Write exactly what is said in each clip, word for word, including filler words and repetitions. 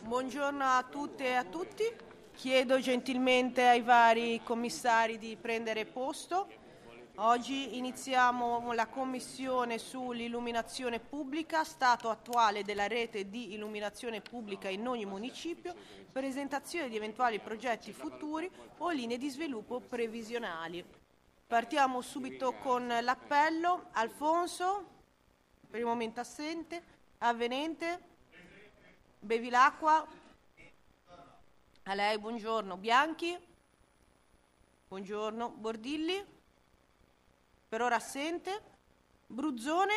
Buongiorno a tutte e a tutti. Chiedo gentilmente ai vari commissari di prendere posto. Oggi iniziamo la commissione sull'illuminazione pubblica, stato attuale della rete di illuminazione pubblica in ogni municipio, presentazione di eventuali progetti futuri o linee di sviluppo previsionali. Partiamo subito con l'appello. Alfonso, per il momento assente. Avvenente. Bevilacqua. A lei, buongiorno. Bianchi. Buongiorno. Bordilli. Per ora assente. Bruzzone.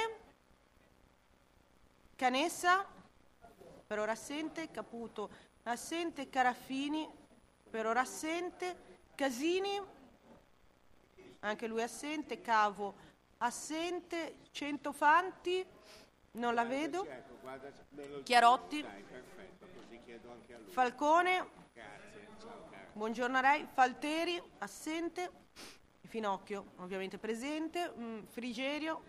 Canessa. Per ora assente. Caputo assente. Caraffini. Per ora assente. Casini. Anche lui assente. Cavo assente. Centofanti. Non la vedo. Chiarotti. Falcone. Buongiorno a lei. Falteri assente. Finocchio ovviamente presente. Frigerio.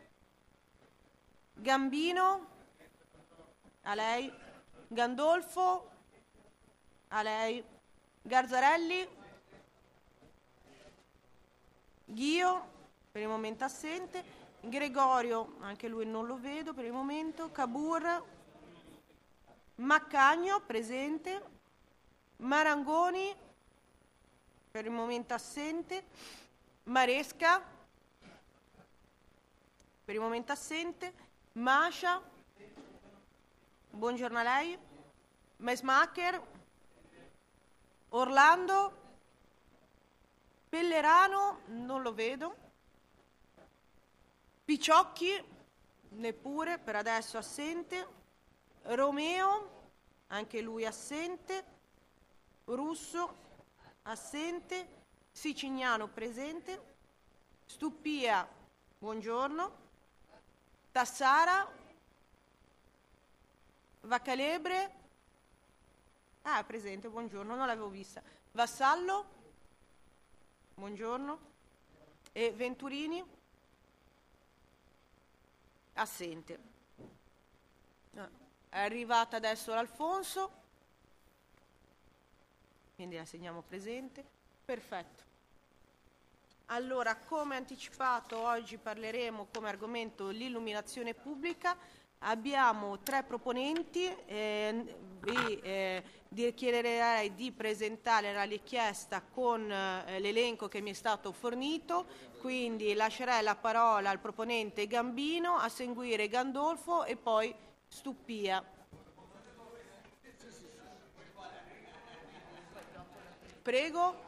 Gambino. A lei. Gandolfo. A lei. Garzarelli. Ghio. Per il momento assente. Gregorio, anche lui non lo vedo per il momento. Cabur. Maccagno, presente. Marangoni, per il momento assente. Maresca, per il momento assente. Mascia, buongiorno a lei. Mesmacher. Orlando. Pellerano, non lo vedo. Picciocchi, neppure, per adesso assente. Romeo, anche lui assente. Russo, assente. Sicignano, presente. Stupia, buongiorno. Tassara. Vaccalebre. Ah, presente, buongiorno, non l'avevo vista. Vassallo, buongiorno. E Venturini. Assente. È arrivata adesso l'Alfonso, quindi la segniamo presente. Perfetto. Allora, come anticipato, oggi parleremo come argomento l'illuminazione pubblica. Abbiamo tre proponenti, eh, vi eh, chiederei di presentare la richiesta con eh, l'elenco che mi è stato fornito, quindi lascerei la parola al proponente Gambino, a seguire Gandolfo e poi Stupia. Prego.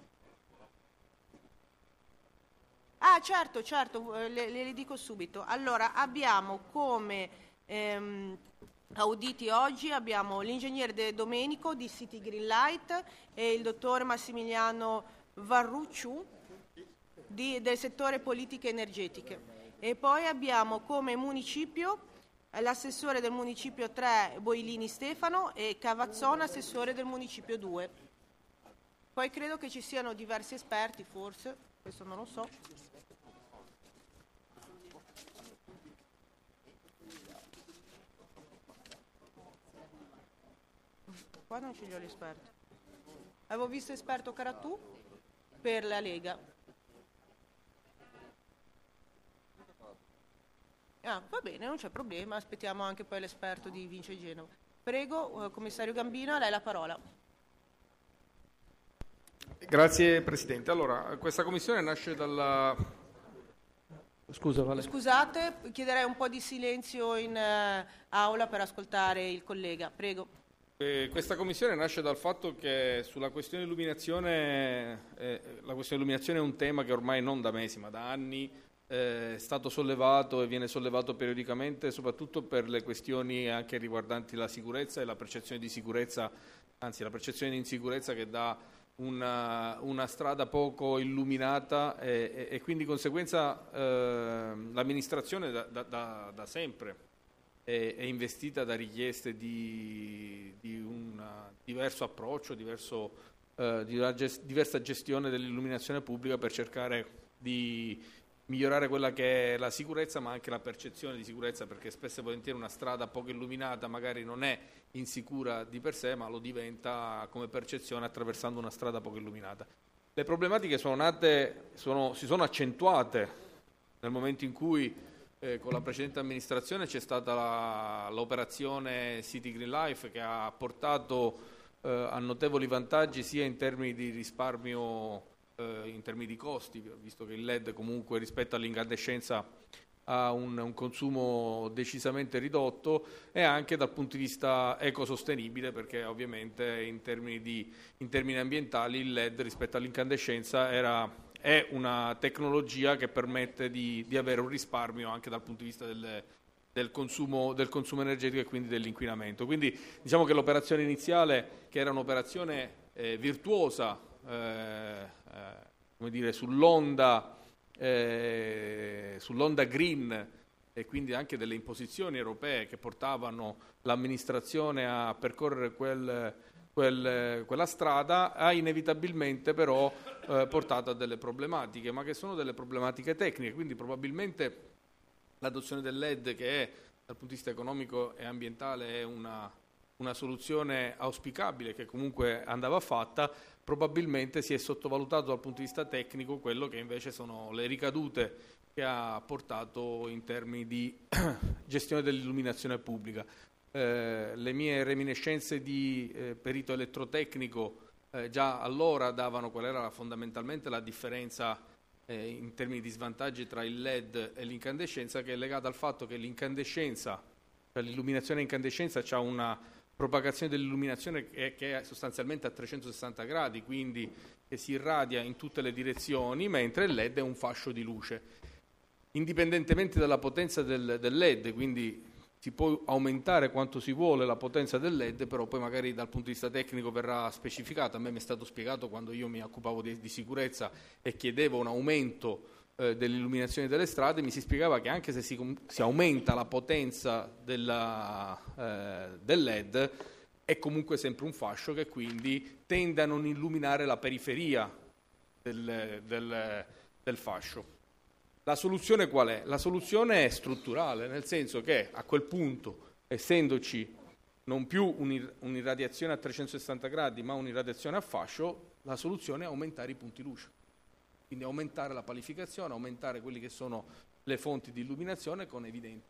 Ah, certo, certo, le, le dico subito. Allora, abbiamo come ehm, auditi oggi, abbiamo l'ingegnere De Domenico di City Greenlight e il dottor Massimiliano Varrucciu di, del settore politiche energetiche. E poi abbiamo come municipio l'assessore del municipio tre Boilini Stefano e Cavazzona, assessore del municipio due. Poi credo che ci siano diversi esperti, forse, questo non lo so. Qua non ce li ho l'esperto. Avevo visto esperto Caratù per la Lega. Ah, va bene, non c'è problema, aspettiamo anche poi l'esperto di Vince Genova. Prego, commissario Gambino, a lei la parola. Grazie Presidente. Allora, questa commissione nasce dalla... Scusa, Vale. Scusate, chiederei un po' di silenzio in uh, aula per ascoltare il collega. Prego. Eh, questa commissione nasce dal fatto che sulla questione illuminazione, eh, la questione illuminazione è un tema che ormai non da mesi ma da anni eh, è stato sollevato e viene sollevato periodicamente, soprattutto per le questioni anche riguardanti la sicurezza e la percezione di sicurezza, anzi la percezione di insicurezza che dà una, una strada poco illuminata e, e, e quindi di conseguenza eh, l'amministrazione da, da, da, da sempre è, è investita da richieste di, di un diverso approccio, diverso, eh, di una gest- diversa gestione dell'illuminazione pubblica per cercare di migliorare quella che è la sicurezza, ma anche la percezione di sicurezza, perché spesso e volentieri una strada poco illuminata magari non è insicura di per sé, ma lo diventa come percezione attraversando una strada poco illuminata. Le problematiche sono nate, sono, si sono accentuate nel momento in cui eh, con la precedente amministrazione c'è stata la, l'operazione City Green Life, che ha portato eh, a notevoli vantaggi sia in termini di risparmio, eh, in termini di costi, visto che il L E D comunque rispetto all'incandescenza ha un, un consumo decisamente ridotto, e anche dal punto di vista ecosostenibile, perché ovviamente in termini, di, in termini ambientali il L E D rispetto all'incandescenza era, è una tecnologia che permette di, di avere un risparmio anche dal punto di vista del, del, consumo, del consumo energetico e quindi dell'inquinamento. Quindi diciamo che l'operazione iniziale, che era un'operazione eh, virtuosa, eh, eh, come dire, sull'onda Eh, sull'onda green, e quindi anche delle imposizioni europee che portavano l'amministrazione a percorrere quel, quel, quella strada, ha inevitabilmente però eh, portato a delle problematiche, ma che sono delle problematiche tecniche. Quindi probabilmente l'adozione del L E D, che è dal punto di vista economico e ambientale è una, una soluzione auspicabile, che comunque andava fatta, probabilmente si è sottovalutato dal punto di vista tecnico quello che invece sono le ricadute che ha portato in termini di gestione dell'illuminazione pubblica. Eh, le mie reminiscenze di eh, perito elettrotecnico eh, già allora davano qual era la, fondamentalmente la differenza eh, in termini di svantaggi tra il L E D e l'incandescenza, che è legata al fatto che l'incandescenza, cioè l'illuminazione a incandescenza, ha una propagazione dell'illuminazione che, che è sostanzialmente a trecentosessanta gradi, quindi che si irradia in tutte le direzioni, mentre il L E D è un fascio di luce. Indipendentemente dalla potenza del, del L E D, quindi si può aumentare quanto si vuole la potenza del L E D, però poi magari dal punto di vista tecnico verrà specificato. A me mi è stato spiegato, quando io mi occupavo di, di sicurezza e chiedevo un aumento eh, dell'illuminazione delle strade, mi si spiegava che anche se si, si aumenta la potenza della, eh, del L E D, è comunque sempre un fascio che quindi tende a non illuminare la periferia del, del, del fascio. La soluzione qual è? La soluzione è strutturale, nel senso che a quel punto, essendoci non più un'ir- un'irradiazione a trecentosessanta gradi, ma un'irradiazione a fascio, la soluzione è aumentare i punti luce. Quindi aumentare la palificazione, aumentare quelle che sono le fonti di illuminazione con evidenti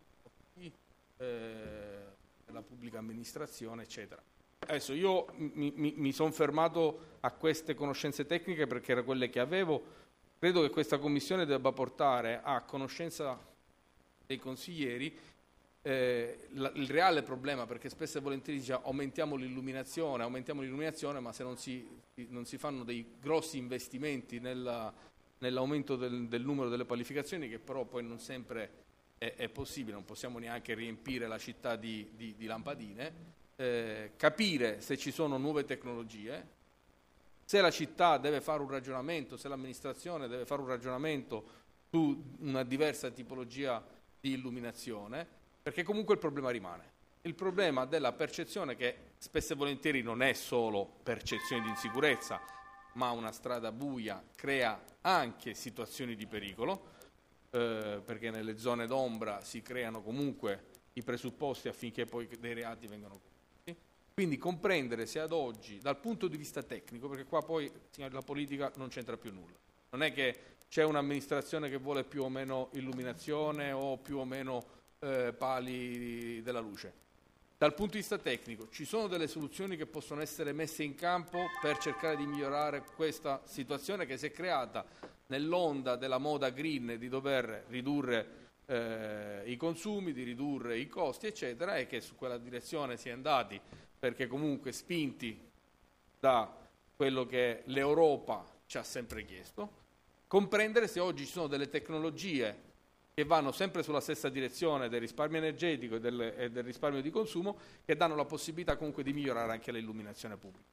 eh, la pubblica amministrazione, eccetera. Adesso io mi, mi, mi sono fermato a queste conoscenze tecniche perché erano quelle che avevo. Credo che questa commissione debba portare a conoscenza dei consiglieri eh, la, il reale problema, perché spesso e volentieri dice aumentiamo l'illuminazione, aumentiamo l'illuminazione, ma se non si, non si fanno dei grossi investimenti nella, nell'aumento del, del numero delle palificazioni, che però poi non sempre è, è possibile, non possiamo neanche riempire la città di, di, di lampadine, eh, capire se ci sono nuove tecnologie, se la città deve fare un ragionamento, se l'amministrazione deve fare un ragionamento su una diversa tipologia di illuminazione, perché comunque il problema rimane. Il problema della percezione, che spesso e volentieri non è solo percezione di insicurezza, ma una strada buia crea anche situazioni di pericolo, eh, perché nelle zone d'ombra si creano comunque i presupposti affinché poi dei reati vengano compiuti. Quindi comprendere se ad oggi, dal punto di vista tecnico, perché qua poi signori, la politica non c'entra più nulla, non è che c'è un'amministrazione che vuole più o meno illuminazione o più o meno eh, pali della luce. Dal punto di vista tecnico ci sono delle soluzioni che possono essere messe in campo per cercare di migliorare questa situazione che si è creata nell'onda della moda green, di dover ridurre eh, i consumi, di ridurre i costi, eccetera, e che su quella direzione si è andati perché comunque spinti da quello che l'Europa ci ha sempre chiesto. Comprendere se oggi ci sono delle tecnologie che vanno sempre sulla stessa direzione del risparmio energetico e del, e del risparmio di consumo, che danno la possibilità comunque di migliorare anche l'illuminazione pubblica.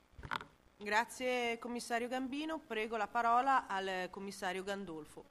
Grazie commissario Gambino, prego la parola al commissario Gandolfo.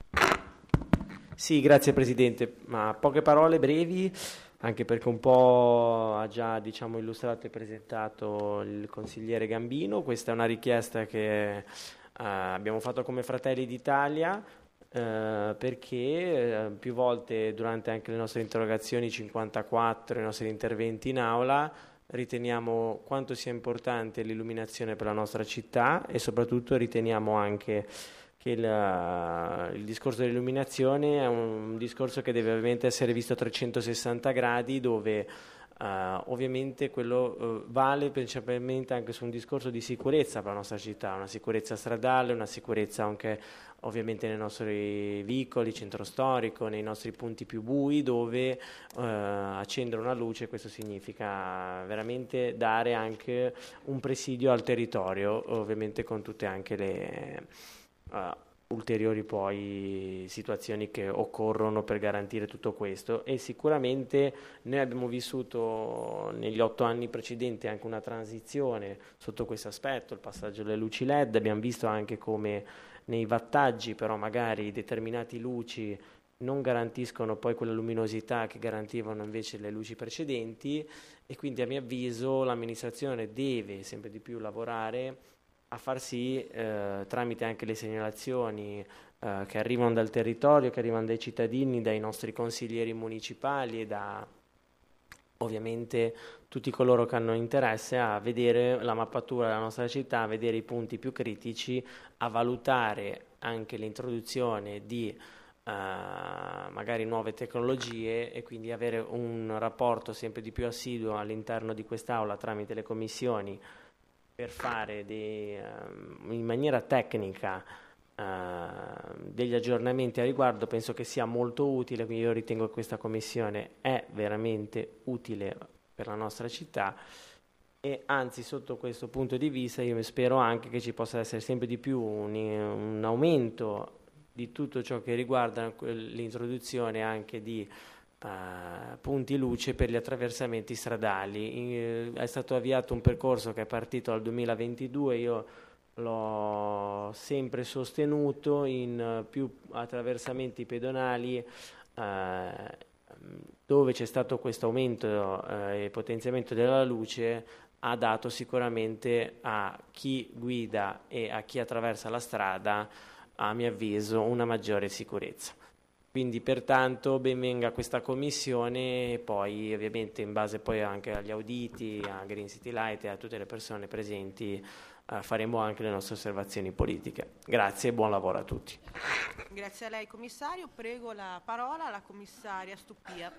Sì, grazie Presidente, ma poche parole brevi, anche perché un po' ha già diciamo, illustrato e presentato il consigliere Gambino. Questa è una richiesta che eh, abbiamo fatto come Fratelli d'Italia. eh, perché eh, più volte durante anche le nostre interrogazioni cinquantaquattro, i nostri interventi in aula, riteniamo quanto sia importante l'illuminazione per la nostra città e soprattutto riteniamo anche che il, il discorso dell'illuminazione è un discorso che deve ovviamente essere visto a trecentosessanta gradi, dove Uh, ovviamente quello uh, vale principalmente anche su un discorso di sicurezza per la nostra città, una sicurezza stradale, una sicurezza anche ovviamente nei nostri vicoli, centro storico, nei nostri punti più bui dove uh, accendere una luce, questo significa veramente dare anche un presidio al territorio, ovviamente con tutte anche le uh, ulteriori poi situazioni che occorrono per garantire tutto questo. E sicuramente noi abbiamo vissuto negli otto anni precedenti anche una transizione sotto questo aspetto, il passaggio alle luci L E D, abbiamo visto anche come nei wattaggi però magari determinati luci non garantiscono poi quella luminosità che garantivano invece le luci precedenti, e quindi a mio avviso l'amministrazione deve sempre di più lavorare a far sì, eh, tramite anche le segnalazioni eh, che arrivano dal territorio, che arrivano dai cittadini, dai nostri consiglieri municipali e da ovviamente tutti coloro che hanno interesse a vedere la mappatura della nostra città, a vedere i punti più critici, a valutare anche l'introduzione di eh, magari nuove tecnologie, e quindi avere un rapporto sempre di più assiduo all'interno di quest'aula tramite le commissioni per fare dei, um, in maniera tecnica uh, degli aggiornamenti a riguardo. Penso che sia molto utile, quindi io ritengo che questa commissione è veramente utile per la nostra città, e anzi sotto questo punto di vista io spero anche che ci possa essere sempre di più un, un aumento di tutto ciò che riguarda l'introduzione anche di Uh, punti luce per gli attraversamenti stradali. In, è stato avviato un percorso che è partito dal duemilaventidue, io l'ho sempre sostenuto in uh, più attraversamenti pedonali uh, dove c'è stato questo aumento uh, e potenziamento della luce, ha dato sicuramente a chi guida e a chi attraversa la strada, a mio avviso, una maggiore sicurezza. Quindi pertanto ben venga questa commissione, e poi ovviamente in base poi anche agli auditi, a Green City Light e a tutte le persone presenti eh, faremo anche le nostre osservazioni politiche. Grazie e buon lavoro a tutti. Grazie a lei commissario, prego la parola alla commissaria Stupia.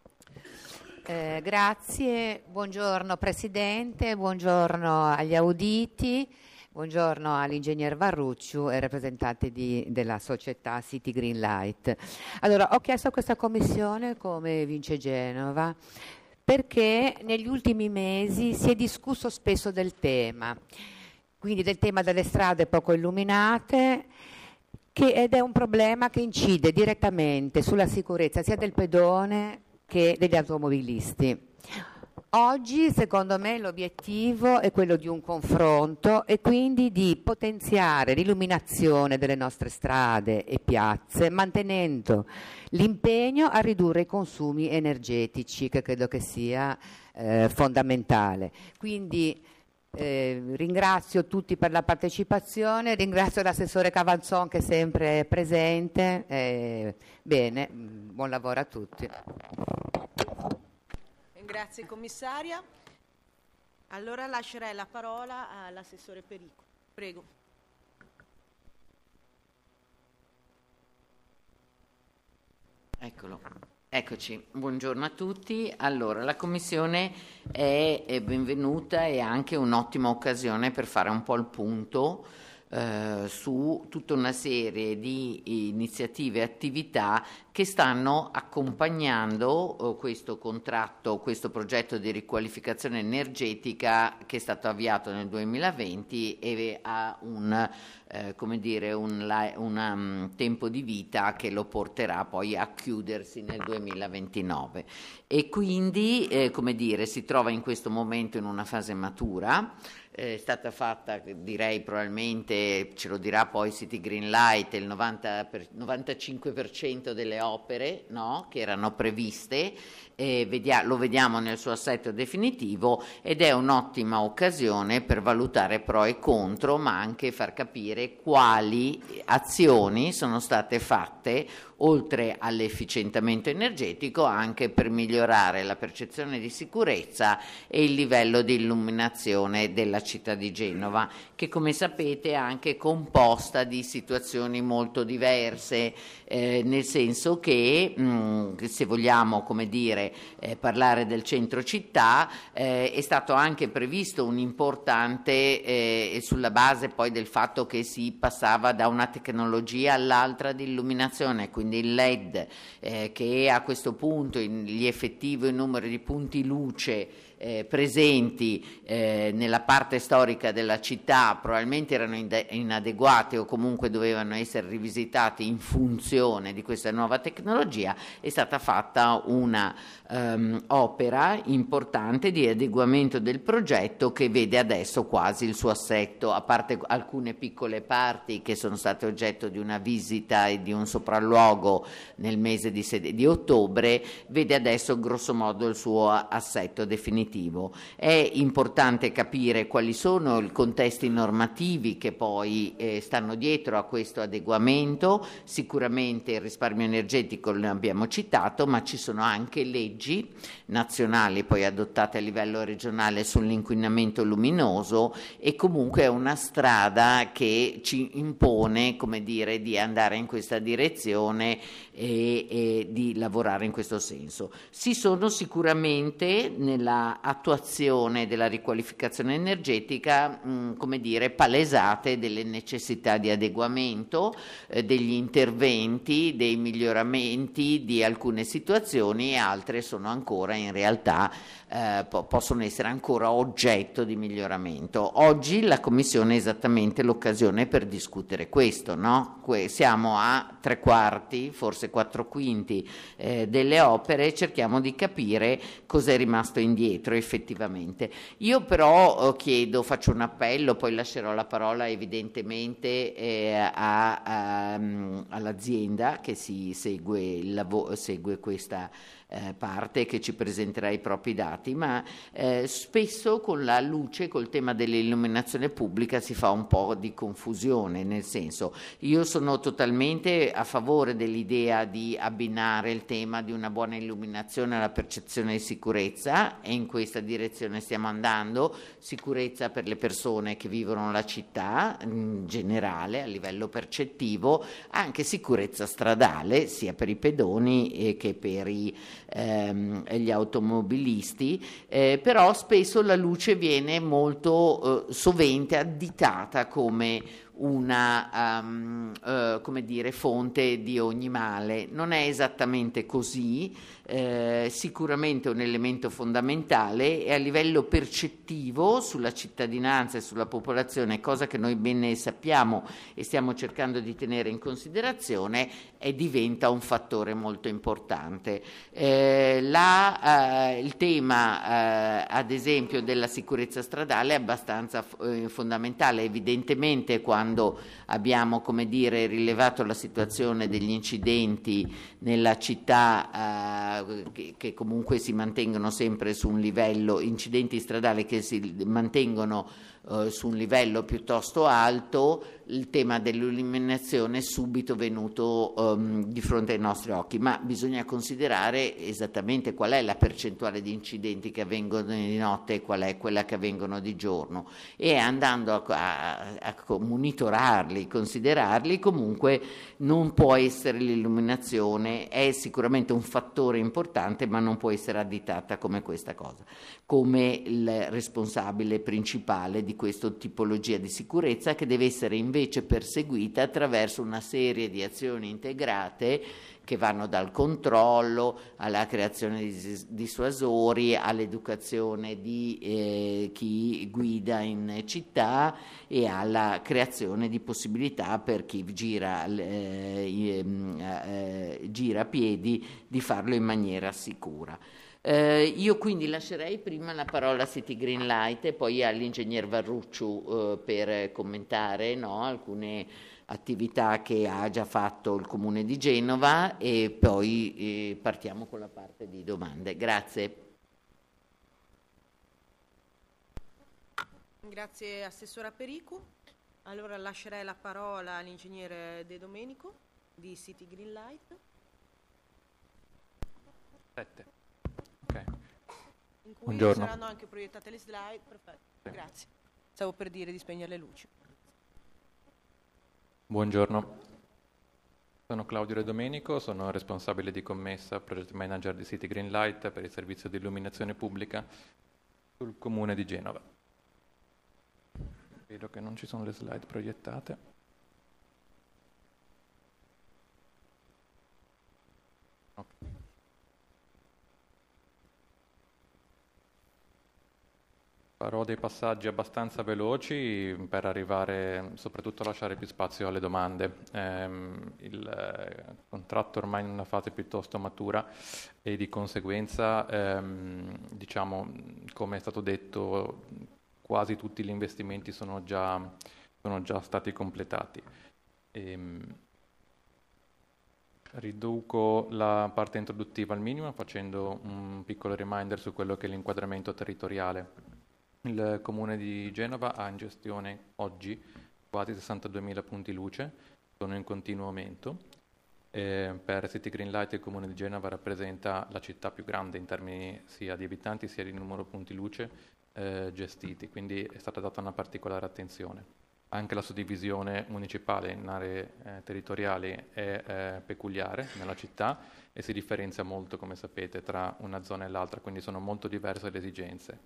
Eh, grazie, buongiorno Presidente, buongiorno agli auditi. Buongiorno all'ingegner Varrucciu e rappresentante di, della società City Green Light. Allora, ho chiesto a questa commissione, come Vince Genova, perché negli ultimi mesi si è discusso spesso del tema, quindi del tema delle strade poco illuminate, che, ed è un problema che incide direttamente sulla sicurezza sia del pedone che degli automobilisti. Oggi, secondo me, l'obiettivo è quello di un confronto e quindi di potenziare l'illuminazione delle nostre strade e piazze, mantenendo l'impegno a ridurre i consumi energetici, che credo che sia eh, fondamentale. Quindi eh, ringrazio tutti per la partecipazione, ringrazio l'assessore Cavanzon che è sempre presente. Eh, bene, buon lavoro a tutti. Grazie commissaria. Allora lascerei la parola all'assessore Perico. Prego. Eccolo. Eccoci, buongiorno a tutti. Allora, la Commissione è, è benvenuta e anche un'ottima occasione per fare un po' il punto eh, su tutta una serie di iniziative e attività che stanno accompagnando eh, questo contratto, questo progetto di riqualificazione energetica che è stato avviato nel duemilaventi e ha un Eh, come dire, un, la, un um, tempo di vita che lo porterà poi a chiudersi nel duemilaventinove, e quindi eh, come dire, si trova in questo momento in una fase matura. è stata fatta, direi probabilmente, ce lo dirà poi City Green Light, il novanta per, novantacinque per cento delle opere, no, che erano previste, eh, vedia- lo vediamo nel suo assetto definitivo, ed è un'ottima occasione per valutare pro e contro, ma anche far capire quali azioni sono state fatte oltre all'efficientamento energetico anche per migliorare la percezione di sicurezza e il livello di illuminazione della città di Genova, che come sapete è anche composta di situazioni molto diverse, eh, nel senso che mh, se vogliamo, come dire, eh, parlare del centro città, eh, è stato anche previsto un importante, eh, sulla base poi del fatto che si passava da una tecnologia all'altra di illuminazione, quindi il L E D, eh, che a questo punto in, gli effettivi numeri di punti luce eh, presenti eh, nella parte storica della città probabilmente erano inde- inadeguati o comunque dovevano essere rivisitati in funzione di questa nuova tecnologia, è stata fatta una um, opera importante di adeguamento del progetto che vede adesso quasi il suo assetto, a parte alcune piccole parti che sono state oggetto di una visita e di un sopralluogo nel mese di, sed- di ottobre, vede adesso grosso modo il suo assetto definitivo. È importante capire quali sono i contesti normativi che poi eh, stanno dietro a questo adeguamento. Sicuramente il risparmio energetico lo abbiamo citato, ma ci sono anche leggi nazionali poi adottate a livello regionale sull'inquinamento luminoso, e comunque è una strada che ci impone, come dire, di andare in questa direzione e, e di lavorare in questo senso. Si sono sicuramente nella attuazione della riqualificazione energetica, mh, come dire, palesate delle necessità di adeguamento, eh, degli interventi, dei miglioramenti di alcune situazioni, e altre sono ancora in realtà eh, po- possono essere ancora oggetto di miglioramento. Oggi la Commissione è esattamente l'occasione per discutere questo, no? Que- siamo a tre quarti, forse quattro quinti eh, delle opere, cerchiamo di capire cosa è rimasto indietro effettivamente. Io però eh, chiedo, faccio un appello, poi lascerò la parola evidentemente eh, a, a, um, all'azienda che si segue, il lavoro, segue questa eh, parte, che ci presenterà i propri dati, ma eh, spesso con la luce, col tema dell'illuminazione pubblica si fa un po' di confusione, nel senso, io sono totalmente a favore dell'idea di abbinare il tema di una buona illuminazione alla percezione di sicurezza, e in questa direzione stiamo andando. Sicurezza per le persone che vivono la città in generale a livello percettivo, anche sicurezza stradale sia per i pedoni eh, che per i, ehm, gli automobilisti, eh, però spesso la luce viene molto eh, sovente additata come una um, uh, come dire, fonte di ogni male. Non è esattamente così, eh, sicuramente è un elemento fondamentale, e a livello percettivo sulla cittadinanza e sulla popolazione, cosa che noi bene sappiamo e stiamo cercando di tenere in considerazione, e diventa un fattore molto importante. Eh, la, eh, il tema eh, ad esempio della sicurezza stradale è abbastanza eh, fondamentale. Evidentemente quando Quando abbiamo, come dire, rilevato la situazione degli incidenti nella città, eh, che, che comunque si mantengono sempre su un livello, incidenti stradali che si mantengono eh, su un livello piuttosto alto, il tema dell'illuminazione è subito venuto um, di fronte ai nostri occhi, ma bisogna considerare esattamente qual è la percentuale di incidenti che avvengono di notte e qual è quella che avvengono di giorno, e andando a, a, a monitorarli, considerarli, comunque non può essere l'illuminazione, è sicuramente un fattore importante, ma non può essere additata come questa cosa, come il responsabile principale di questa tipologia di sicurezza, che deve essere invece perseguita attraverso una serie di azioni integrate che vanno dal controllo alla creazione di dissuasori, all'educazione di eh, chi guida in città, e alla creazione di possibilità per chi gira, eh, eh, gira a piedi di farlo in maniera sicura. Eh, io quindi lascerei prima la parola a City Greenlight e poi all'ingegner Varrucciu eh, per commentare, no, alcune attività che ha già fatto il Comune di Genova e poi eh, partiamo con la parte di domande. Grazie. Grazie Assessora Pericu. Allora lascerei la parola all'ingegnere De Domenico di City Greenlight. Sette. Ok. In cui Buongiorno. saranno anche proiettate le slide. Perfetto. Sì. Grazie. Stavo per dire di spegnere le luci. Buongiorno. Sono Claudio De Domenico, sono responsabile di commessa, project manager di City Greenlight per il servizio di illuminazione pubblica sul Comune di Genova. Vedo che non ci sono le slide proiettate. Okay. Farò dei passaggi abbastanza veloci per arrivare soprattutto a lasciare più spazio alle domande. Ehm, il eh, contratto ormai è in una fase piuttosto matura e di conseguenza, ehm, diciamo, come è stato detto, quasi tutti gli investimenti sono già, sono già stati completati. Ehm, riduco la parte introduttiva al minimo facendo un piccolo reminder su quello che è l'inquadramento territoriale. Il Comune di Genova ha in gestione oggi quasi sessantaduemila punti luce, sono in continuo aumento. Eh, per City Greenlight il Comune di Genova rappresenta la città più grande in termini sia di abitanti sia di numero di punti luce eh, gestiti, quindi è stata data una particolare attenzione. Anche la suddivisione municipale in aree eh, territoriali è eh, peculiare nella città e si differenzia molto, come sapete, tra una zona e l'altra, quindi sono molto diverse le esigenze.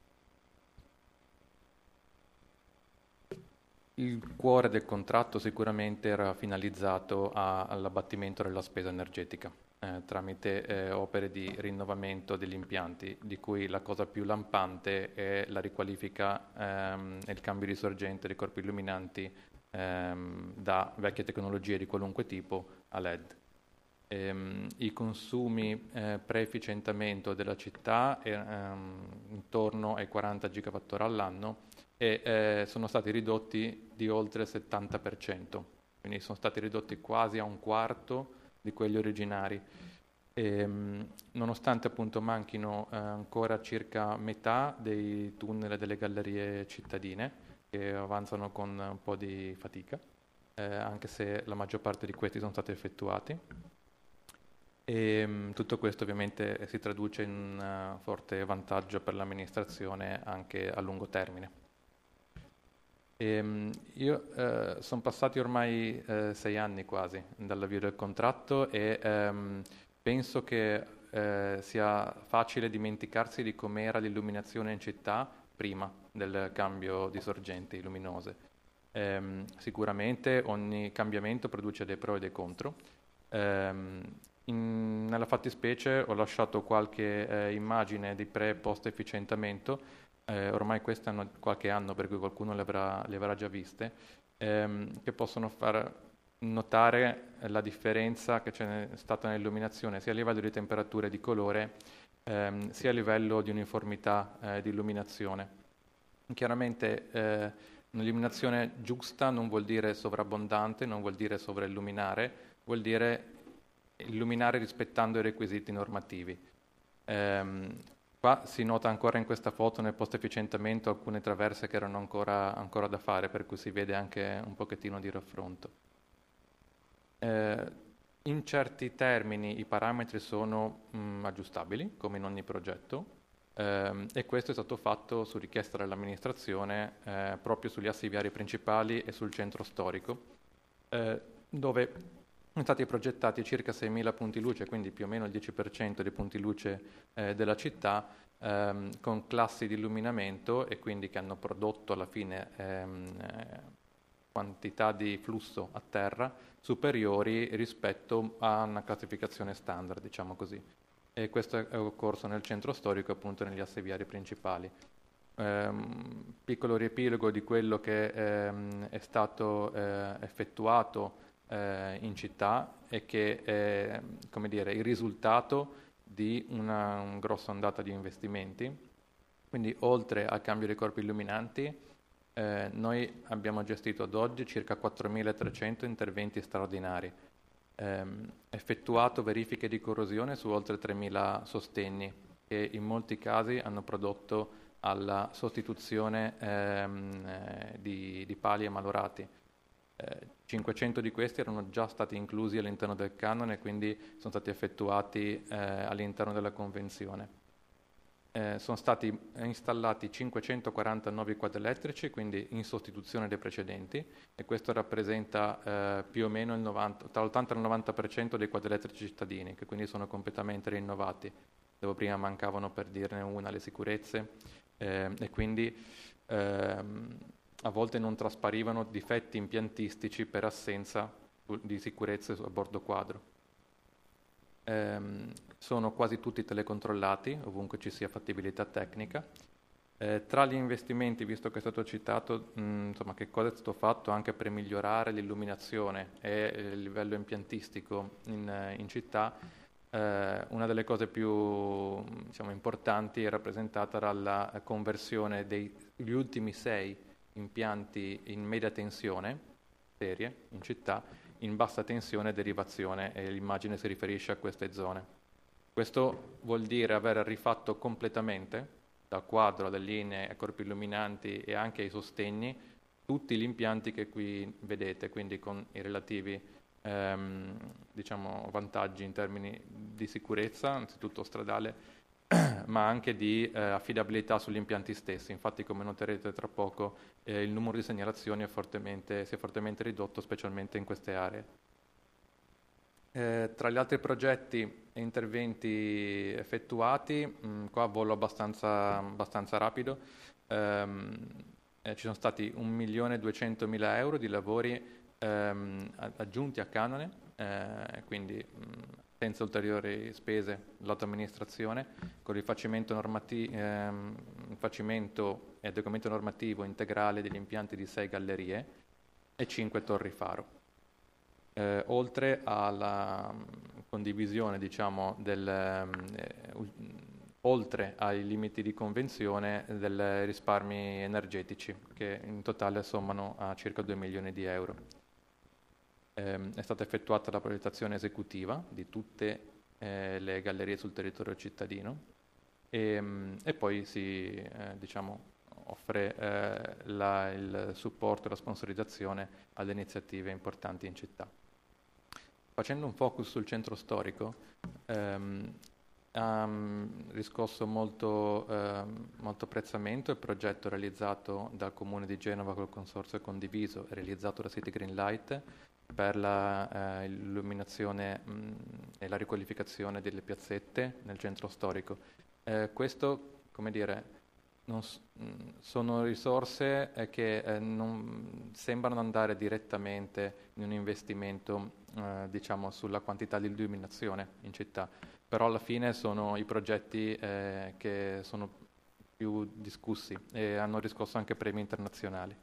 Il cuore del contratto sicuramente era finalizzato a, all'abbattimento della spesa energetica eh, tramite eh, opere di rinnovamento degli impianti, di cui la cosa più lampante è la riqualifica ehm, e il cambio di sorgente dei corpi illuminanti ehm, da vecchie tecnologie di qualunque tipo a L E D. Ehm, I consumi eh, pre-efficientamento della città erano ehm, intorno ai quaranta gigawattora all'anno e eh, sono stati ridotti di oltre il settanta per cento, quindi sono stati ridotti quasi a un quarto di quelli originari. E, mh, nonostante appunto manchino eh, ancora circa metà dei tunnel e delle gallerie cittadine, che avanzano con un po' di fatica, eh, anche se la maggior parte di questi sono stati effettuati. E mh, tutto questo ovviamente si traduce in un uh, forte vantaggio per l'amministrazione anche a lungo termine. E, io eh, sono passati ormai eh, sei anni quasi dall'avvio del contratto e ehm, penso che eh, sia facile dimenticarsi di com'era l'illuminazione in città prima del cambio di sorgenti luminose. Ehm, sicuramente ogni cambiamento produce dei pro e dei contro. Ehm, in, nella fattispecie ho lasciato qualche eh, immagine di pre e post efficientamento. Eh, ormai queste hanno qualche anno, per cui qualcuno le avrà, le avrà già viste, ehm, che possono far notare la differenza che c'è stata nell'illuminazione sia a livello di temperatura e di colore, ehm, sia a livello di uniformità eh, di illuminazione. Chiaramente eh, un'illuminazione giusta non vuol dire sovrabbondante, non vuol dire sovrailluminare, vuol dire illuminare rispettando i requisiti normativi. Ehm, Qua si nota ancora in questa foto, nel post-efficientamento, alcune traverse che erano ancora, ancora da fare, per cui si vede anche un pochettino di raffronto. Eh, in certi termini i parametri sono mh, aggiustabili, come in ogni progetto, ehm, e questo è stato fatto su richiesta dell'amministrazione eh, proprio sugli assi viari principali e sul centro storico, eh, dove sono stati progettati circa seimila punti luce, quindi più o meno il dieci per cento dei punti luce eh, della città, ehm, con classi di illuminamento e quindi che hanno prodotto alla fine ehm, eh, quantità di flusso a terra superiori rispetto a una classificazione standard, diciamo così. E questo è occorso nel centro storico, appunto negli assi viari principali. Ehm, piccolo riepilogo di quello che ehm, è stato eh, effettuato in città e che è, come dire, il risultato di una, una grossa ondata di investimenti. Quindi oltre al cambio dei corpi illuminanti, eh, noi abbiamo gestito ad oggi circa quattromilatrecento interventi straordinari, ehm, effettuato verifiche di corrosione su oltre tremila sostegni, che in molti casi hanno prodotto alla sostituzione ehm, eh, di, di pali e malorati. Eh, cinquecento di questi erano già stati inclusi all'interno del canone e quindi sono stati effettuati eh, all'interno della convenzione. Eh, sono stati installati cinquecentoquaranta nuovi quadri elettrici, quindi in sostituzione dei precedenti, e questo rappresenta eh, più o meno il novanta, tra l'ottanta e il novanta per cento dei quadri elettrici cittadini, che quindi sono completamente rinnovati, dove prima mancavano, per dirne una, le sicurezze, eh, e quindi ehm, a volte non trasparivano difetti impiantistici per assenza di sicurezze a bordo quadro. Ehm, sono quasi tutti telecontrollati, ovunque ci sia fattibilità tecnica. Eh, tra gli investimenti, visto che è stato citato, mh, insomma, che cosa è stato fatto anche per migliorare l'illuminazione e il livello impiantistico in, in città, eh, una delle cose più, diciamo, importanti è rappresentata dalla conversione degli ultimi sei impianti in media tensione, serie, in città, in bassa tensione derivazione, e l'immagine si riferisce a queste zone. Questo vuol dire aver rifatto completamente, dal quadro, alle linee, ai corpi illuminanti e anche ai sostegni, tutti gli impianti che qui vedete, quindi con i relativi ehm, diciamo, vantaggi in termini di sicurezza, anzitutto stradale, ma anche di eh, affidabilità sugli impianti stessi. Infatti, come noterete tra poco, eh, il numero di segnalazioni è fortemente, si è fortemente ridotto, specialmente in queste aree. Eh, tra gli altri progetti e interventi effettuati, mh, qua volo abbastanza, abbastanza rapido, ehm, eh, ci sono stati un milione duecentomila euro di lavori ehm, aggiunti a canone, eh, quindi mh, senza ulteriori spese lato amministrazione, con il rifacimento, normati- ehm, rifacimento e adeguamento normativo integrale degli impianti di sei gallerie e cinque torri faro. Eh, oltre alla mh, condivisione, diciamo, del, eh, uh, oltre ai limiti di convenzione, dei risparmi energetici, che in totale sommano a circa due milioni di euro. Eh, è stata effettuata la progettazione esecutiva di tutte eh, le gallerie sul territorio cittadino e, mh, e poi si eh, diciamo, offre eh, la, il supporto e la sponsorizzazione alle iniziative importanti in città. Facendo un focus sul centro storico, ehm, ha riscosso molto, ehm, molto apprezzamento il progetto realizzato dal Comune di Genova col consorzio condiviso e realizzato da City Green Light per la eh, illuminazione mh, e la riqualificazione delle piazzette nel centro storico. Eh, questo, come dire, non, sono risorse eh, che eh, non sembrano andare direttamente in un investimento eh, diciamo sulla quantità di illuminazione in città, però alla fine sono i progetti eh, che sono più discussi e hanno riscosso anche premi internazionali.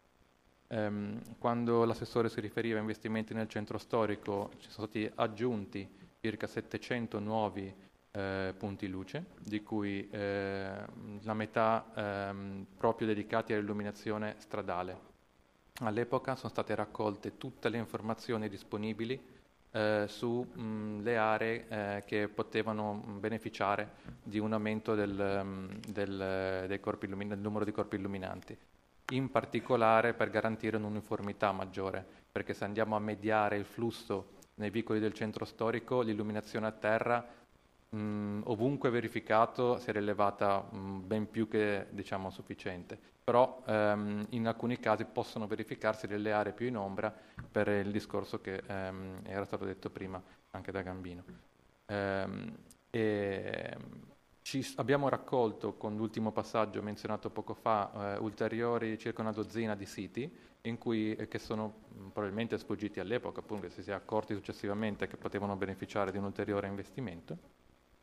Ehm, quando l'assessore si riferiva a investimenti nel centro storico, ci sono stati aggiunti circa settecento nuovi Eh, punti luce, di cui eh, la metà ehm, proprio dedicati all'illuminazione stradale. All'epoca sono state raccolte tutte le informazioni disponibili eh, sulle aree eh, che potevano mh, beneficiare di un aumento del, mh, del, dei corpi illumina- del numero di corpi illuminanti, in particolare per garantire un'uniformità maggiore, perché se andiamo a mediare il flusso nei vicoli del centro storico, l'illuminazione a terra Mm, ovunque verificato si è rilevata mm, ben più che, diciamo, sufficiente, però ehm, in alcuni casi possono verificarsi delle aree più in ombra per il discorso che ehm, era stato detto prima anche da Gambino. Ehm, e ci abbiamo raccolto con l'ultimo passaggio menzionato poco fa eh, ulteriori circa una dozzina di siti in cui, eh, che sono mh, probabilmente sfuggiti all'epoca, appunto, che si sia accorti successivamente che potevano beneficiare di un ulteriore investimento.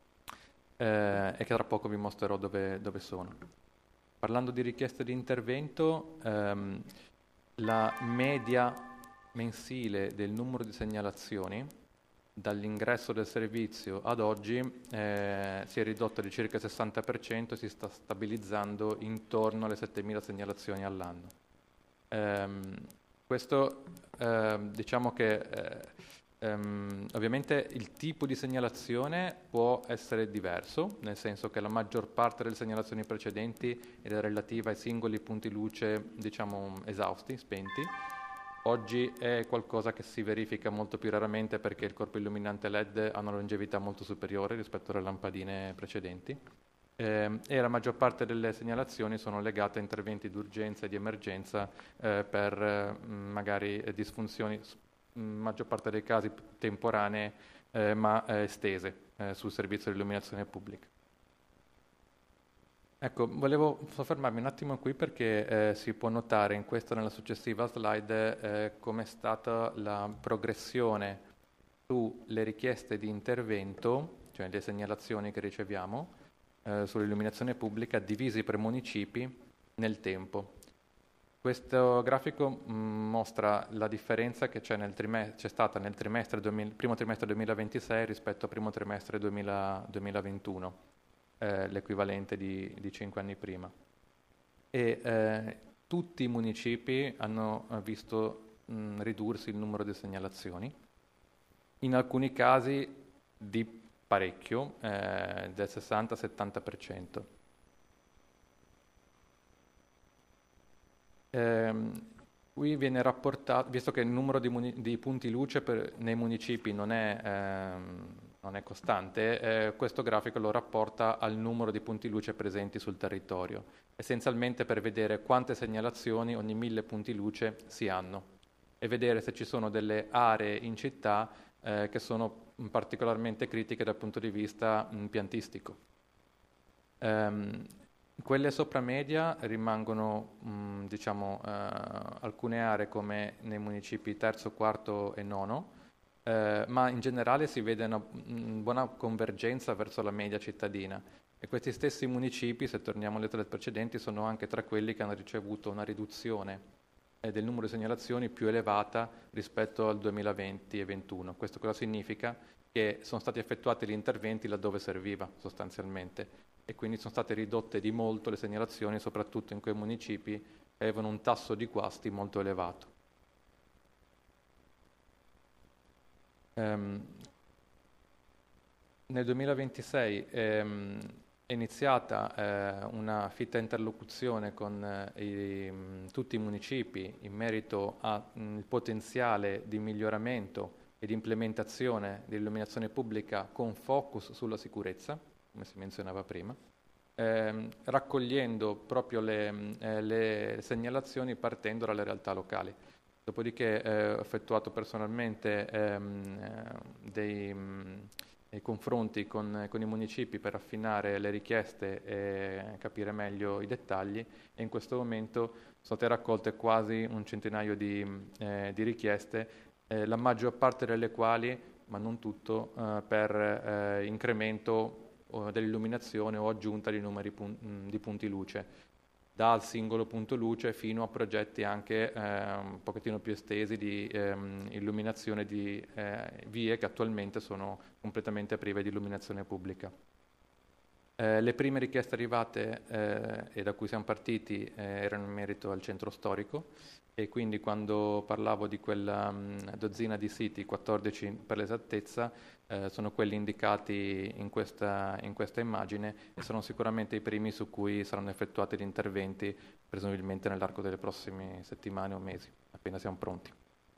Eh, e che tra poco vi mostrerò dove, dove sono. Parlando di richieste di intervento, ehm, la media mensile del numero di segnalazioni dall'ingresso del servizio ad oggi eh, si è ridotto di circa il sessanta per cento e si sta stabilizzando intorno alle settemila segnalazioni all'anno. Ehm, questo eh, diciamo che eh, ehm, ovviamente il tipo di segnalazione può essere diverso, nel senso che la maggior parte delle segnalazioni precedenti era relativa ai singoli punti luce, diciamo, esausti, spenti. Oggi è qualcosa che si verifica molto più raramente perché il corpo illuminante L E D ha una longevità molto superiore rispetto alle lampadine precedenti eh, e la maggior parte delle segnalazioni sono legate a interventi di urgenza e di emergenza eh, per eh, magari disfunzioni, in maggior parte dei casi temporanee eh, ma eh, estese eh, sul servizio di illuminazione pubblica. Ecco, volevo soffermarmi un attimo qui perché eh, si può notare in questa e nella successiva slide eh, come è stata la progressione sulle richieste di intervento, cioè le segnalazioni che riceviamo eh, sull'illuminazione pubblica divisi per municipi nel tempo. Questo grafico mh, mostra la differenza che c'è, nel trime- c'è stata nel trimestre duemila, primo trimestre duemilaventisei rispetto al primo trimestre duemila, duemilaventuno. Eh, l'equivalente di, di cinque anni prima. E eh, tutti i municipi hanno visto mh, ridursi il numero di segnalazioni, in alcuni casi di parecchio, eh, del sessanta settanta per cento. Ehm, qui viene rapportato, visto che il numero di, muni- di punti luce per, nei municipi non è... Ehm, non è costante, eh, questo grafico lo rapporta al numero di punti luce presenti sul territorio, essenzialmente per vedere quante segnalazioni ogni mille punti luce si hanno e vedere se ci sono delle aree in città eh, che sono particolarmente critiche dal punto di vista impiantistico. Um, quelle sopra media rimangono mh, diciamo, uh, alcune aree come nei municipi terzo, quarto e nono, Eh, ma in generale si vede una, una buona convergenza verso la media cittadina e questi stessi municipi, se torniamo alle slide precedenti, sono anche tra quelli che hanno ricevuto una riduzione eh, del numero di segnalazioni più elevata rispetto al duemilaventi e ventuno. Questo cosa significa? Che sono stati effettuati gli interventi laddove serviva sostanzialmente e quindi sono state ridotte di molto le segnalazioni, soprattutto in quei municipi che avevano un tasso di guasti molto elevato. Um, nel duemilaventisei ehm, è iniziata eh, una fitta interlocuzione con eh, i, mh, tutti i municipi in merito al potenziale di miglioramento e di implementazione dell'illuminazione pubblica con focus sulla sicurezza, come si menzionava prima, ehm, raccogliendo proprio le, eh, le segnalazioni partendo dalle realtà locali. Dopodiché eh, ho effettuato personalmente ehm, eh, dei, mh, dei confronti con, con i municipi per affinare le richieste e capire meglio i dettagli e in questo momento sono state raccolte quasi un centinaio di, eh, di richieste, eh, la maggior parte delle quali, ma non tutto, eh, per eh, incremento eh, dell'illuminazione o aggiunta di numeri pun- mh, di punti luce, dal singolo punto luce fino a progetti anche eh, un pochettino più estesi di ehm, illuminazione di eh, vie che attualmente sono completamente prive di illuminazione pubblica. Eh, le prime richieste arrivate eh, e da cui siamo partiti eh, erano in merito al centro storico e quindi quando parlavo di quella mh, dozzina di siti, quattordici per l'esattezza, eh, sono quelli indicati in questa, in questa immagine e sono sicuramente i primi su cui saranno effettuati gli interventi, presumibilmente nell'arco delle prossime settimane o mesi, appena siamo pronti.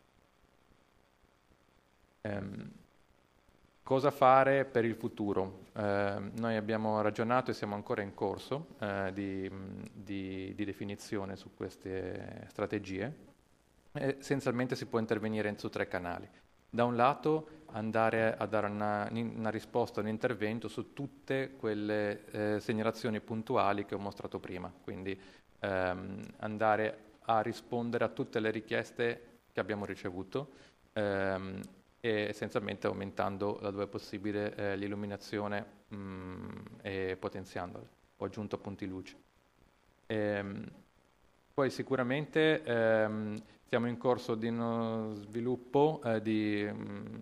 Um, Cosa fare per il futuro? Eh, noi abbiamo ragionato e siamo ancora in corso eh, di, di, di definizione su queste strategie. E essenzialmente si può intervenire su tre canali. Da un lato andare a dare una, una risposta, un intervento su tutte quelle eh, segnalazioni puntuali che ho mostrato prima, quindi ehm, andare a rispondere a tutte le richieste che abbiamo ricevuto, ehm, e essenzialmente aumentando laddove è possibile eh, l'illuminazione mh, e potenziandola. Ho aggiunto punti luce. Ehm, poi sicuramente ehm, siamo in corso di uno sviluppo eh, di mh,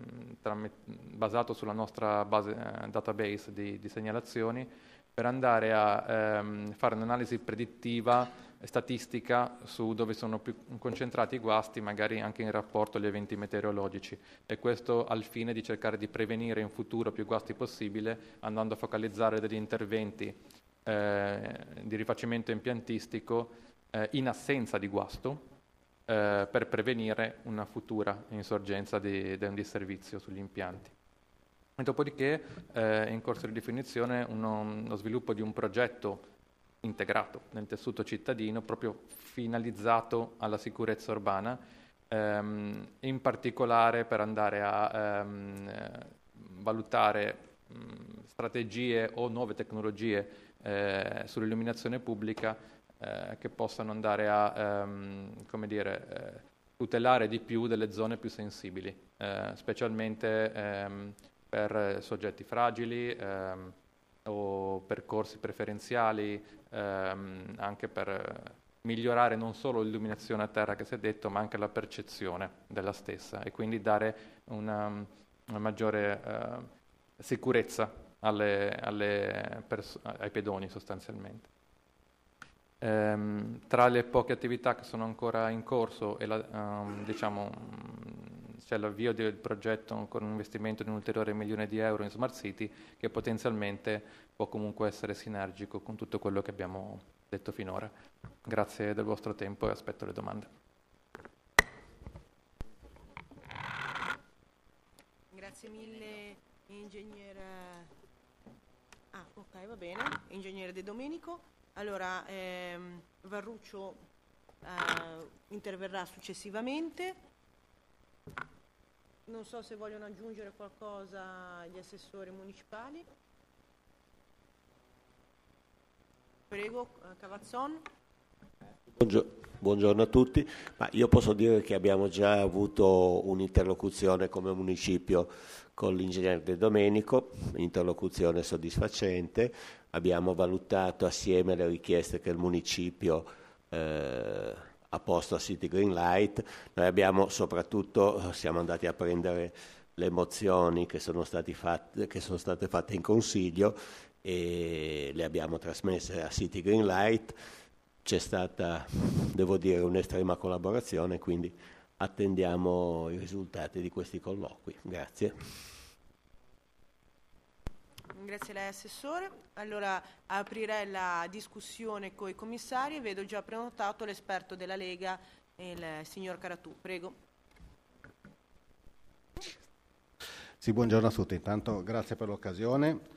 basato sulla nostra base, eh, database di, di segnalazioni, per andare a ehm, fare un'analisi predittiva statistica su dove sono più concentrati i guasti, magari anche in rapporto agli eventi meteorologici, e questo al fine di cercare di prevenire in futuro più guasti possibile, andando a focalizzare degli interventi eh, di rifacimento impiantistico eh, in assenza di guasto eh, per prevenire una futura insorgenza di, di un disservizio sugli impianti. E dopodiché eh, è in corso di definizione uno, uno sviluppo di un progetto integrato nel tessuto cittadino, proprio finalizzato alla sicurezza urbana, ehm, in particolare per andare a ehm, valutare mh, strategie o nuove tecnologie eh, sull'illuminazione pubblica eh, che possano andare a ehm, come dire, eh, tutelare di più delle zone più sensibili, eh, specialmente ehm, per soggetti fragili ehm, o percorsi preferenziali, ehm, anche per migliorare non solo l'illuminazione a terra che si è detto, ma anche la percezione della stessa, e quindi dare una, una maggiore eh, sicurezza alle, alle pers- ai pedoni sostanzialmente. Ehm, tra le poche attività che sono ancora in corso e la, um, diciamo, c'è l'avvio del progetto con un investimento di un ulteriore milione di euro in Smart City, che potenzialmente può comunque essere sinergico con tutto quello che abbiamo detto finora. Grazie del vostro tempo e aspetto le domande. Grazie mille, ingegnere. Ah, ok, va bene. Ingegnere De Domenico. Allora, ehm, Varruccio eh, interverrà successivamente. Non so se vogliono aggiungere qualcosa gli assessori municipali. Prego, Cavazzon. Buongiorno a tutti. Ma io posso dire che abbiamo già avuto un'interlocuzione come municipio con l'ingegnere De Domenico, interlocuzione soddisfacente. Abbiamo valutato assieme le richieste che il municipio eh, ha posto a City Green Light. Noi abbiamo soprattutto, siamo andati a prendere le mozioni che sono, stati fatte, che sono state fatte in consiglio e le abbiamo trasmesse a City Green Light. C'è stata, devo dire, un'estrema collaborazione, quindi attendiamo i risultati di questi colloqui. Grazie. Grazie a lei, Assessore. Allora aprirei la discussione con i commissari. Vedo già prenotato l'esperto della Lega, il signor Caratù. Prego. Sì, buongiorno a tutti. Intanto grazie per l'occasione.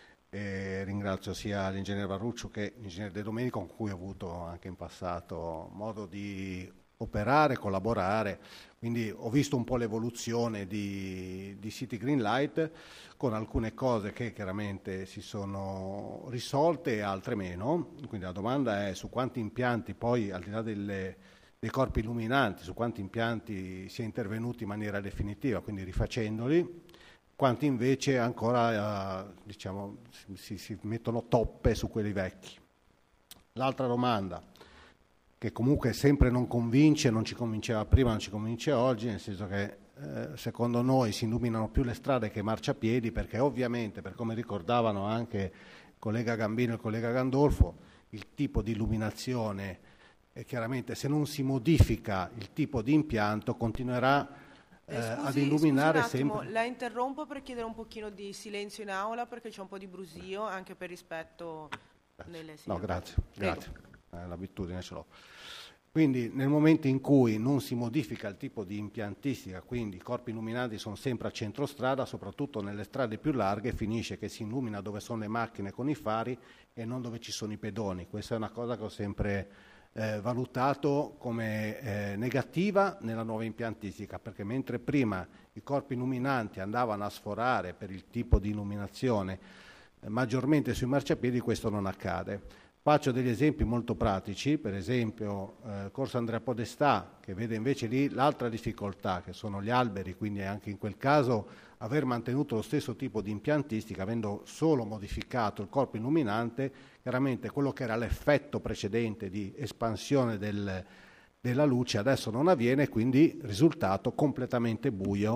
E ringrazio sia l'ingegnere Varruccio che l'ingegnere De Domenico, con cui ho avuto anche in passato modo di operare, collaborare, quindi ho visto un po' l'evoluzione di, di City Green Light, con alcune cose che chiaramente si sono risolte e altre meno. Quindi la domanda è su quanti impianti poi, al di là delle, dei corpi illuminanti, su quanti impianti si è intervenuti in maniera definitiva, quindi rifacendoli, quanti invece ancora eh, diciamo, si, si mettono toppe su quelli vecchi. L'altra domanda, che comunque sempre non convince, non ci convinceva prima, non ci convince oggi, nel senso che eh, secondo noi si illuminano più le strade che i marciapiedi, perché ovviamente, per come ricordavano anche il collega Gambino e il collega Gandolfo, il tipo di illuminazione, eh, chiaramente se non si modifica il tipo di impianto, continuerà Eh, scusi, ad illuminare scusi un attimo, sempre. La interrompo per chiedere un pochino di silenzio in aula, perché c'è un po' di brusio, anche per rispetto delle No, grazie, Prego. grazie. Eh, l'abitudine ce l'ho. Quindi nel momento in cui non si modifica il tipo di impiantistica, quindi i corpi illuminati sono sempre a centro strada, soprattutto nelle strade più larghe, finisce che si illumina dove sono le macchine con i fari e non dove ci sono i pedoni. Questa è una cosa che ho sempre Eh, valutato come eh, negativa nella nuova impiantistica, perché mentre prima i corpi illuminanti andavano a sforare per il tipo di illuminazione eh, maggiormente sui marciapiedi, questo non accade. Faccio degli esempi molto pratici, per esempio eh, Corso Andrea Podestà, che vede invece lì l'altra difficoltà, che sono gli alberi, quindi anche in quel caso aver mantenuto lo stesso tipo di impiantistica, avendo solo modificato il corpo illuminante, chiaramente quello che era l'effetto precedente di espansione del, della luce adesso non avviene, quindi risultato completamente buio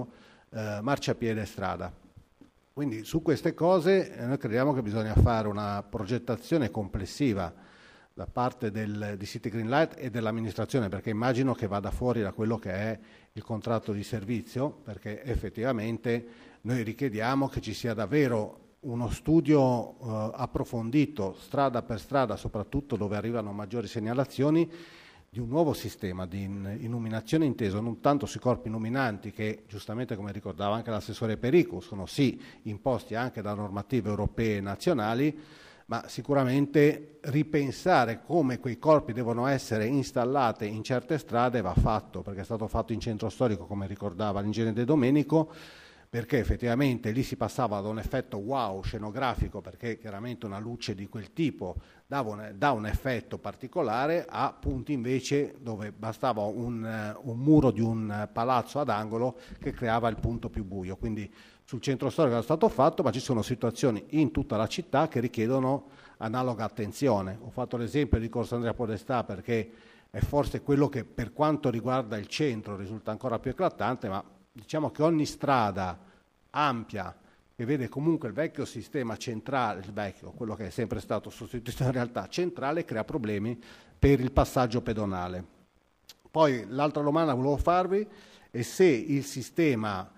eh, marciapiede e strada. Quindi su queste cose eh, noi crediamo che bisogna fare una progettazione complessiva da parte del, di City Green Light e dell'amministrazione, perché immagino che vada fuori da quello che è il contratto di servizio, perché effettivamente noi richiediamo che ci sia davvero uno studio eh, approfondito, strada per strada, soprattutto dove arrivano maggiori segnalazioni, di un nuovo sistema di illuminazione inteso non tanto sui corpi illuminanti che, giustamente come ricordava anche l'assessore Pericu, sono sì imposti anche da normative europee e nazionali, ma sicuramente ripensare come quei corpi devono essere installati in certe strade va fatto, perché è stato fatto in centro storico, come ricordava l'ingegnere De Domenico, perché effettivamente lì si passava da un effetto wow scenografico, perché chiaramente una luce di quel tipo dava un, dà un effetto particolare, a punti invece dove bastava un, un muro di un palazzo ad angolo che creava il punto più buio. Quindi sul centro storico è stato fatto, ma ci sono situazioni in tutta la città che richiedono analoga attenzione. Ho fatto l'esempio di Corso Andrea Podestà perché è forse quello che per quanto riguarda il centro risulta ancora più eclatante, ma diciamo che ogni strada ampia che vede comunque il vecchio sistema centrale, il vecchio, quello che è sempre stato sostituito in realtà centrale, crea problemi per il passaggio pedonale. Poi l'altra domanda che volevo farvi è se il sistema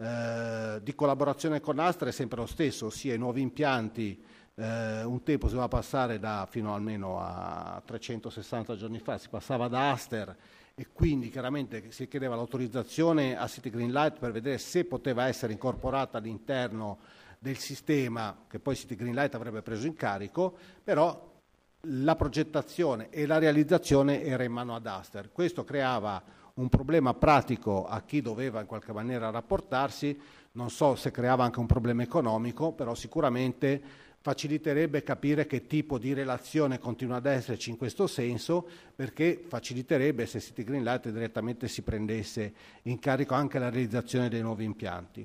eh, di collaborazione con Aster è sempre lo stesso, ossia i nuovi impianti, eh, un tempo si doveva passare da fino almeno a trecentosessanta giorni fa, si passava da Aster e quindi chiaramente si chiedeva l'autorizzazione a City Green Light per vedere se poteva essere incorporata all'interno del sistema che poi City Green Light avrebbe preso in carico, però la progettazione e la realizzazione era in mano ad Aster. Questo creava un problema pratico a chi doveva in qualche maniera rapportarsi, non so se creava anche un problema economico, però sicuramente faciliterebbe capire che tipo di relazione continua ad esserci in questo senso, perché faciliterebbe se City Green Light direttamente si prendesse in carico anche la realizzazione dei nuovi impianti.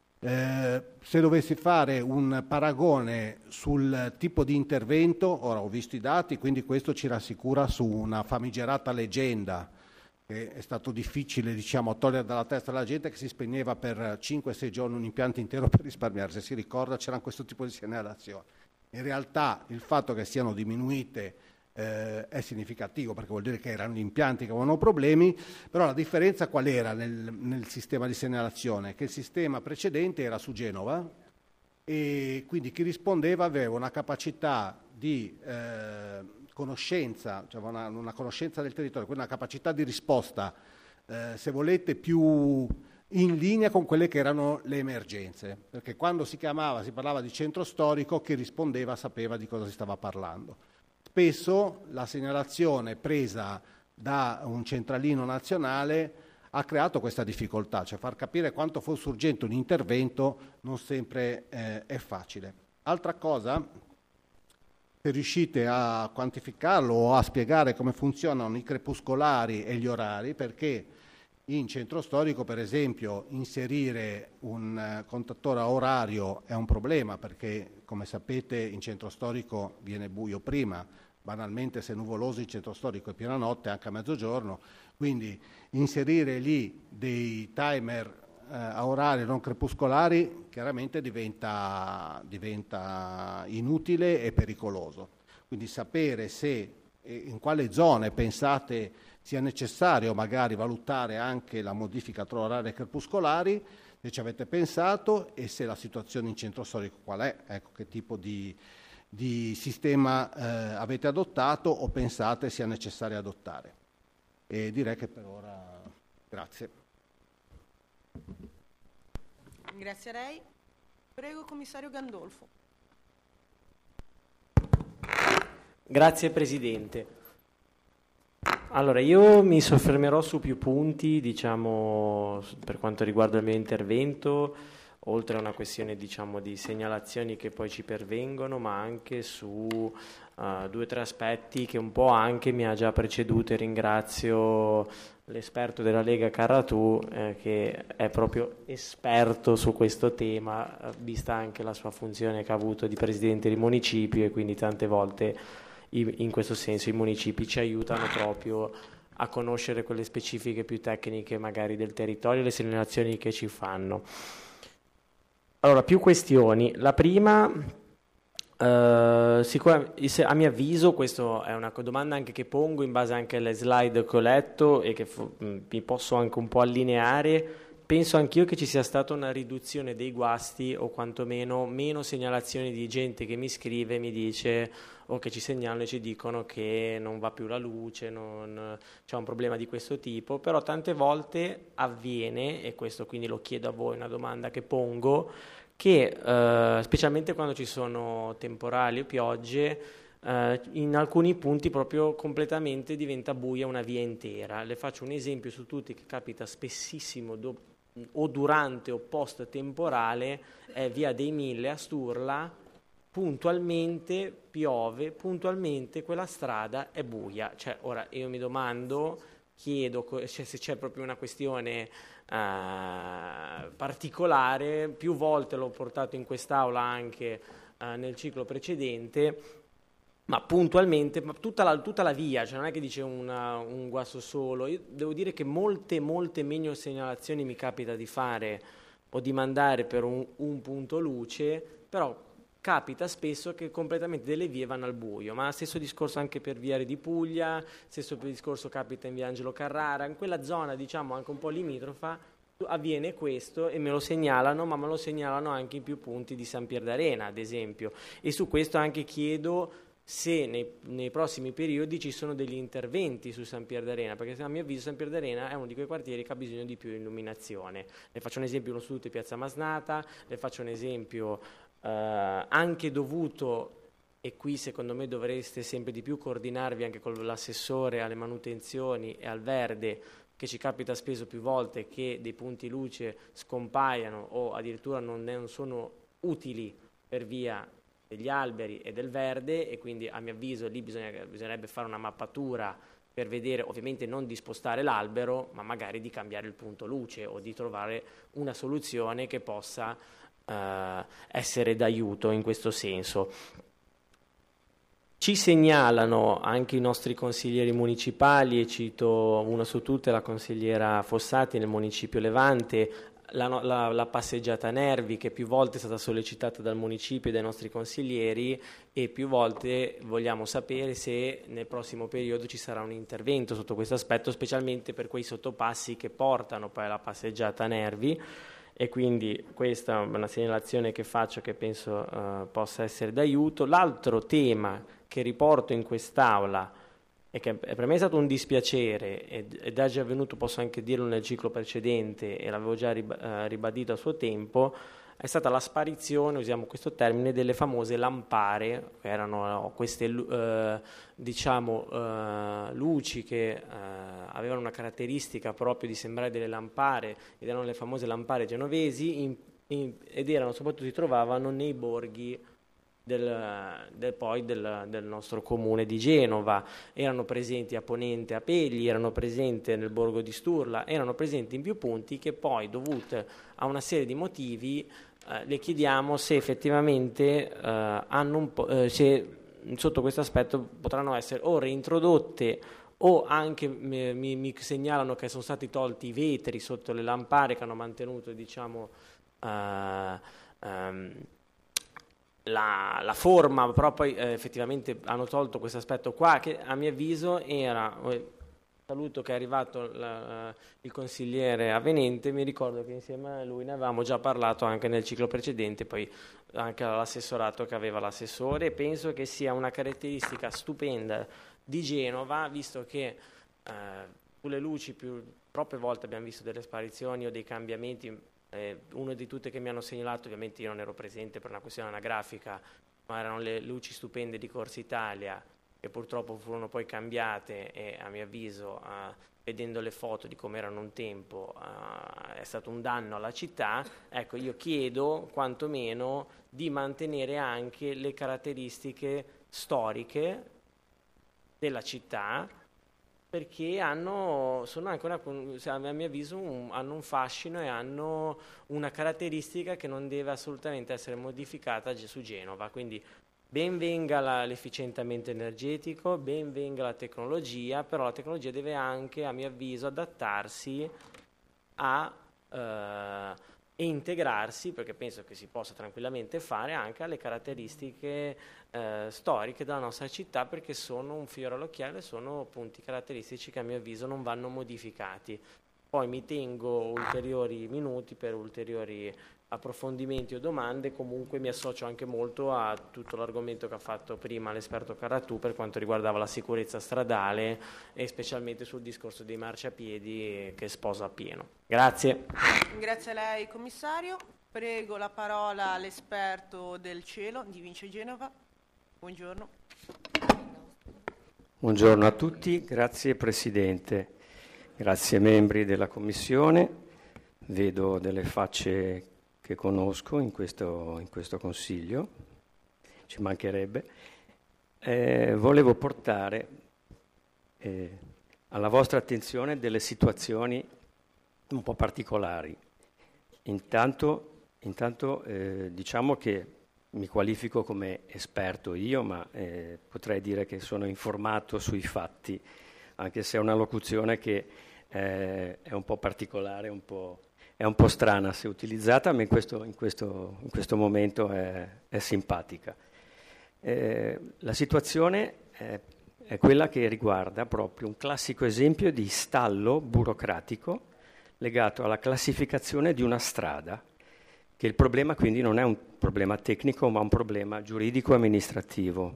Eh, se dovessi fare un paragone sul tipo di intervento, ora ho visto i dati, quindi questo ci rassicura su una famigerata leggenda che è stato difficile, diciamo, togliere dalla testa alla gente, che si spegneva per cinque sei giorni un impianto intero per risparmiare. Se si ricorda c'era questo tipo di segnalazione. In realtà il fatto che siano diminuite eh, è significativo, perché vuol dire che erano gli impianti che avevano problemi, però la differenza qual era nel, nel sistema di segnalazione? Che il sistema precedente era su Genova e quindi chi rispondeva aveva una capacità di eh, conoscenza, cioè una, una conoscenza del territorio, quindi una capacità di risposta, eh, se volete, più in linea con quelle che erano le emergenze, perché quando si chiamava, si parlava di centro storico, chi rispondeva sapeva di cosa si stava parlando. Spesso la segnalazione presa da un centralino nazionale ha creato questa difficoltà, cioè far capire quanto fosse urgente un intervento non sempre eh, è facile. Altra cosa, se riuscite a quantificarlo o a spiegare come funzionano i crepuscolari e gli orari, perché in centro storico, per esempio, inserire un uh, contatore a orario è un problema, perché come sapete in centro storico viene buio prima, banalmente se è nuvoloso in centro storico è piena notte anche a mezzogiorno, quindi inserire lì dei timer uh, a orario non crepuscolari chiaramente diventa, diventa inutile e pericoloso. Quindi sapere se e in quale zone pensate sia necessario magari valutare anche la modifica tra orari e crepuscolari, se ci avete pensato, e se la situazione in centro storico qual è, ecco, che tipo di, di sistema eh, avete adottato o pensate sia necessario adottare. E direi che per ora grazie. Ringrazierei. Prego, commissario Gandolfo. Grazie Presidente. Allora, io mi soffermerò su più punti, diciamo, per quanto riguarda il mio intervento, oltre a una questione, diciamo, di segnalazioni che poi ci pervengono, ma anche su uh, due o tre aspetti che un po' anche mi ha già preceduto, e ringrazio l'esperto della Lega Carratù eh, che è proprio esperto su questo tema, vista anche la sua funzione che ha avuto di Presidente di municipio, e quindi tante volte in questo senso i municipi ci aiutano proprio a conoscere quelle specifiche più tecniche magari del territorio e le segnalazioni che ci fanno. Allora, più questioni. La prima, eh, sicuramente, a mio avviso, questa è una domanda anche che pongo in base anche alle slide che ho letto e che f- mi posso anche un po' allineare. Penso anch'io che ci sia stata una riduzione dei guasti o quantomeno meno segnalazioni di gente che mi scrive e mi dice o che ci segnalano e ci dicono che non va più la luce, non, c'è un problema di questo tipo, però tante volte avviene, e questo quindi lo chiedo a voi, una domanda che pongo, che eh, specialmente quando ci sono temporali o piogge, Uh, in alcuni punti proprio completamente diventa buia una via intera. Le faccio un esempio su tutti che capita spessissimo do- o durante o post temporale, è via dei Mille a Sturla, puntualmente piove, puntualmente quella strada è buia. Cioè, ora io mi domando, chiedo cioè, se c'è proprio una questione uh, particolare, più volte l'ho portato in quest'aula anche uh, nel ciclo precedente, ma puntualmente, ma tutta, la, tutta la via, cioè non è che dice una, un guasto solo. Io devo dire che molte, molte meno segnalazioni mi capita di fare o di mandare per un, un punto luce, però capita spesso che completamente delle vie vanno al buio, ma stesso discorso anche per Viale di Puglia, stesso discorso capita in via Angelo Carrara, in quella zona diciamo anche un po' limitrofa avviene questo e me lo segnalano, ma me lo segnalano anche in più punti di San Pier d'Arena ad esempio, e su questo anche chiedo se nei, nei prossimi periodi ci sono degli interventi su San Pier d'Arena, perché a mio avviso San Pier d'Arena è uno di quei quartieri che ha bisogno di più illuminazione. Le faccio un esempio, uno studio di Piazza Masnata, le faccio un esempio eh, anche dovuto, e qui secondo me dovreste sempre di più coordinarvi anche con l'assessore alle manutenzioni e al verde, che ci capita spesso più volte che dei punti luce scompaiano o addirittura non, non sono utili per via degli alberi e del verde, e quindi a mio avviso lì bisogna, bisognerebbe fare una mappatura per vedere, ovviamente non di spostare l'albero, ma magari di cambiare il punto luce o di trovare una soluzione che possa eh, essere d'aiuto in questo senso. Ci segnalano anche i nostri consiglieri municipali, e cito una su tutte la consigliera Fossati nel municipio Levante, La, la, la passeggiata Nervi, che più volte è stata sollecitata dal municipio e dai nostri consiglieri, e più volte vogliamo sapere se nel prossimo periodo ci sarà un intervento sotto questo aspetto, specialmente per quei sottopassi che portano poi alla passeggiata Nervi, e quindi questa è una segnalazione che faccio che penso uh, possa essere d'aiuto. L'altro tema che riporto in quest'Aula e che per me è stato un dispiacere ed è già avvenuto, posso anche dirlo, nel ciclo precedente e l'avevo già ribadito a suo tempo, è stata la sparizione, usiamo questo termine, delle famose lampare, che erano queste eh, diciamo eh, luci che eh, avevano una caratteristica proprio di sembrare delle lampare, ed erano le famose lampare genovesi, in, in, ed erano soprattutto, si trovavano nei borghi Del, del, poi del, del nostro comune di Genova. Erano presenti a Ponente, a Pegli, erano presenti nel borgo di Sturla, erano presenti in più punti che poi, dovute a una serie di motivi, eh, le chiediamo se effettivamente eh, hanno un po', eh, se sotto questo aspetto potranno essere o reintrodotte o anche mi, mi, mi segnalano che sono stati tolti i vetri sotto le lampare che hanno mantenuto, diciamo, eh, um, La, la forma, però poi eh, effettivamente hanno tolto questo aspetto qua che a mio avviso era, eh, saluto che è arrivato la, il consigliere avvenente, mi ricordo che insieme a lui ne avevamo già parlato anche nel ciclo precedente, poi anche all'assessorato che aveva l'assessore, e penso che sia una caratteristica stupenda di Genova, visto che eh, sulle luci più troppe volte abbiamo visto delle sparizioni o dei cambiamenti. Eh, uno di tutte che mi hanno segnalato, ovviamente io non ero presente per una questione anagrafica, ma erano le luci stupende di Corsa Italia, che purtroppo furono poi cambiate e a mio avviso, eh, vedendo le foto di come erano un tempo, eh, è stato un danno alla città. Ecco, io chiedo quantomeno di mantenere anche le caratteristiche storiche della città, perché hanno, sono anche una, a mio avviso un, hanno un fascino e hanno una caratteristica che non deve assolutamente essere modificata su Genova. Quindi Ben venga la, l'efficientamento energetico, ben venga la tecnologia, però la tecnologia deve anche, a mio avviso, adattarsi a eh, integrarsi, perché penso che si possa tranquillamente fare anche alle caratteristiche eh, storiche della nostra città, perché sono un fiore all'occhiello e sono punti caratteristici che a mio avviso non vanno modificati. Poi mi tengo ulteriori minuti per ulteriori approfondimenti o domande. Comunque mi associo anche molto a tutto l'argomento che ha fatto prima l'esperto Carratù per quanto riguardava la sicurezza stradale e specialmente sul discorso dei marciapiedi, che sposa appieno. Grazie. Grazie a lei commissario. Prego la parola all'esperto del cielo di Vince Genova. Buongiorno. Buongiorno a tutti, grazie Presidente, grazie membri della Commissione. Vedo delle facce che conosco in questo, in questo Consiglio, ci mancherebbe. Eh, volevo portare eh, alla vostra attenzione delle situazioni un po' particolari. Intanto, intanto eh, diciamo che mi qualifico come esperto io, ma eh, potrei dire che sono informato sui fatti, anche se è una locuzione che eh, è un po' particolare, un po'... è un po' strana se utilizzata, ma in questo, in questo, in questo momento è, è simpatica. Eh, la situazione è, è quella che riguarda proprio un classico esempio di stallo burocratico legato alla classificazione di una strada, che il problema quindi non è un problema tecnico, ma un problema giuridico-amministrativo.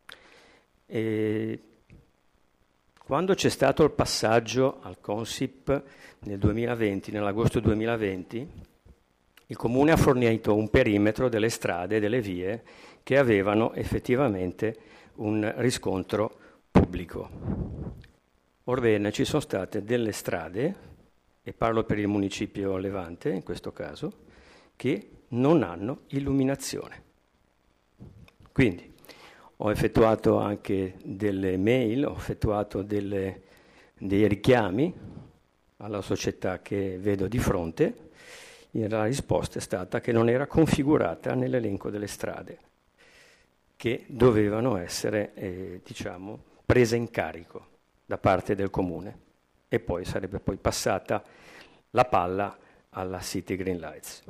E quando c'è stato il passaggio al Consip nel duemilaventi, nell'agosto duemilaventi, il Comune ha fornito un perimetro delle strade e delle vie che avevano effettivamente un riscontro pubblico. Orbene, ci sono state delle strade, e parlo per il municipio Levante in questo caso, che non hanno illuminazione. Quindi ho effettuato anche delle mail, ho effettuato delle, dei richiami alla società che vedo di fronte, e la risposta è stata che non era configurata nell'elenco delle strade che dovevano essere eh, diciamo, prese in carico da parte del Comune, e poi sarebbe poi passata la palla alla City Green Lights.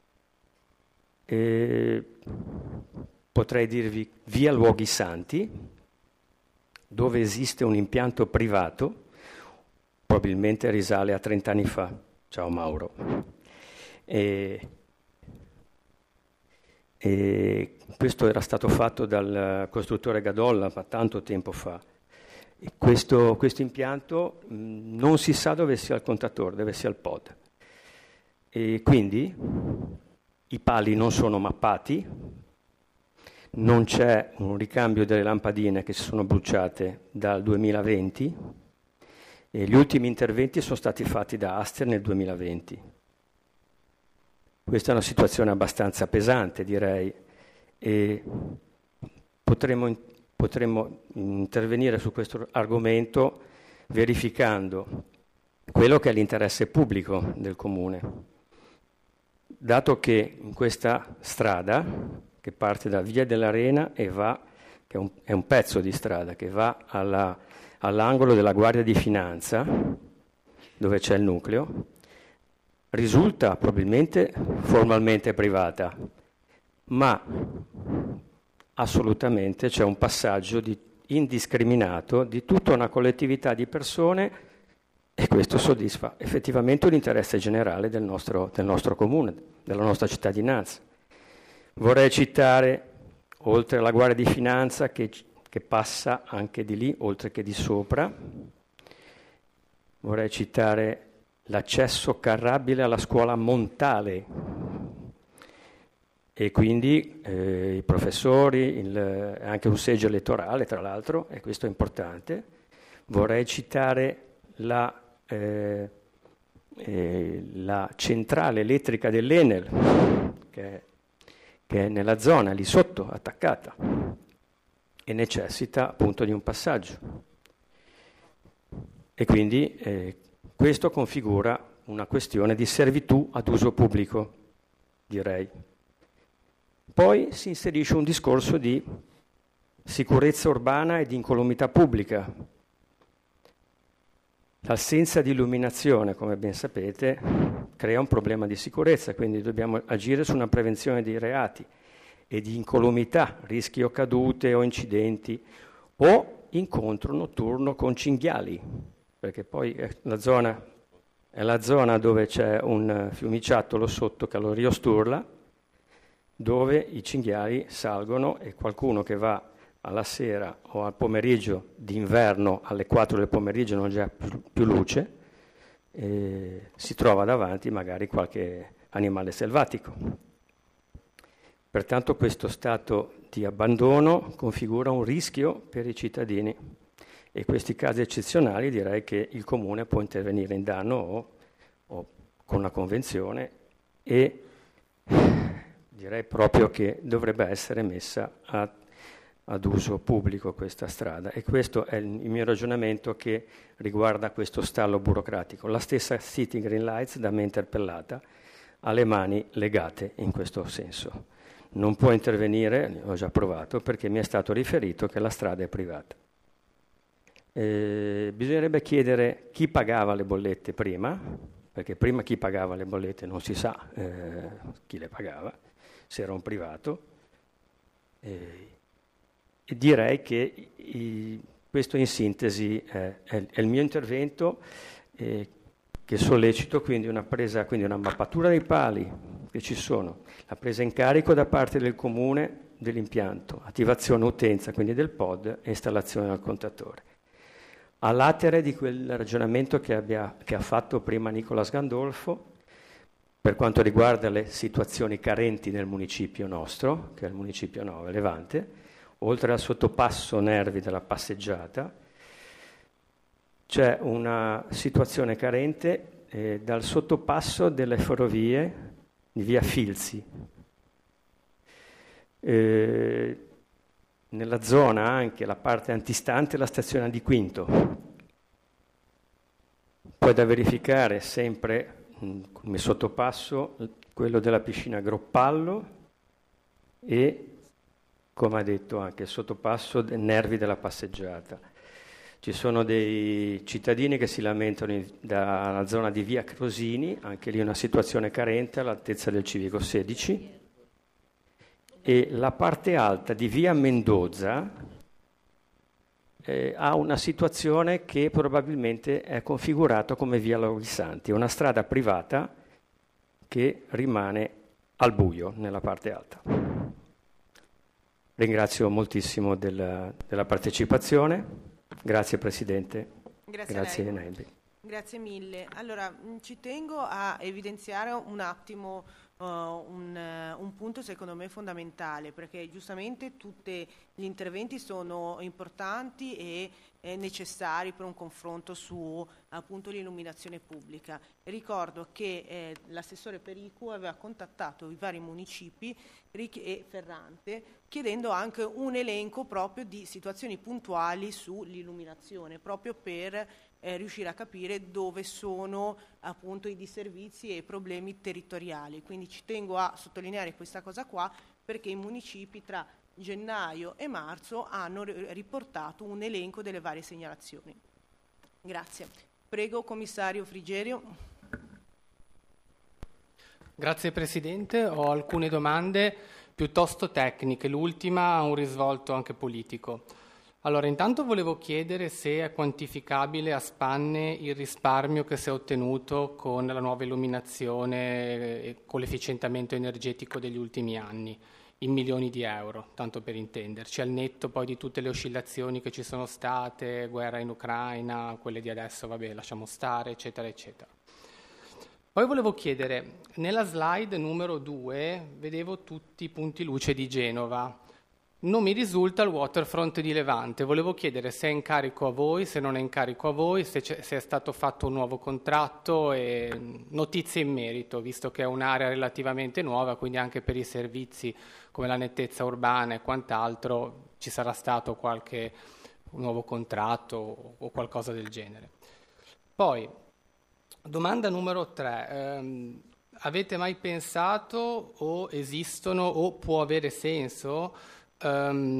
E potrei dirvi via Luoghi Santi, dove esiste un impianto privato, probabilmente risale a trenta anni fa. Ciao Mauro. E, e questo era stato fatto dal costruttore Gadolla ma tanto tempo fa. E questo, questo impianto mh, non si sa dove sia il contatore, dove sia il pod. E quindi i pali non sono mappati, non c'è un ricambio delle lampadine che si sono bruciate dal duemilaventi, e gli ultimi interventi sono stati fatti da Aster nel duemilaventi. Questa è una situazione abbastanza pesante, direi, e potremmo, potremmo intervenire su questo argomento verificando quello che è l'interesse pubblico del Comune. Dato che in questa strada, che parte da Via dell'Arena e va, che è un, è un pezzo di strada, che va alla, all'angolo della Guardia di Finanza, dove c'è il nucleo, risulta probabilmente formalmente privata, ma assolutamente c'è un passaggio di indiscriminato di tutta una collettività di persone, e questo soddisfa effettivamente l'interesse generale del nostro, del nostro comune, della nostra cittadinanza. Vorrei citare, oltre alla Guardia di Finanza, che, che passa anche di lì, oltre che di sopra, vorrei citare l'accesso carrabile alla scuola Montale, e quindi eh, i professori, il, anche un seggio elettorale tra l'altro, e questo è importante. Vorrei citare la, eh, eh, la centrale elettrica dell'Enel, che è, che è nella zona lì sotto, attaccata, e necessita appunto di un passaggio. E quindi eh, questo configura una questione di servitù ad uso pubblico, direi. Poi si inserisce un discorso di sicurezza urbana e di incolumità pubblica. L'assenza di illuminazione, come ben sapete, crea un problema di sicurezza, quindi dobbiamo agire su una prevenzione dei reati e di incolumità, rischi o cadute o incidenti o incontro notturno con cinghiali, perché poi è la zona, è la zona dove c'è un fiumiciattolo sotto che lo riosturla, dove i cinghiali salgono e qualcuno che va alla sera o al pomeriggio d'inverno alle quattro del pomeriggio non c'è più, più luce, e si trova davanti magari qualche animale selvatico. Pertanto questo stato di abbandono configura un rischio per i cittadini e in questi casi eccezionali direi che il Comune può intervenire in danno o, o con una convenzione, e direi proprio che dovrebbe essere messa a ad uso pubblico questa strada, e questo è il mio ragionamento che riguarda questo stallo burocratico. La stessa City Green Lights, da me interpellata, ha le mani legate in questo senso. Non può intervenire, ho già provato, perché mi è stato riferito che la strada è privata. Eh, bisognerebbe chiedere chi pagava le bollette prima, perché prima chi pagava le bollette non si sa eh, chi le pagava, se era un privato. Eh, Direi che i, questo in sintesi è, è, è il mio intervento, eh, che sollecito quindi una presa, quindi una mappatura dei pali che ci sono, la presa in carico da parte del Comune dell'impianto, attivazione utenza quindi del pod e installazione del contatore. A latere di quel ragionamento che, abbia, che ha fatto prima Nicolas Gandolfo per quanto riguarda le situazioni carenti nel municipio nostro, che è il municipio nove Levante, oltre al sottopasso Nervi della passeggiata, c'è una situazione carente eh, dal sottopasso delle ferrovie di via Filzi. Eh, nella zona anche la parte antistante la stazione di Quinto. Poi da verificare sempre mh, come sottopasso quello della piscina Groppallo e, come ha detto anche il sottopasso dei Nervi della passeggiata. Ci sono dei cittadini che si lamentano in, dalla zona di via Crosini, anche lì una situazione carente all'altezza del civico sedici, e la parte alta di via Mendoza eh, ha una situazione che probabilmente è configurata come via Lovisanti, una strada privata che rimane al buio nella parte alta. Ringrazio moltissimo della, della partecipazione. Grazie Presidente. Grazie, Grazie Nelly. Grazie mille. Allora, ci tengo a evidenziare un attimo uh, un, uh, un punto secondo me fondamentale, perché giustamente tutti gli interventi sono importanti e eh, necessari per un confronto su appunto l'illuminazione pubblica. Ricordo che eh, l'assessore Pericu aveva contattato i vari municipi e Ferrante chiedendo anche un elenco proprio di situazioni puntuali sull'illuminazione, proprio per eh, riuscire a capire dove sono appunto i disservizi e i problemi territoriali. Quindi ci tengo a sottolineare questa cosa qua, perché i municipi tra gennaio e marzo hanno riportato un elenco delle varie segnalazioni. Grazie. Prego, commissario Frigerio. Grazie Presidente, ho alcune domande piuttosto tecniche, l'ultima ha un risvolto anche politico. Allora, intanto volevo chiedere se è quantificabile a spanne il risparmio che si è ottenuto con la nuova illuminazione e con l'efficientamento energetico degli ultimi anni, in milioni di euro, tanto per intenderci, al netto poi di tutte le oscillazioni che ci sono state, guerra in Ucraina, quelle di adesso, vabbè, lasciamo stare, eccetera, eccetera. Poi volevo chiedere, nella slide numero due vedevo tutti i punti luce di Genova, non mi risulta il waterfront di Levante, volevo chiedere se è in carico a voi, se non è in carico a voi, se, se è stato fatto un nuovo contratto e notizie in merito, visto che è un'area relativamente nuova, quindi anche per i servizi come la nettezza urbana e quant'altro ci sarà stato qualche nuovo contratto o qualcosa del genere. Poi, domanda numero tre, ehm, avete mai pensato o esistono o può avere senso um,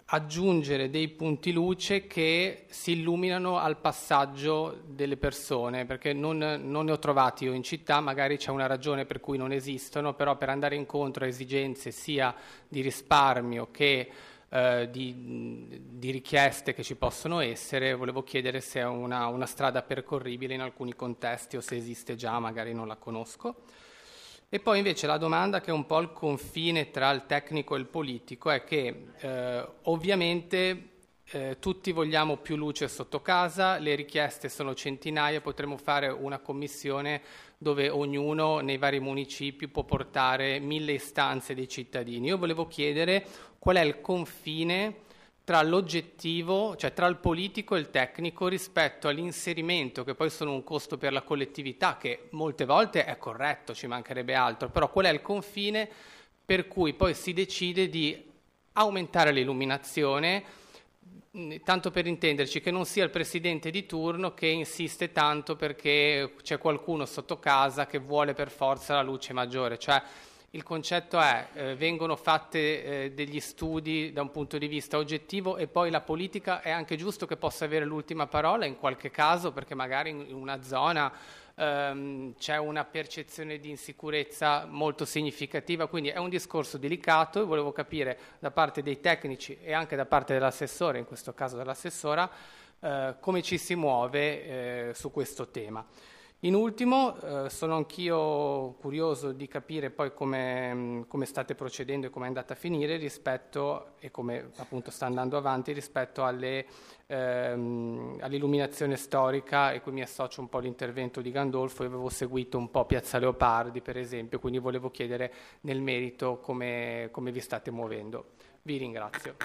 aggiungere dei punti luce che si illuminano al passaggio delle persone, perché non, non ne ho trovati io in città, magari c'è una ragione per cui non esistono, però per andare incontro a esigenze sia di risparmio che eh, di, di richieste che ci possono essere, volevo chiedere se è una, una strada percorribile in alcuni contesti o se esiste già, magari non la conosco. E poi invece la domanda, che è un po' il confine tra il tecnico e il politico, è che eh, ovviamente eh, tutti vogliamo più luce sotto casa, le richieste sono centinaia, potremmo fare una commissione dove ognuno nei vari municipi può portare mille istanze dei cittadini. Io volevo chiedere qual è il confine tra l'oggettivo, cioè tra il politico e il tecnico, rispetto all'inserimento, che poi sono un costo per la collettività, che molte volte è corretto, ci mancherebbe altro, però qual è il confine per cui poi si decide di aumentare l'illuminazione, tanto per intenderci, che non sia il presidente di turno che insiste tanto perché c'è qualcuno sotto casa che vuole per forza la luce maggiore, cioè il concetto è eh, vengono fatte eh, degli studi da un punto di vista oggettivo e poi la politica è anche giusto che possa avere l'ultima parola in qualche caso, perché magari in una zona ehm, c'è una percezione di insicurezza molto significativa, quindi è un discorso delicato e volevo capire da parte dei tecnici e anche da parte dell'assessore, in questo caso dell'assessora, eh, come ci si muove eh, su questo tema. In ultimo, eh, sono anch'io curioso di capire poi come, come state procedendo e come è andata a finire rispetto, e come appunto sta andando avanti, rispetto alle, ehm, all'illuminazione storica, e qui mi associo un po' all'intervento di Gandolfo. Io avevo seguito un po' Piazza Leopardi, per esempio, quindi volevo chiedere nel merito come, come vi state muovendo. Vi ringrazio.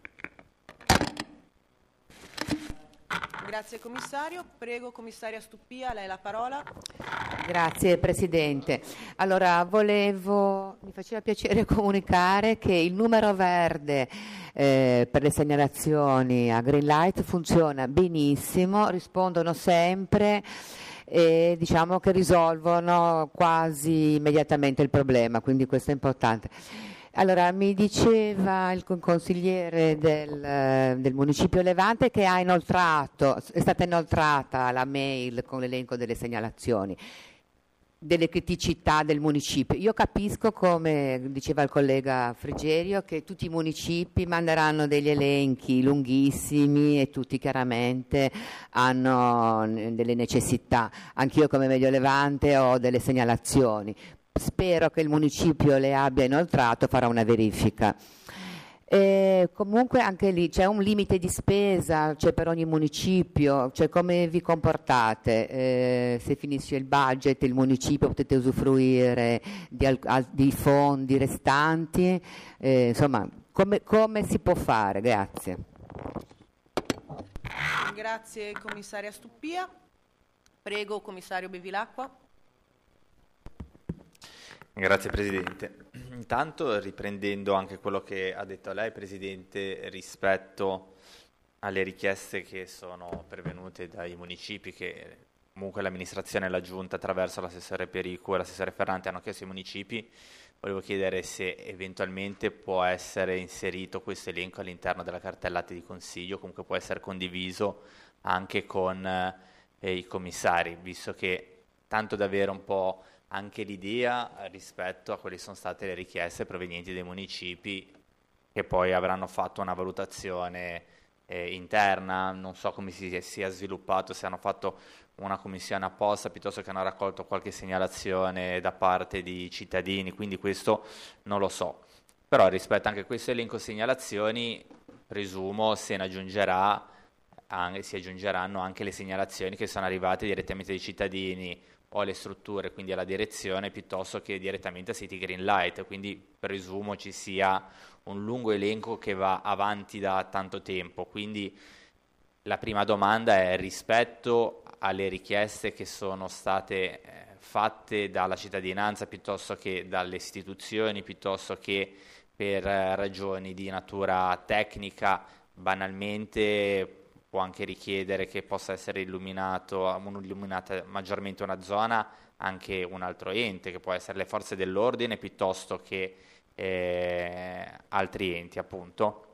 Grazie commissario. Prego commissaria Stuppia, a lei la parola. Grazie Presidente. Allora volevo, mi faceva piacere comunicare che il numero verde eh, per le segnalazioni a Green Light funziona benissimo, rispondono sempre e diciamo che risolvono quasi immediatamente il problema, quindi questo è importante. Allora, mi diceva il consigliere del, del Municipio Levante che ha inoltrato, è stata inoltrata la mail con l'elenco delle segnalazioni, delle criticità del municipio. Io capisco, come diceva il collega Frigerio, che tutti i municipi manderanno degli elenchi lunghissimi e tutti chiaramente hanno delle necessità. Anch'io come Medio Levante ho delle segnalazioni. Spero che il municipio le abbia inoltrato, farà una verifica. E comunque anche lì c'è un limite di spesa, c'è per ogni municipio, cioè come vi comportate? Eh, se finisce il budget, il municipio potete usufruire di, al, al, di fondi restanti, eh, insomma come, come si può fare? Grazie. Grazie commissaria Stuppia. Prego commissario Bevilacqua. Grazie Presidente. Intanto, riprendendo anche quello che ha detto lei Presidente rispetto alle richieste che sono pervenute dai municipi, che comunque l'amministrazione e la Giunta attraverso l'assessore Perico e l'assessore Ferrante hanno chiesto ai municipi, volevo chiedere se eventualmente può essere inserito questo elenco all'interno della cartella atti di consiglio, comunque può essere condiviso anche con eh, i commissari, visto che tanto da avere un po' anche l'idea rispetto a quali sono state le richieste provenienti dai municipi, che poi avranno fatto una valutazione eh, interna, non so come si sia sviluppato, se hanno fatto una commissione apposta piuttosto che hanno raccolto qualche segnalazione da parte di cittadini, quindi questo non lo so. Però rispetto anche a questo elenco segnalazioni, presumo se ne aggiungerà, anche, si aggiungeranno anche le segnalazioni che sono arrivate direttamente dai cittadini o alle strutture, quindi alla direzione, piuttosto che direttamente a City Green Light, quindi presumo ci sia un lungo elenco che va avanti da tanto tempo. Quindi la prima domanda è rispetto alle richieste che sono state eh, fatte dalla cittadinanza piuttosto che dalle istituzioni, piuttosto che per eh, ragioni di natura tecnica, banalmente può anche richiedere che possa essere illuminato, illuminata maggiormente una zona, anche un altro ente, che può essere le forze dell'ordine piuttosto che eh, altri enti, appunto.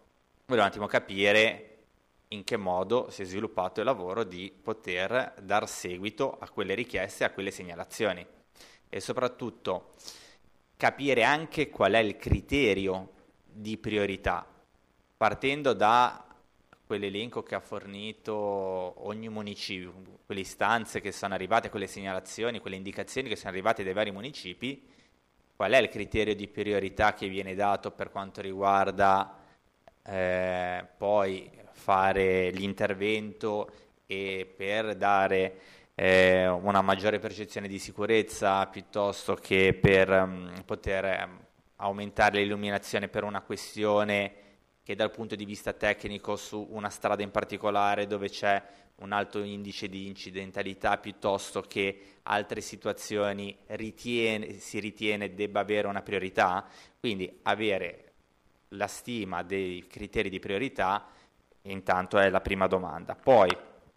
volevo un attimo capire in che modo si è sviluppato il lavoro di poter dar seguito a quelle richieste, a quelle segnalazioni e soprattutto capire anche qual è il criterio di priorità, partendo da quell'elenco che ha fornito ogni municipio, quelle istanze che sono arrivate, quelle segnalazioni, quelle indicazioni che sono arrivate dai vari municipi, qual è il criterio di priorità che viene dato per quanto riguarda eh, poi fare l'intervento e per dare eh, una maggiore percezione di sicurezza piuttosto che per um, poter um, aumentare l'illuminazione per una questione che dal punto di vista tecnico su una strada in particolare dove c'è un alto indice di incidentalità piuttosto che altre situazioni ritiene, si ritiene debba avere una priorità, quindi avere la stima dei criteri di priorità intanto è la prima domanda. Poi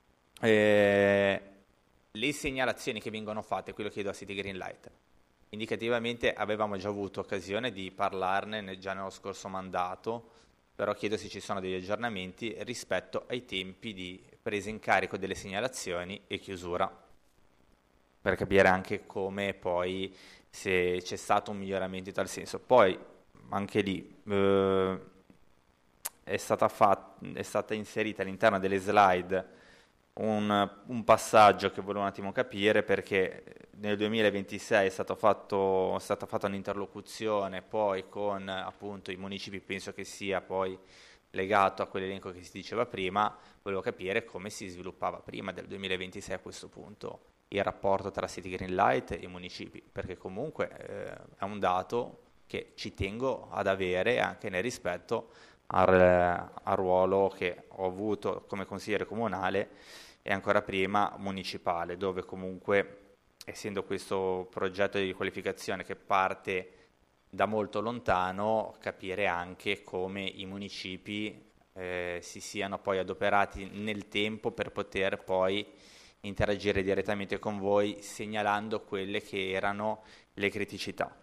eh, le segnalazioni che vengono fatte, quello chiedo a City Green Light, indicativamente avevamo già avuto occasione di parlarne nel, già nello scorso mandato, però chiedo se ci sono degli aggiornamenti rispetto ai tempi di presa in carico delle segnalazioni e chiusura, per capire anche come poi se c'è stato un miglioramento in tal senso. Poi anche lì eh, è, stata fat- è stata inserita all'interno delle slide un, un passaggio che volevo un attimo capire, perché nel duemilaventisei è, stato fatto, è stata fatta un'interlocuzione poi con appunto i municipi, penso che sia poi legato a quell'elenco che si diceva prima. Volevo capire come si sviluppava prima del duemilaventisei a questo punto il rapporto tra City Green Light e i municipi, perché comunque eh, è un dato che ci tengo ad avere anche nel rispetto al, al ruolo che ho avuto come consigliere comunale e ancora prima municipale, dove comunque, essendo questo progetto di riqualificazione che parte da molto lontano, capire anche come i municipi eh, si siano poi adoperati nel tempo per poter poi interagire direttamente con voi, segnalando quelle che erano le criticità.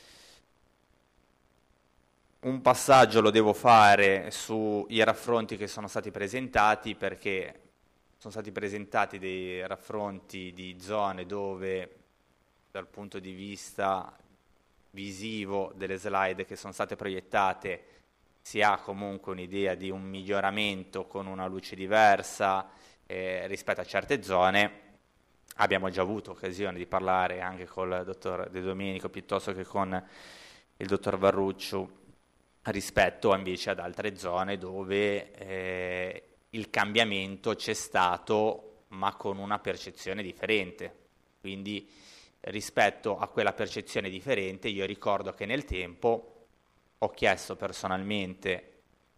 Un passaggio lo devo fare sui raffronti che sono stati presentati, perché sono stati presentati dei raffronti di zone dove dal punto di vista visivo delle slide che sono state proiettate si ha comunque un'idea di un miglioramento con una luce diversa eh, rispetto a certe zone. Abbiamo già avuto occasione di parlare anche col dottor De Domenico piuttosto che con il dottor Varrucciu rispetto invece ad altre zone dove eh, il cambiamento c'è stato ma con una percezione differente. Quindi rispetto a quella percezione differente io ricordo che nel tempo ho chiesto personalmente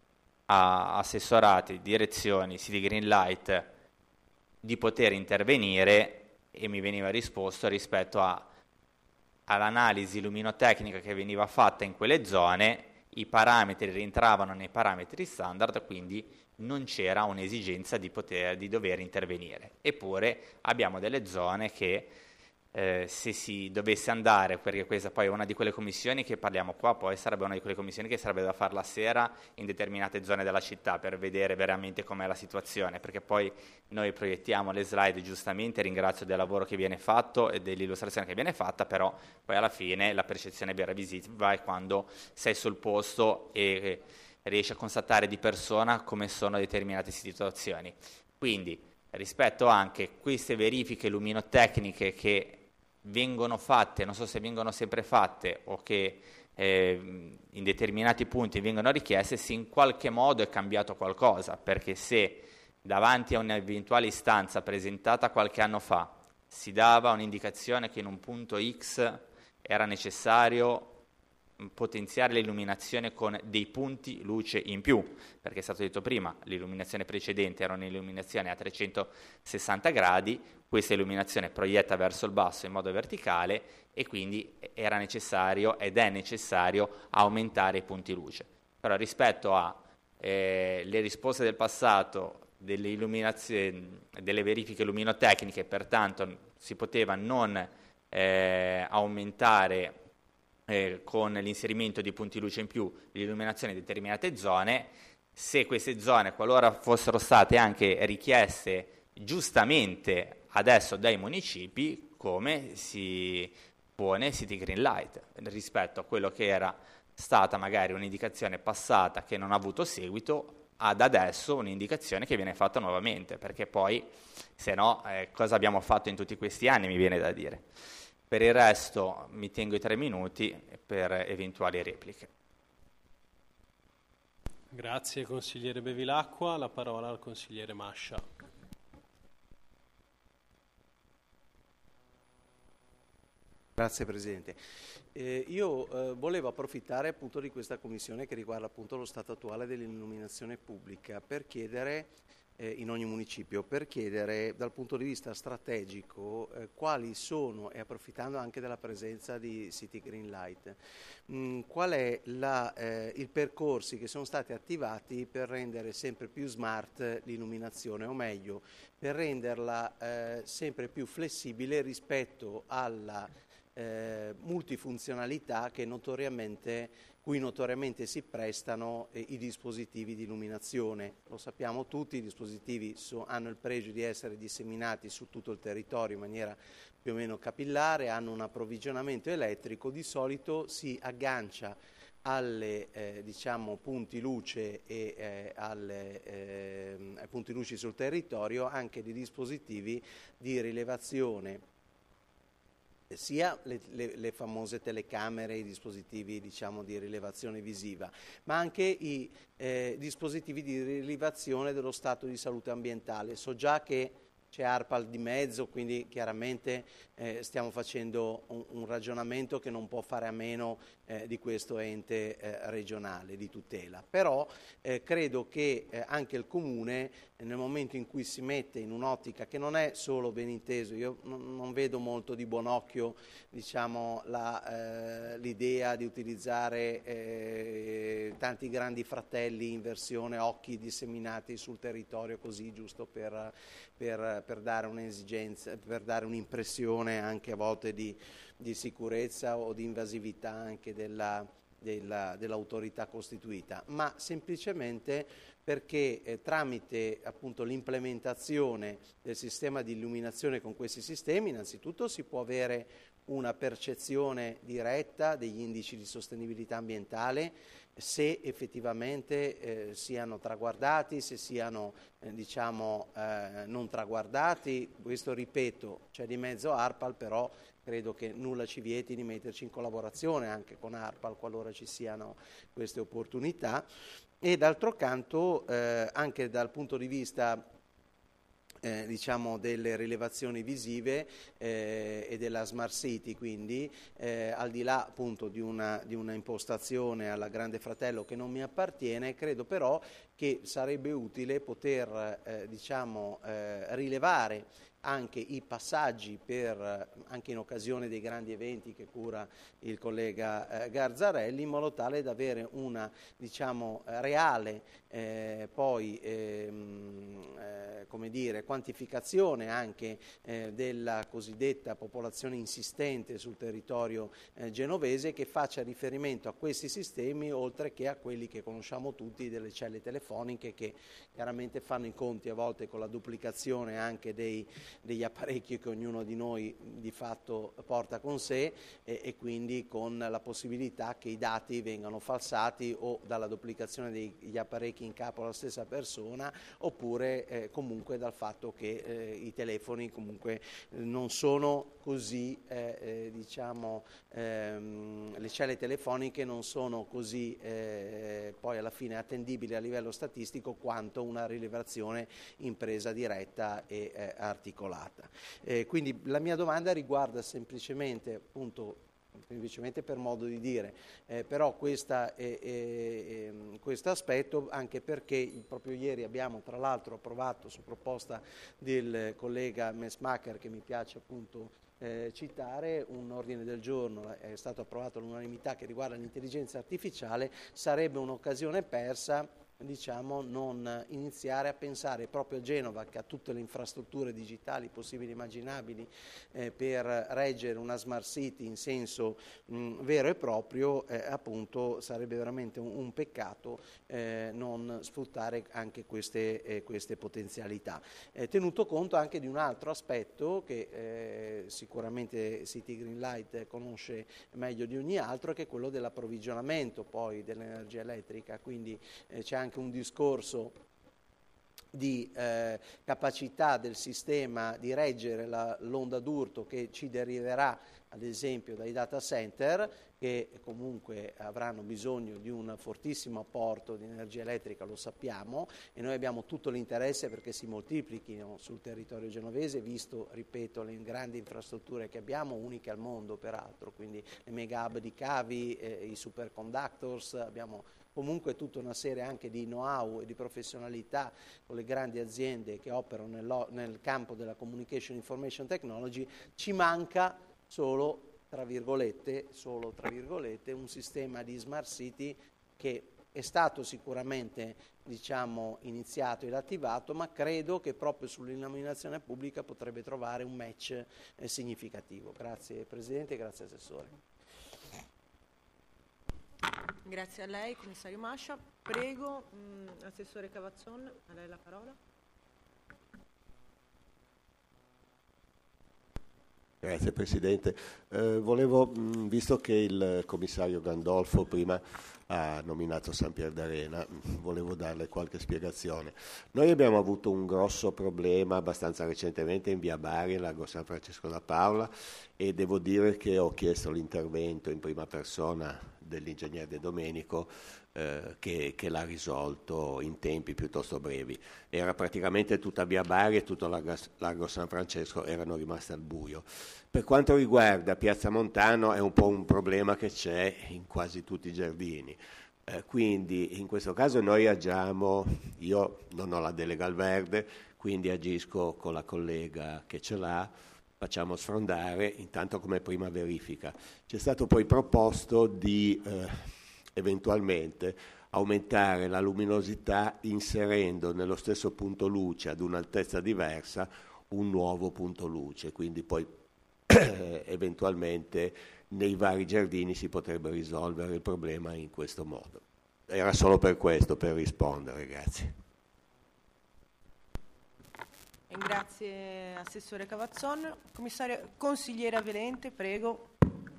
a assessorati, direzioni, City Green Light di poter intervenire e mi veniva risposto rispetto a, all'analisi luminotecnica che veniva fatta in quelle zone, i parametri rientravano nei parametri standard, quindi non c'era un'esigenza di poter, di dover intervenire. Eppure abbiamo delle zone che eh, se si dovesse andare, perché questa poi è una di quelle commissioni che parliamo qua, poi sarebbe una di quelle commissioni che sarebbe da fare la sera in determinate zone della città per vedere veramente com'è la situazione, perché poi noi proiettiamo le slide giustamente, ringrazio del lavoro che viene fatto e dell'illustrazione che viene fatta, però poi alla fine la percezione vera visiva è quando sei sul posto e riesci a constatare di persona come sono determinate situazioni. Quindi rispetto anche a queste verifiche luminotecniche che vengono fatte, non so se vengono sempre fatte o che eh, in determinati punti vengono richieste, se in qualche modo è cambiato qualcosa, perché se davanti a un'eventuale istanza presentata qualche anno fa si dava un'indicazione che in un punto X era necessario potenziare l'illuminazione con dei punti luce in più, perché è stato detto prima, l'illuminazione precedente era un'illuminazione a trecentosessanta gradi, questa illuminazione proietta verso il basso in modo verticale e quindi era necessario ed è necessario aumentare i punti luce. Però rispetto a eh, le risposte del passato delle illuminazioni, delle verifiche luminotecniche, pertanto si poteva non eh, aumentare Eh, con l'inserimento di punti luce in più l'illuminazione di determinate zone, se queste zone, qualora fossero state anche richieste giustamente adesso dai municipi, come si pone City Green Light rispetto a quello che era stata magari un'indicazione passata che non ha avuto seguito, ad adesso un'indicazione che viene fatta nuovamente, perché poi se no eh, cosa abbiamo fatto in tutti questi anni, mi viene da dire. Per il resto mi tengo i tre minuti per eventuali repliche. Grazie consigliere Bevilacqua, la parola al consigliere Mascia. Grazie Presidente. Eh, io eh, volevo approfittare appunto di questa commissione che riguarda appunto lo stato attuale dell'illuminazione pubblica per chiedere eh, in ogni municipio, per chiedere dal punto di vista strategico eh, quali sono, e approfittando anche della presenza di City Green Light, mh, qual è la, eh, il percorsi che sono stati attivati per rendere sempre più smart l'illuminazione, o meglio, per renderla eh, sempre più flessibile rispetto alla Eh, multifunzionalità che notoriamente, cui notoriamente si prestano eh, i dispositivi di illuminazione. Lo sappiamo tutti, i dispositivi so, hanno il pregio di essere disseminati su tutto il territorio in maniera più o meno capillare, hanno un approvvigionamento elettrico, di solito si aggancia alle eh, diciamo, punti luce e eh, alle, eh, ai punti luce sul territorio anche di dispositivi di rilevazione, sia le, le, le famose telecamere, i dispositivi diciamo, di rilevazione visiva, ma anche i eh, dispositivi di rilevazione dello stato di salute ambientale. So già che c'è ARPAL di mezzo, quindi chiaramente eh, stiamo facendo un, un ragionamento che non può fare a meno eh, di questo ente eh, regionale di tutela. Però eh, credo che eh, anche il Comune, eh, nel momento in cui si mette in un'ottica che non è solo, ben inteso, io non, non vedo molto di buon occhio diciamo, la, eh, l'idea di utilizzare eh, tanti grandi fratelli in versione occhi disseminati sul territorio così giusto per, per, per dare un'esigenza, per dare un'impressione anche a volte di, di sicurezza o di invasività anche della, della, dell'autorità costituita, ma semplicemente perché eh, tramite appunto l'implementazione del sistema di illuminazione con questi sistemi innanzitutto si può avere una percezione diretta degli indici di sostenibilità ambientale, se effettivamente eh, siano traguardati, se siano eh, diciamo eh, non traguardati. Questo ripeto, c'è di mezzo ARPAL, però credo che nulla ci vieti di metterci in collaborazione anche con ARPAL qualora ci siano queste opportunità. E d'altro canto eh, anche dal punto di vista Eh, diciamo delle rilevazioni visive eh, e della Smart City, quindi eh, al di là appunto di una, di una impostazione alla Grande Fratello che non mi appartiene, credo però che sarebbe utile poter eh, diciamo eh, rilevare anche i passaggi per, anche in occasione dei grandi eventi che cura il collega eh, Garzarelli, in modo tale da avere una diciamo reale eh, poi ehm, eh, come dire quantificazione anche eh, della cosiddetta popolazione insistente sul territorio eh, genovese, che faccia riferimento a questi sistemi oltre che a quelli che conosciamo tutti delle celle telefoniche, che chiaramente fanno i conti a volte con la duplicazione anche dei degli apparecchi che ognuno di noi di fatto porta con sé e, e quindi con la possibilità che i dati vengano falsati o dalla duplicazione degli apparecchi in capo alla stessa persona, oppure eh, comunque dal fatto che eh, i telefoni comunque non sono così eh, eh, diciamo ehm, le celle telefoniche non sono così eh, poi alla fine attendibili a livello statistico quanto una rilevazione in presa diretta e eh, articolata. Eh, quindi la mia domanda riguarda semplicemente appunto semplicemente per modo di dire, eh, però questa, eh, eh, questo aspetto, anche perché proprio ieri abbiamo tra l'altro approvato su proposta del collega Messmacher, che mi piace appunto eh, citare, un ordine del giorno, è stato approvato all'unanimità, che riguarda l'intelligenza artificiale. Sarebbe un'occasione persa diciamo, non iniziare a pensare proprio a Genova, che ha tutte le infrastrutture digitali possibili e immaginabili eh, per reggere una smart city in senso mh, vero e proprio, eh, appunto sarebbe veramente un, un peccato eh, non sfruttare anche queste, eh, queste potenzialità. Eh, tenuto conto anche di un altro aspetto che eh, sicuramente City Greenlight conosce meglio di ogni altro, che è quello dell'approvvigionamento poi dell'energia elettrica, quindi eh, c'è anche un discorso di eh, capacità del sistema di reggere la, l'onda d'urto che ci deriverà ad esempio dai data center, che comunque avranno bisogno di un fortissimo apporto di energia elettrica, lo sappiamo, e noi abbiamo tutto l'interesse perché si moltiplichino sul territorio genovese, visto, ripeto, le grandi infrastrutture che abbiamo, uniche al mondo peraltro, quindi le mega hub di cavi, eh, i superconductors, abbiamo comunque tutta una serie anche di know-how e di professionalità con le grandi aziende che operano nel, nel campo della communication information technology. Ci manca solo, tra virgolette, solo tra virgolette, un sistema di smart city che è stato sicuramente, diciamo, iniziato ed attivato, ma credo che proprio sull'illuminazione pubblica potrebbe trovare un match eh, significativo. Grazie Presidente, grazie Assessore. Grazie a lei, Commissario Mascia. Prego, mh, Assessore Cavazzon, a lei la parola. Grazie Presidente. Eh, volevo, mh, visto che il Commissario Gandolfo prima ha nominato San Pier d'Arena, volevo darle qualche spiegazione. Noi abbiamo avuto un grosso problema abbastanza recentemente in via Bari, largo San Francesco da Paola, e devo dire che ho chiesto l'intervento in prima persona dell'ingegner De Domenico eh, che, che l'ha risolto in tempi piuttosto brevi. Era praticamente tutta via Bari e tutto largo, largo San Francesco erano rimaste al buio. Per quanto riguarda Piazza Montano è un po' un problema che c'è in quasi tutti i giardini. Eh, quindi in questo caso noi agiamo, io non ho la delega al verde, quindi agisco con la collega che ce l'ha, facciamo sfrondare, intanto come prima verifica. C'è stato poi proposto di eh, eventualmente aumentare la luminosità inserendo nello stesso punto luce ad un'altezza diversa un nuovo punto luce, quindi poi eventualmente nei vari giardini si potrebbe risolvere il problema in questo modo. Era solo per questo, per rispondere, grazie. Grazie Assessore Cavazzon. Commissario, Consigliere Avvelente, prego.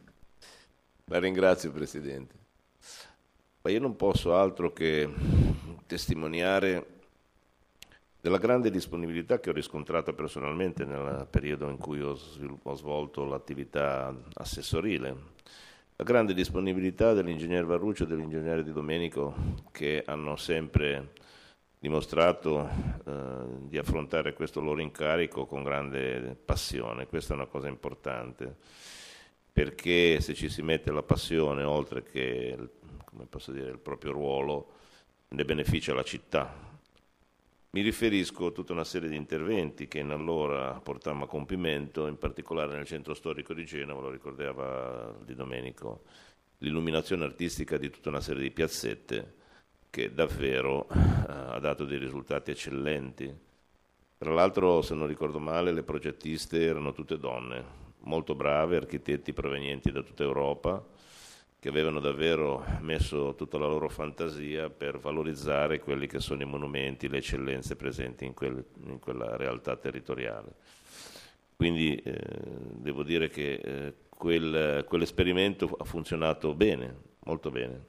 La ringrazio Presidente. Ma io non posso altro che testimoniare della grande disponibilità che ho riscontrato personalmente nel periodo in cui ho, sviluppo, ho svolto l'attività assessorile, la grande disponibilità dell'ingegner Varruccio e dell'ingegnere Di Domenico, che hanno sempre dimostrato eh, di affrontare questo loro incarico con grande passione. Questa è una cosa importante, perché se ci si mette la passione oltre che, come posso dire, il proprio ruolo, ne beneficia la città. Mi riferisco a tutta una serie di interventi che in allora portammo a compimento, in particolare nel centro storico di Genova, lo ricordava Di Domenico, l'illuminazione artistica di tutta una serie di piazzette che davvero eh, ha dato dei risultati eccellenti. Tra l'altro, se non ricordo male, le progettiste erano tutte donne, molto brave, architetti provenienti da tutta Europa, che avevano davvero messo tutta la loro fantasia per valorizzare quelli che sono i monumenti, le eccellenze presenti in, quel, in quella realtà territoriale. Quindi eh, devo dire che eh, quel, quell'esperimento ha funzionato bene, molto bene,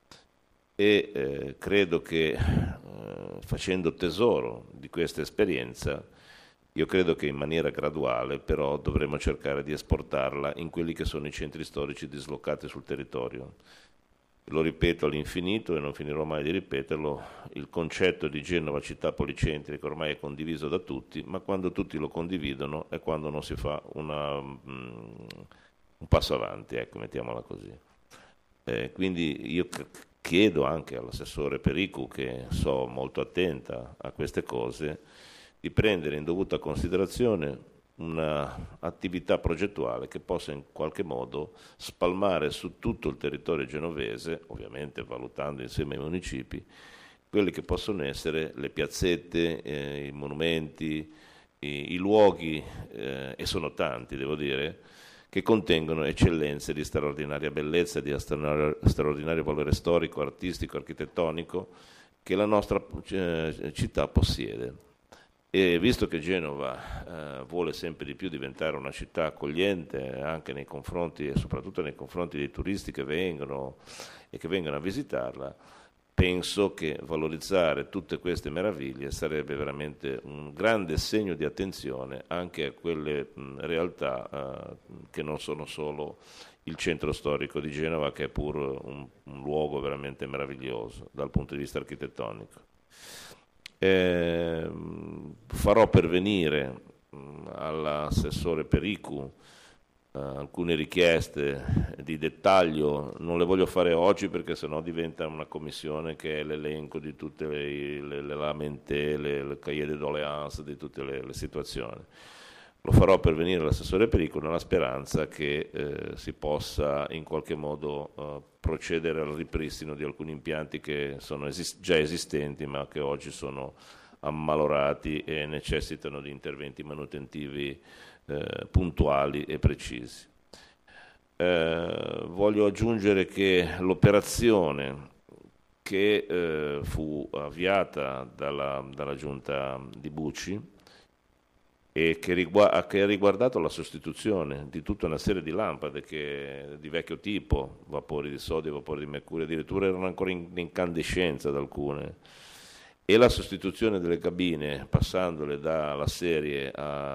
e eh, credo che eh, facendo tesoro di questa esperienza, io credo che in maniera graduale però dovremo cercare di esportarla in quelli che sono i centri storici dislocati sul territorio. Lo ripeto all'infinito e non finirò mai di ripeterlo, il concetto di Genova città policentrica ormai è condiviso da tutti, ma quando tutti lo condividono è quando non si fa una, um, un passo avanti, ecco, mettiamola così. Eh, quindi io chiedo anche all'assessore Pericu, che so molto attenta a queste cose, di prendere in dovuta considerazione un'attività progettuale che possa in qualche modo spalmare su tutto il territorio genovese, ovviamente valutando insieme ai municipi, quelli che possono essere le piazzette, eh, i monumenti, i, i luoghi, eh, e sono tanti, devo dire, che contengono eccellenze di straordinaria bellezza, di straordinario valore storico, artistico, architettonico, che la nostra eh, città possiede. E visto che Genova eh, vuole sempre di più diventare una città accogliente anche nei confronti e soprattutto nei confronti dei turisti che vengono e che vengono a visitarla, penso che valorizzare tutte queste meraviglie sarebbe veramente un grande segno di attenzione anche a quelle mh, realtà eh, che non sono solo il centro storico di Genova, che è pur un, un luogo veramente meraviglioso dal punto di vista architettonico. Eh, farò pervenire mh, all'assessore Pericu uh, alcune richieste di dettaglio, non le voglio fare oggi perché sennò diventa una commissione che è l'elenco di tutte le, le, le lamentele, le cahier de doléances di tutte le, le situazioni. Lo farò pervenire all'assessore Perico nella speranza che eh, si possa in qualche modo eh, procedere al ripristino di alcuni impianti che sono esist- già esistenti ma che oggi sono ammalorati e necessitano di interventi manutentivi eh, puntuali e precisi. Eh, voglio aggiungere che l'operazione che eh, fu avviata dalla, dalla giunta di Bucci e che, riguarda, che ha riguardato la sostituzione di tutta una serie di lampade che, di vecchio tipo, vapori di sodio, vapori di mercurio, addirittura erano ancora in incandescenza da alcune, e la sostituzione delle cabine passandole dalla serie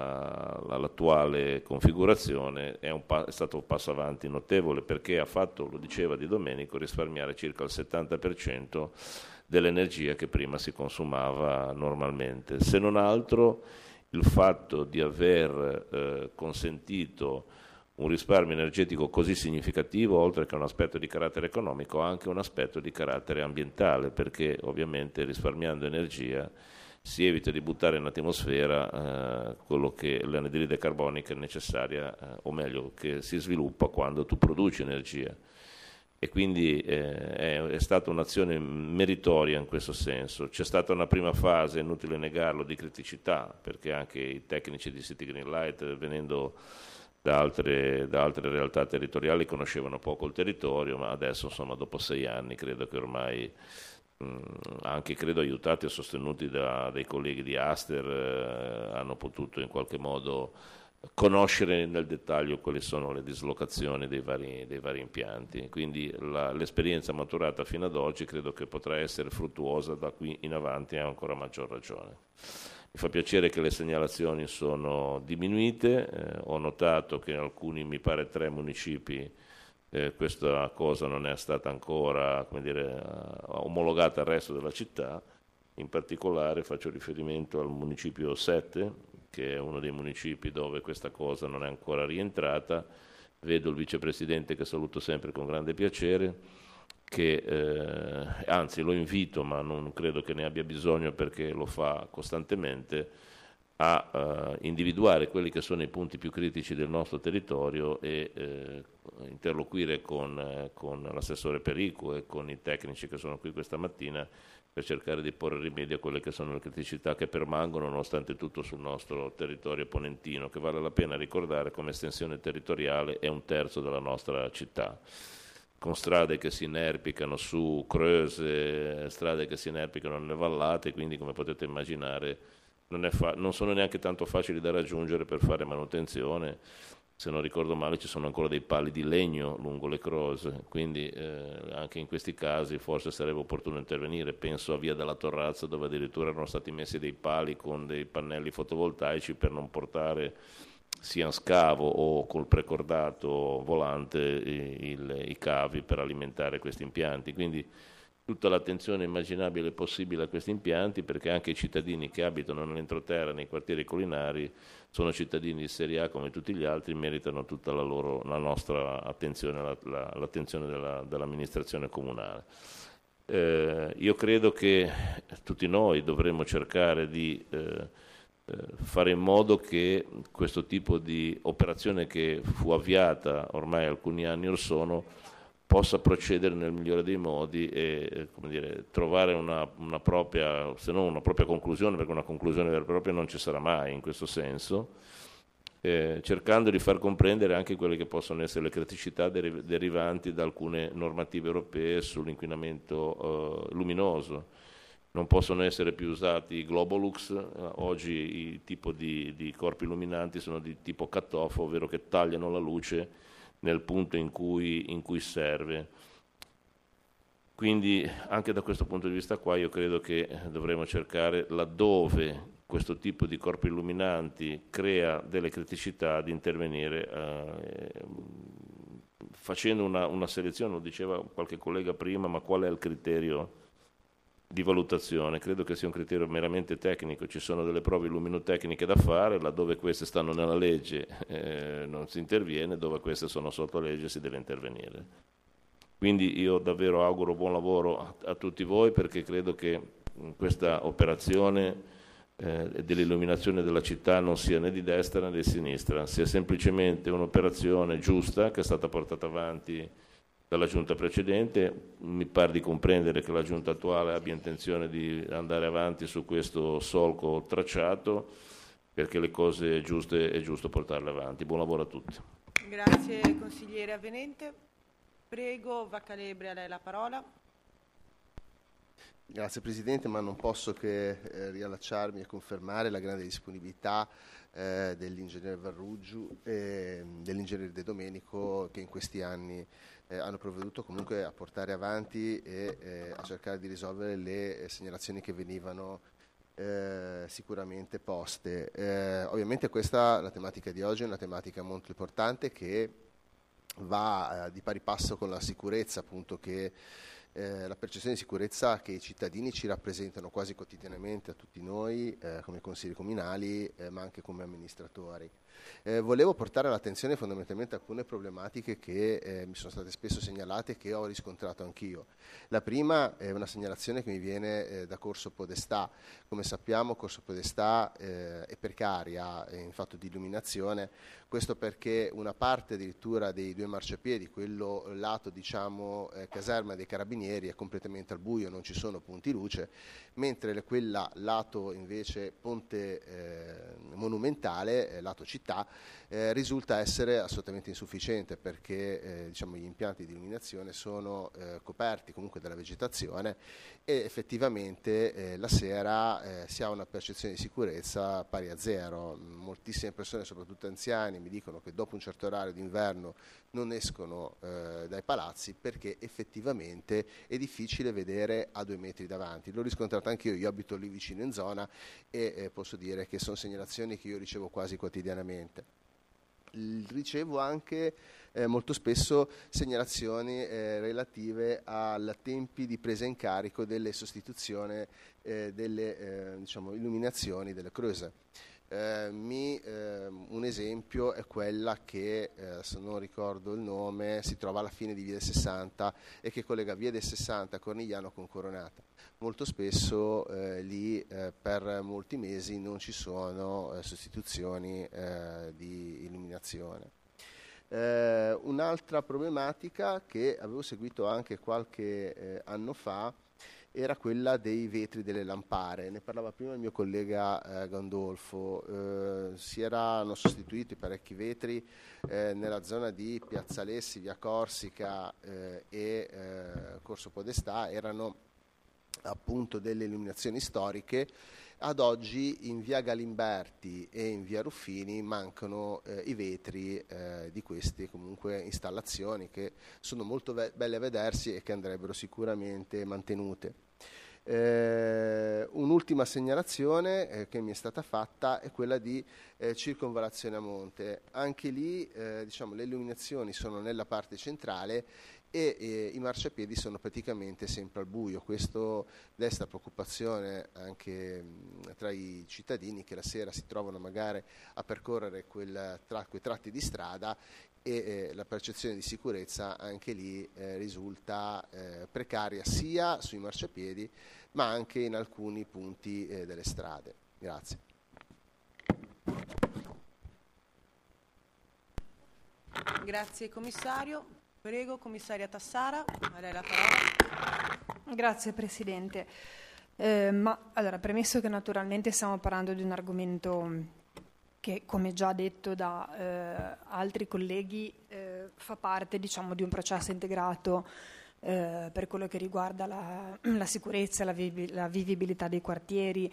a, all'attuale configurazione è, un pa- è stato un passo avanti notevole, perché ha fatto, lo diceva Di Domenico, risparmiare circa il settanta per cento dell'energia che prima si consumava normalmente. Se non altro il fatto di aver eh, consentito un risparmio energetico così significativo, oltre che un aspetto di carattere economico, ha anche un aspetto di carattere ambientale, perché ovviamente risparmiando energia si evita di buttare in atmosfera eh, quello che l'anidride carbonica è necessaria, eh, o meglio, che si sviluppa quando tu produci energia. E quindi eh, è, è stata un'azione meritoria in questo senso. C'è stata una prima fase, è inutile negarlo, di criticità, perché anche i tecnici di City Green Light, venendo da altre, da altre realtà territoriali, conoscevano poco il territorio, ma adesso, insomma, dopo sei anni, credo che ormai, mh, anche credo aiutati e sostenuti da, dai colleghi di Aster, eh, hanno potuto in qualche modo conoscere nel dettaglio quali sono le dislocazioni dei vari, dei vari impianti. Quindi la, l'esperienza maturata fino ad oggi credo che potrà essere fruttuosa da qui in avanti, a ancora maggior ragione. Mi fa piacere che le segnalazioni sono diminuite, eh, ho notato che in alcuni, mi pare tre municipi, eh, questa cosa non è stata ancora, come dire, omologata al resto della città. In particolare faccio riferimento al municipio sette, che è uno dei municipi dove questa cosa non è ancora rientrata. Vedo il vicepresidente, che saluto sempre con grande piacere, che eh, anzi lo invito, ma non credo che ne abbia bisogno perché lo fa costantemente, a uh, individuare quelli che sono i punti più critici del nostro territorio e eh, interloquire con, eh, con l'assessore Perico e con i tecnici che sono qui questa mattina per cercare di porre rimedio a quelle che sono le criticità che permangono nonostante tutto sul nostro territorio ponentino, che vale la pena ricordare come estensione territoriale è un terzo della nostra città, con strade che si inerpicano su Creuse, strade che si inerpicano nelle vallate, quindi come potete immaginare non, è fa- non sono neanche tanto facili da raggiungere per fare manutenzione. Se non ricordo male ci sono ancora dei pali di legno lungo le Creuse, quindi eh, anche in questi casi forse sarebbe opportuno intervenire. Penso a Via della Torrazza, dove addirittura erano stati messi dei pali con dei pannelli fotovoltaici per non portare sia in scavo o col precordato volante i, il, i cavi per alimentare questi impianti. Quindi tutta l'attenzione immaginabile e possibile a questi impianti, perché anche i cittadini che abitano nell'entroterra, nei quartieri collinari, sono cittadini di serie A come tutti gli altri, meritano tutta la, loro, la nostra attenzione, la, la, l'attenzione della, dell'amministrazione comunale. Eh, io credo che tutti noi dovremmo cercare di eh, fare in modo che questo tipo di operazione, che fu avviata ormai alcuni anni or sono, possa procedere nel migliore dei modi e come dire, trovare una, una propria, se non una propria conclusione, perché una conclusione vera e propria non ci sarà mai in questo senso, eh, cercando di far comprendere anche quelle che possono essere le criticità deriv- derivanti da alcune normative europee sull'inquinamento eh, luminoso. Non possono essere più usati i Globolux, eh, oggi i tipo di, di corpi illuminanti sono di tipo cut-off, ovvero che tagliano la luce nel punto in cui, in cui serve. Quindi anche da questo punto di vista qua io credo che dovremo cercare, laddove questo tipo di corpi illuminanti crea delle criticità, di intervenire eh, facendo una, una selezione. Lo diceva qualche collega prima, ma qual è il criterio di valutazione? Credo che sia un criterio meramente tecnico, ci sono delle prove illuminotecniche da fare, laddove queste stanno nella legge eh, non si interviene, dove queste sono sotto legge si deve intervenire. Quindi io davvero auguro buon lavoro a, a tutti voi, perché credo che questa operazione eh, dell'illuminazione della città non sia né di destra né di sinistra, sia semplicemente un'operazione giusta che è stata portata avanti dalla giunta precedente. Mi pare di comprendere che la giunta attuale abbia intenzione di andare avanti su questo solco tracciato, perché le cose giuste è giusto portarle avanti. Buon lavoro a tutti. Grazie consigliere avvenente. Prego Vaccalebri, a lei la parola. Grazie Presidente, ma non posso che eh, riallacciarmi e confermare la grande disponibilità eh, dell'ingegnere Varruggiu e dell'ingegnere De Domenico, che in questi anni eh, hanno provveduto comunque a portare avanti e eh, a cercare di risolvere le eh, segnalazioni che venivano eh, sicuramente poste. Eh, ovviamente questa, la tematica di oggi, è una tematica molto importante che va eh, di pari passo con la sicurezza, appunto, che Eh, la percezione di sicurezza che i cittadini ci rappresentano quasi quotidianamente a tutti noi eh, come consigli comunali eh, ma anche come amministratori. Eh, volevo portare all'attenzione fondamentalmente alcune problematiche che eh, mi sono state spesso segnalate e che ho riscontrato anch'io. La prima è una segnalazione che mi viene eh, da Corso Podestà. Come sappiamo Corso Podestà eh, è precaria in fatto di illuminazione, questo perché una parte addirittura dei due marciapiedi, quello lato diciamo eh, caserma dei carabinieri, è completamente al buio, non ci sono punti luce, mentre quella lato invece ponte eh, monumentale, eh, lato città, eh, risulta essere assolutamente insufficiente, perché eh, diciamo, gli impianti di illuminazione sono eh, coperti comunque dalla vegetazione e effettivamente eh, la sera eh, si ha una percezione di sicurezza pari a zero. Moltissime persone, soprattutto anziani, mi dicono che dopo un certo orario d'inverno non escono eh, dai palazzi perché effettivamente è difficile vedere a due metri davanti. L'ho riscontrato anch'io, io abito lì vicino in zona e eh, posso dire che sono segnalazioni che io ricevo quasi quotidianamente. Ricevo anche eh, molto spesso segnalazioni eh, relative ai tempi di presa in carico delle sostituzioni eh, delle eh, diciamo, illuminazioni delle creuse. Eh, mi, eh, un esempio è quella che, eh, se non ricordo il nome, si trova alla fine di Via del sessanta e che collega Via del sessanta Cornigliano con Coronata. Molto spesso eh, lì eh, per molti mesi non ci sono eh, sostituzioni eh, di illuminazione. Eh, un'altra problematica che avevo seguito anche qualche eh, anno fa era quella dei vetri delle lampare. Ne parlava prima il mio collega eh, Gandolfo. Eh, si erano sostituiti parecchi vetri eh, nella zona di Piazza Alessi, Via Corsica eh, e eh, Corso Podestà, erano appunto delle illuminazioni storiche. Ad oggi in Via Galimberti e in Via Ruffini mancano eh, i vetri eh, di queste comunque installazioni, che sono molto ve- belle a vedersi e che andrebbero sicuramente mantenute. Eh, un'ultima segnalazione eh, che mi è stata fatta è quella di eh, circonvallazione a monte. Anche lì eh, diciamo, le illuminazioni sono nella parte centrale e eh, i marciapiedi sono praticamente sempre al buio. Questo desta preoccupazione anche mh, tra i cittadini, che la sera si trovano magari a percorrere quel tra, quei tratti di strada e eh, la percezione di sicurezza anche lì eh, risulta eh, precaria sia sui marciapiedi ma anche in alcuni punti eh, delle strade. Grazie. Grazie commissario. Prego, commissaria Tassara, a lei la parola. Grazie Presidente. Eh, ma allora, premesso che naturalmente stiamo parlando di un argomento che, come già detto da eh, altri colleghi, eh, fa parte, diciamo, di un processo integrato eh, per quello che riguarda la, la sicurezza, la, vivi, la vivibilità dei quartieri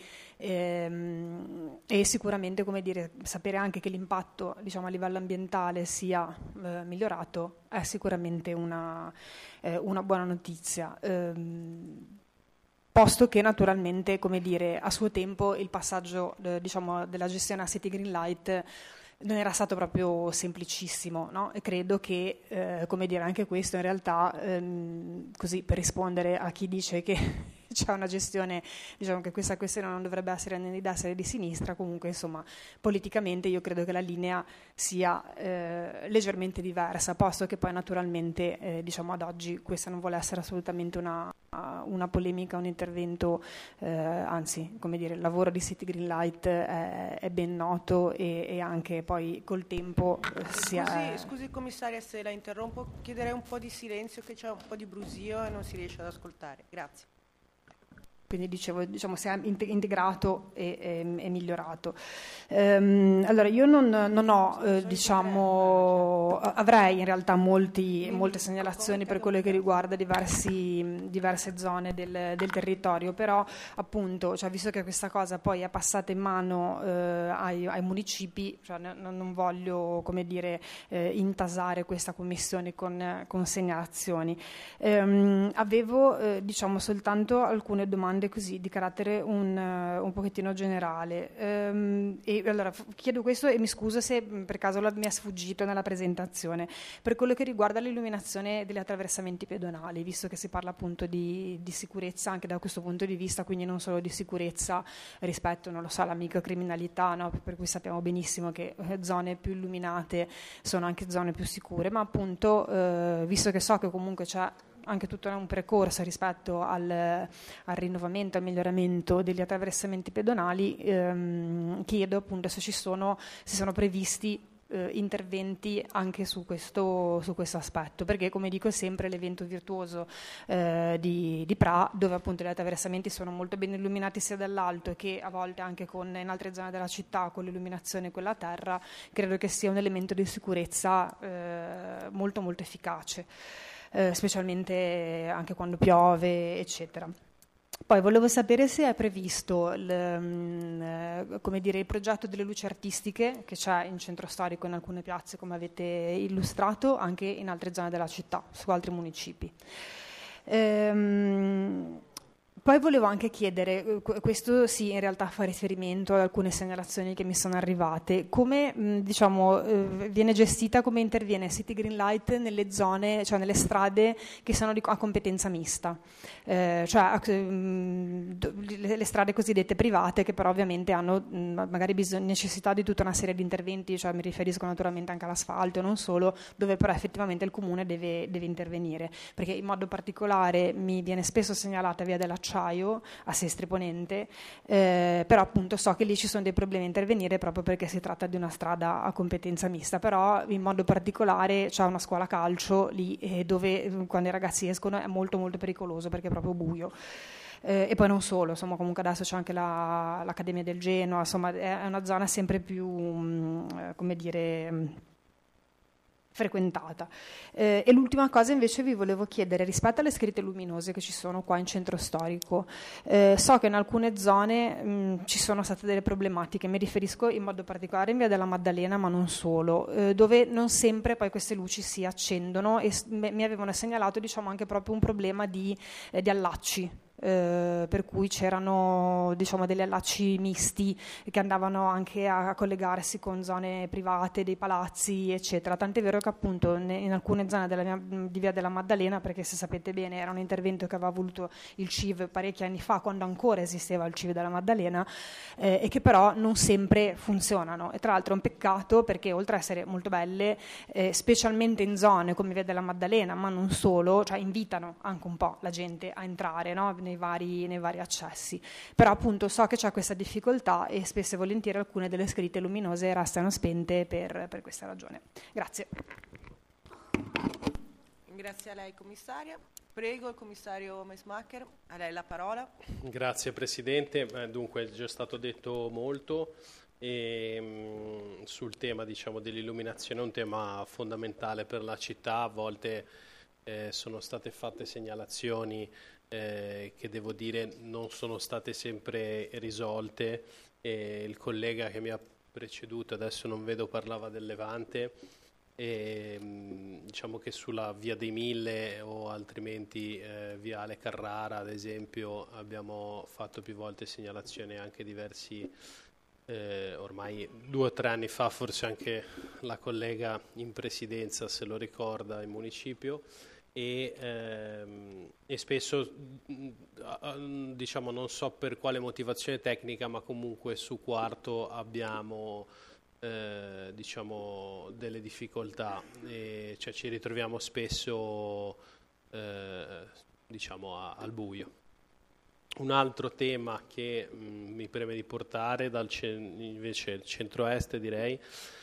ehm, e sicuramente, come dire, sapere anche che l'impatto, diciamo, a livello ambientale sia eh, migliorato è sicuramente una, eh, una buona notizia. Ehm, Posto che naturalmente, come dire, a suo tempo il passaggio eh, diciamo, della gestione a City Greenlight non era stato proprio semplicissimo, no? E credo che, eh, come dire, anche questo in realtà, ehm, così per rispondere a chi dice che c'è una gestione, diciamo che questa questione non dovrebbe essere né di destra né di sinistra, comunque insomma politicamente io credo che la linea sia eh, leggermente diversa, posto che poi naturalmente eh, diciamo ad oggi questa non vuole essere assolutamente una, una polemica, un intervento, eh, anzi, come dire, il lavoro di City Greenlight è, è ben noto e, e anche poi col tempo si è... Scusi, scusi commissaria se la interrompo, chiederei un po' di silenzio, che c'è un po' di brusio e non si riesce ad ascoltare. Grazie. Quindi dicevo, diciamo, si è integrato e, e, e migliorato. Ehm, allora, io non, non ho, eh, diciamo, avrei in realtà molti, molte segnalazioni per quello che riguarda diversi, diverse zone del, del territorio, però appunto, cioè, visto che questa cosa poi è passata in mano eh, ai, ai municipi, cioè, non, non voglio, come dire, eh, intasare questa commissione con, con segnalazioni. Ehm, avevo, eh, diciamo, soltanto alcune domande così di carattere un, uh, un pochettino generale ehm, e allora chiedo questo e mi scuso se per caso la, mi è sfuggito nella presentazione per quello che riguarda l'illuminazione degli attraversamenti pedonali, visto che si parla appunto di, di sicurezza anche da questo punto di vista, quindi non solo di sicurezza rispetto, non lo so, alla microcriminalità, no? Per cui sappiamo benissimo che zone più illuminate sono anche zone più sicure, ma appunto eh, visto che so che comunque c'è anche tutto un percorso rispetto al, al rinnovamento, al miglioramento degli attraversamenti pedonali, ehm, chiedo appunto se ci sono, se sono previsti eh, interventi anche su questo, su questo aspetto, perché come dico sempre l'evento virtuoso eh, di, di Pra, dove appunto gli attraversamenti sono molto ben illuminati sia dall'alto che a volte anche con, in altre zone della città con l'illuminazione quella a terra, credo che sia un elemento di sicurezza eh, molto molto efficace. Eh, specialmente anche quando piove, eccetera. Poi volevo sapere se è previsto il, um, come dire, il progetto delle luci artistiche che c'è in centro storico in alcune piazze, come avete illustrato, anche in altre zone della città, su altri municipi. Ehm, Poi volevo anche chiedere, questo sì in realtà fa riferimento ad alcune segnalazioni che mi sono arrivate, come mh, diciamo, eh, viene gestita, come interviene City Greenlight nelle zone, cioè nelle strade che sono di, a competenza mista, eh, cioè mh, le, le strade cosiddette private che però ovviamente hanno mh, magari bisogno, necessità di tutta una serie di interventi, cioè mi riferisco naturalmente anche all'asfalto e non solo, dove però effettivamente il comune deve, deve intervenire, perché in modo particolare mi viene spesso segnalata via della a Sestri Ponente, eh, però appunto so che lì ci sono dei problemi a intervenire proprio perché si tratta di una strada a competenza mista, però in modo particolare c'è una scuola calcio lì eh, dove quando i ragazzi escono è molto molto pericoloso perché è proprio buio. Eh, e poi non solo, insomma comunque adesso c'è anche la, l'Accademia del Genoa, insomma è una zona sempre più, mh, come dire... Mh, frequentata. Eh, e l'ultima cosa invece vi volevo chiedere rispetto alle scritte luminose che ci sono qua in centro storico. Eh, so che in alcune zone mh, ci sono state delle problematiche, mi riferisco in modo particolare in via della Maddalena ma non solo, eh, dove non sempre poi queste luci si accendono e s- mi avevano segnalato diciamo anche proprio un problema di, eh, di allacci. Eh, per cui c'erano diciamo degli allacci misti che andavano anche a, a collegarsi con zone private, dei palazzi eccetera, tant'è vero che appunto ne, in alcune zone della mia, di via della Maddalena, perché se sapete bene era un intervento che aveva voluto il C I V parecchi anni fa quando ancora esisteva il C I V della Maddalena eh, e che però non sempre funzionano, e tra l'altro è un peccato perché oltre a essere molto belle eh, specialmente in zone come via della Maddalena ma non solo, cioè invitano anche un po' la gente a entrare, no? Nei vari, nei vari accessi, però appunto so che c'è questa difficoltà e spesso e volentieri alcune delle scritte luminose restano spente per, per questa ragione. Grazie. Grazie a lei commissaria. Prego il commissario Meismacher, a lei la parola. Grazie Presidente, eh, dunque è già stato detto molto e, mh, sul tema diciamo, dell'illuminazione, è un tema fondamentale per la città. A volte eh, sono state fatte segnalazioni eh, che devo dire non sono state sempre risolte e il collega che mi ha preceduto, adesso non vedo, parlava del Levante. E, diciamo che sulla via dei Mille o altrimenti eh, viale Carrara ad esempio abbiamo fatto più volte segnalazioni, anche diversi eh, ormai due o tre anni fa, forse anche la collega in presidenza se lo ricorda, in municipio, e, ehm, e spesso diciamo non so per quale motivazione tecnica, ma comunque su Quarto abbiamo Eh, diciamo delle difficoltà, e cioè ci ritroviamo spesso eh, diciamo a, al buio. Un altro tema che mh, mi preme di portare dal cen- invece il centro-est direi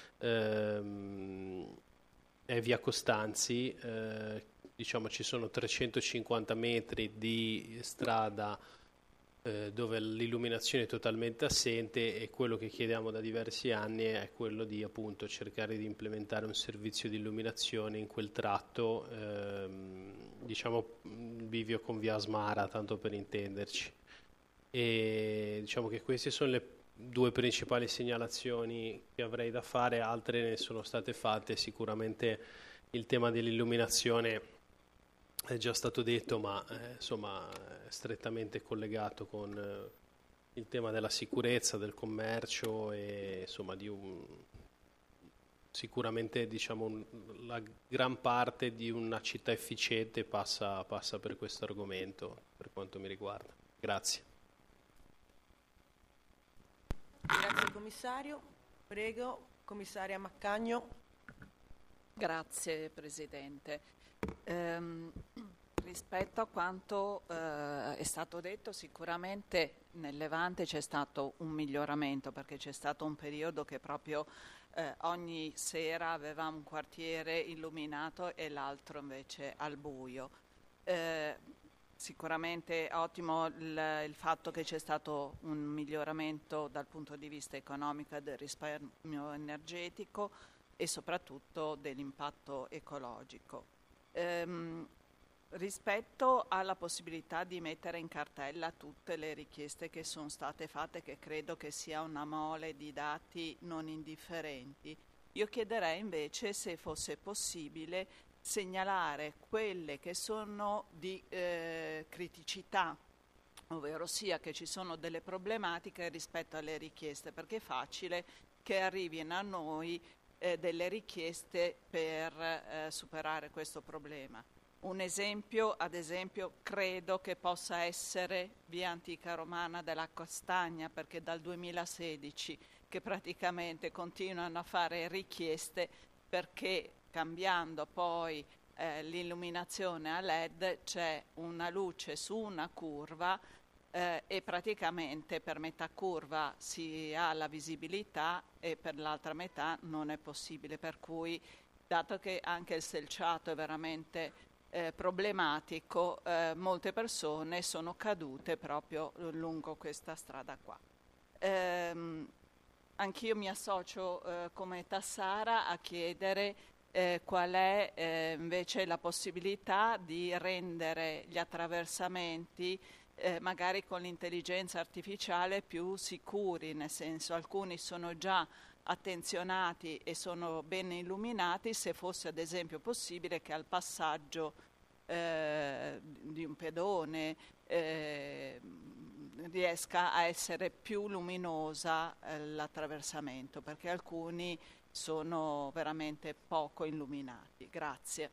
ehm, è via Costanzi. Eh, diciamo ci sono trecentocinquanta metri di strada dove l'illuminazione è totalmente assente, e quello che chiediamo da diversi anni è quello di appunto cercare di implementare un servizio di illuminazione in quel tratto, ehm, diciamo bivio con via Asmara, tanto per intenderci. E diciamo che queste sono le due principali segnalazioni che avrei da fare, altre ne sono state fatte. Sicuramente il tema dell'illuminazione è già stato detto, ma eh, insomma è strettamente collegato con eh, il tema della sicurezza, del commercio e insomma di un, sicuramente diciamo un, la gran parte di una città efficiente passa, passa per questo argomento, per quanto mi riguarda. Grazie. Grazie commissario. Prego, commissaria Maccagno. Grazie Presidente. Ehm, rispetto a quanto eh, è stato detto, sicuramente nel Levante c'è stato un miglioramento, perché c'è stato un periodo che proprio eh, ogni sera avevamo un quartiere illuminato e l'altro invece al buio. Eh, sicuramente ottimo il, il fatto che c'è stato un miglioramento dal punto di vista economico e del risparmio energetico e soprattutto dell'impatto ecologico. Ehm, rispetto alla possibilità di mettere in cartella tutte le richieste che sono state fatte, che credo che sia una mole di dati non indifferenti, io chiederei invece se fosse possibile segnalare quelle che sono di eh, criticità, ovvero sia che ci sono delle problematiche rispetto alle richieste, perché è facile che arrivino a noi Eh, delle richieste per eh, superare questo problema. Un esempio, ad esempio, credo che possa essere via Antica Romana della Castagna, perché dal duemilasedici che praticamente continuano a fare richieste, perché cambiando poi eh, l'illuminazione a L E D c'è una luce su una curva Eh, e praticamente per metà curva si ha la visibilità e per l'altra metà non è possibile, per cui dato che anche il selciato è veramente eh, problematico, eh, molte persone sono cadute proprio lungo questa strada qua. Ehm, anch'io mi associo eh, come Tassara a chiedere eh, qual è eh, invece la possibilità di rendere gli attraversamenti Eh, magari con l'intelligenza artificiale più sicuri, nel senso alcuni sono già attenzionati e sono ben illuminati, se fosse ad esempio possibile che al passaggio eh, di un pedone eh, riesca a essere più luminosa eh, l'attraversamento, perché alcuni sono veramente poco illuminati. Grazie.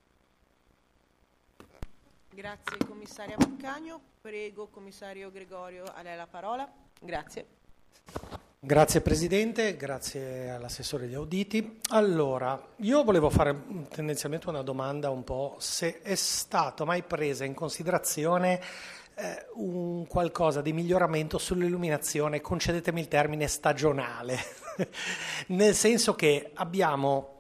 Grazie commissaria Maccagno. Prego commissario Gregorio, a lei la parola. Grazie. Grazie Presidente, grazie all'assessore Gli Auditi. Allora, io volevo fare tendenzialmente una domanda un po' se è stato mai presa in considerazione eh, un qualcosa di miglioramento sull'illuminazione, concedetemi il termine stagionale, nel senso che abbiamo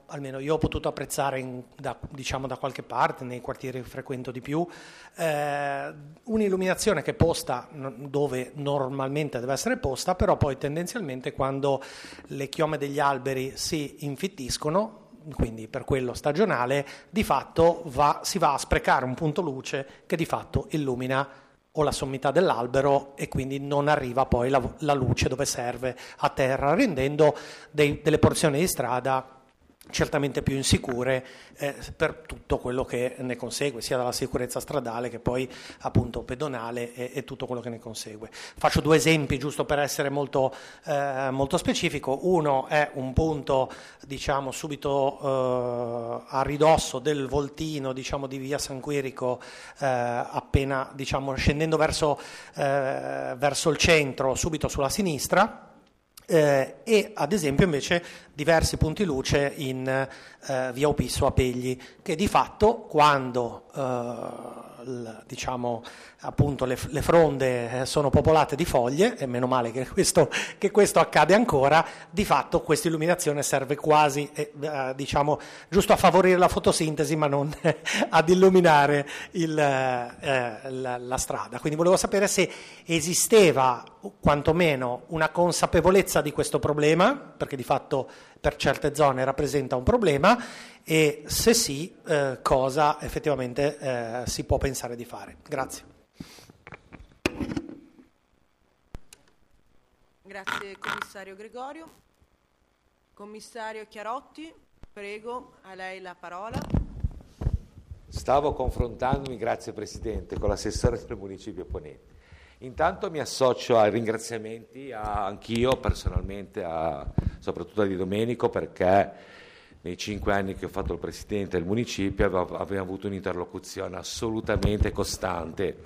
almeno io ho potuto apprezzare in, da, diciamo da qualche parte, nei quartieri che frequento di più, eh, un'illuminazione che è posta dove normalmente deve essere posta, però poi tendenzialmente quando le chiome degli alberi si infittiscono, quindi per quello stagionale, di fatto va, si va a sprecare un punto luce che di fatto illumina o la sommità dell'albero e quindi non arriva poi la, la luce dove serve a terra, rendendo dei, delle porzioni di strada certamente più insicure eh, per tutto quello che ne consegue, sia dalla sicurezza stradale che poi appunto pedonale e, e tutto quello che ne consegue. Faccio due esempi giusto per essere molto, eh, molto specifico. Uno è un punto diciamo subito eh, a ridosso del voltino diciamo di via San Quirico, eh, appena diciamo scendendo verso, eh, verso il centro, subito sulla sinistra. Eh, e ad esempio invece diversi punti luce in eh, via Opisso a Pegli, che di fatto quando eh, l, diciamo appunto le, le fronde sono popolate di foglie, e meno male che questo, che questo accade ancora, di fatto questa illuminazione serve quasi eh, diciamo giusto a favorire la fotosintesi ma non ad illuminare il, eh, la, la strada. Quindi volevo sapere se esisteva quantomeno una consapevolezza di questo problema, perché di fatto per certe zone rappresenta un problema, e se sì, eh, cosa effettivamente eh, si può pensare di fare. Grazie. Grazie commissario Gregorio. Commissario Chiarotti, prego, a lei la parola. Stavo confrontandomi, grazie Presidente, con l'assessore del municipio Ponente. Intanto mi associo ai ringraziamenti a, anch'io personalmente, a, soprattutto a Di Domenico, perché nei cinque anni che ho fatto il Presidente del municipio avevo, avevo avuto un'interlocuzione assolutamente costante.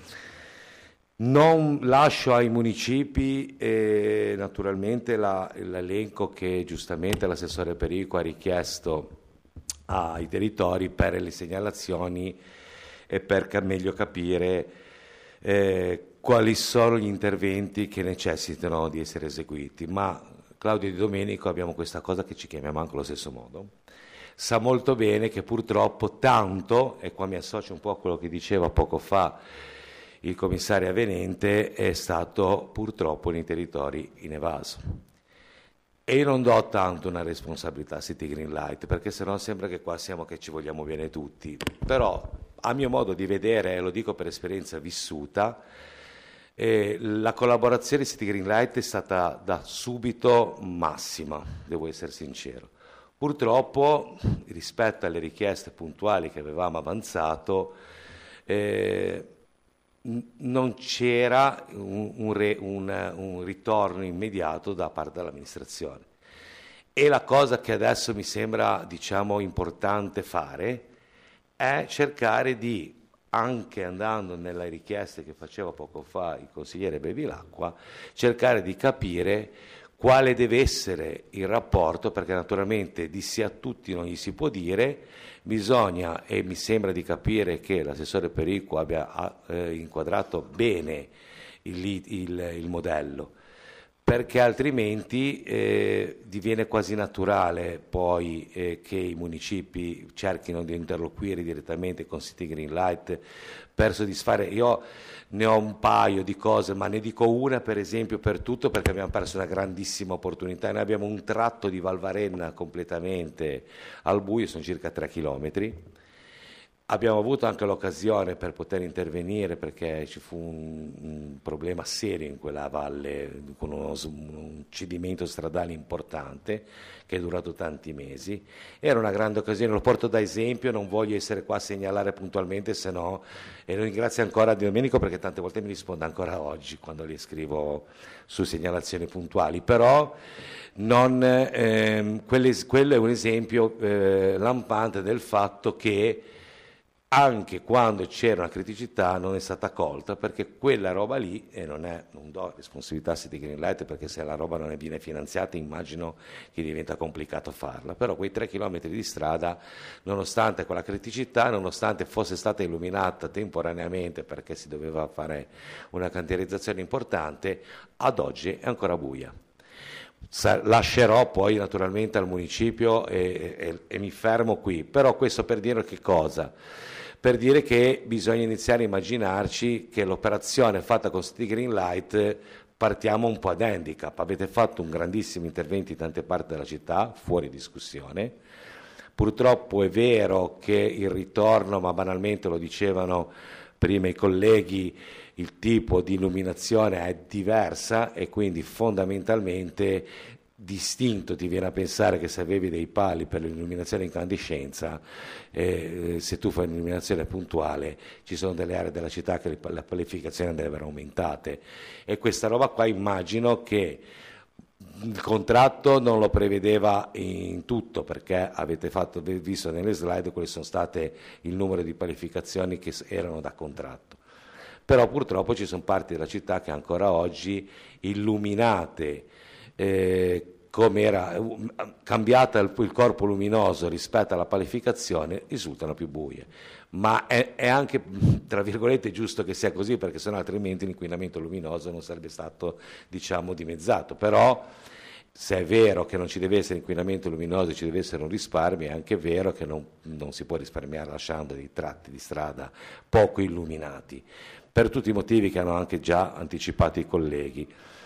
Non lascio ai municipi eh, naturalmente la, l'elenco che giustamente l'assessore Perico ha richiesto ai territori per le segnalazioni e per meglio capire eh, quali sono gli interventi che necessitano di essere eseguiti, ma Claudio Di Domenico abbiamo questa cosa che ci chiamiamo anche allo stesso modo. Sa molto bene che purtroppo tanto, e qua mi associo un po' a quello che diceva poco fa il commissario avvenente, è stato purtroppo nei territori inevaso. E io non do tanto una responsabilità a City Green Light, perché sennò sembra che qua siamo che ci vogliamo bene tutti, però a mio modo di vedere, e lo dico per esperienza vissuta, Eh, la collaborazione di City Green Light è stata da subito massima, devo essere sincero. Purtroppo, rispetto alle richieste puntuali che avevamo avanzato, eh, n- non c'era un, un, re, un, un ritorno immediato da parte dell'amministrazione. E la cosa che adesso mi sembra, diciamo, importante fare è cercare di, anche andando nelle richieste che faceva poco fa il consigliere Bevilacqua, cercare di capire quale deve essere il rapporto, perché naturalmente di sì a tutti non gli si può dire, bisogna, e mi sembra di capire che l'assessore Perico abbia eh, inquadrato bene il, il, il modello, perché altrimenti eh, diviene quasi naturale poi eh, che i municipi cerchino di interloquire direttamente con City Green Light per soddisfare. Io ne ho un paio di cose, ma ne dico una per esempio per tutto, perché abbiamo perso una grandissima opportunità. Noi abbiamo un tratto di Valvarenna completamente al buio, sono circa tre chilometri. Abbiamo avuto anche l'occasione per poter intervenire, perché ci fu un, un problema serio in quella valle con uno, un cedimento stradale importante che è durato tanti mesi. Era una grande occasione, lo porto da esempio, non voglio essere qua a segnalare puntualmente, se no, e lo ringrazio ancora Di Domenico perché tante volte mi risponde ancora oggi quando gli scrivo su segnalazioni puntuali, però non, ehm, quelle, quello è un esempio eh, lampante del fatto che anche quando c'era una criticità non è stata colta, perché quella roba lì, e non, è, non do responsabilità a City Green Light, perché se la roba non viene finanziata immagino che diventa complicato farla, però quei tre chilometri di strada, nonostante quella criticità, nonostante fosse stata illuminata temporaneamente perché si doveva fare una cantierizzazione importante, ad oggi è ancora buia. sa- lascerò poi naturalmente al municipio e, e, e mi fermo qui, però questo per dire che cosa? Per dire che bisogna iniziare a immaginarci che l'operazione fatta con City Green Light partiamo un po' ad handicap. Avete fatto un grandissimo intervento in tante parti della città, fuori discussione. Purtroppo è vero che il ritorno, ma banalmente lo dicevano prima i colleghi, il tipo di illuminazione è diversa e quindi fondamentalmente distinto ti viene a pensare che se avevi dei pali per l'illuminazione incandescenza, eh, se tu fai un'illuminazione puntuale ci sono delle aree della città che le qualificazioni andrebbero aumentate, e questa roba qua immagino che il contratto non lo prevedeva in tutto, perché avete fatto, visto nelle slide quali sono state il numero di qualificazioni che erano da contratto, però purtroppo ci sono parti della città che ancora oggi illuminate eh, come era cambiata il, il corpo luminoso rispetto alla palificazione, risultano più buie. Ma è, è anche, tra virgolette, giusto che sia così, perché sennò altrimenti l'inquinamento luminoso non sarebbe stato, diciamo, dimezzato. Però se è vero che non ci deve essere inquinamento luminoso e ci deve essere un risparmio, è anche vero che non, non si può risparmiare lasciando dei tratti di strada poco illuminati, per tutti i motivi che hanno anche già anticipato i colleghi.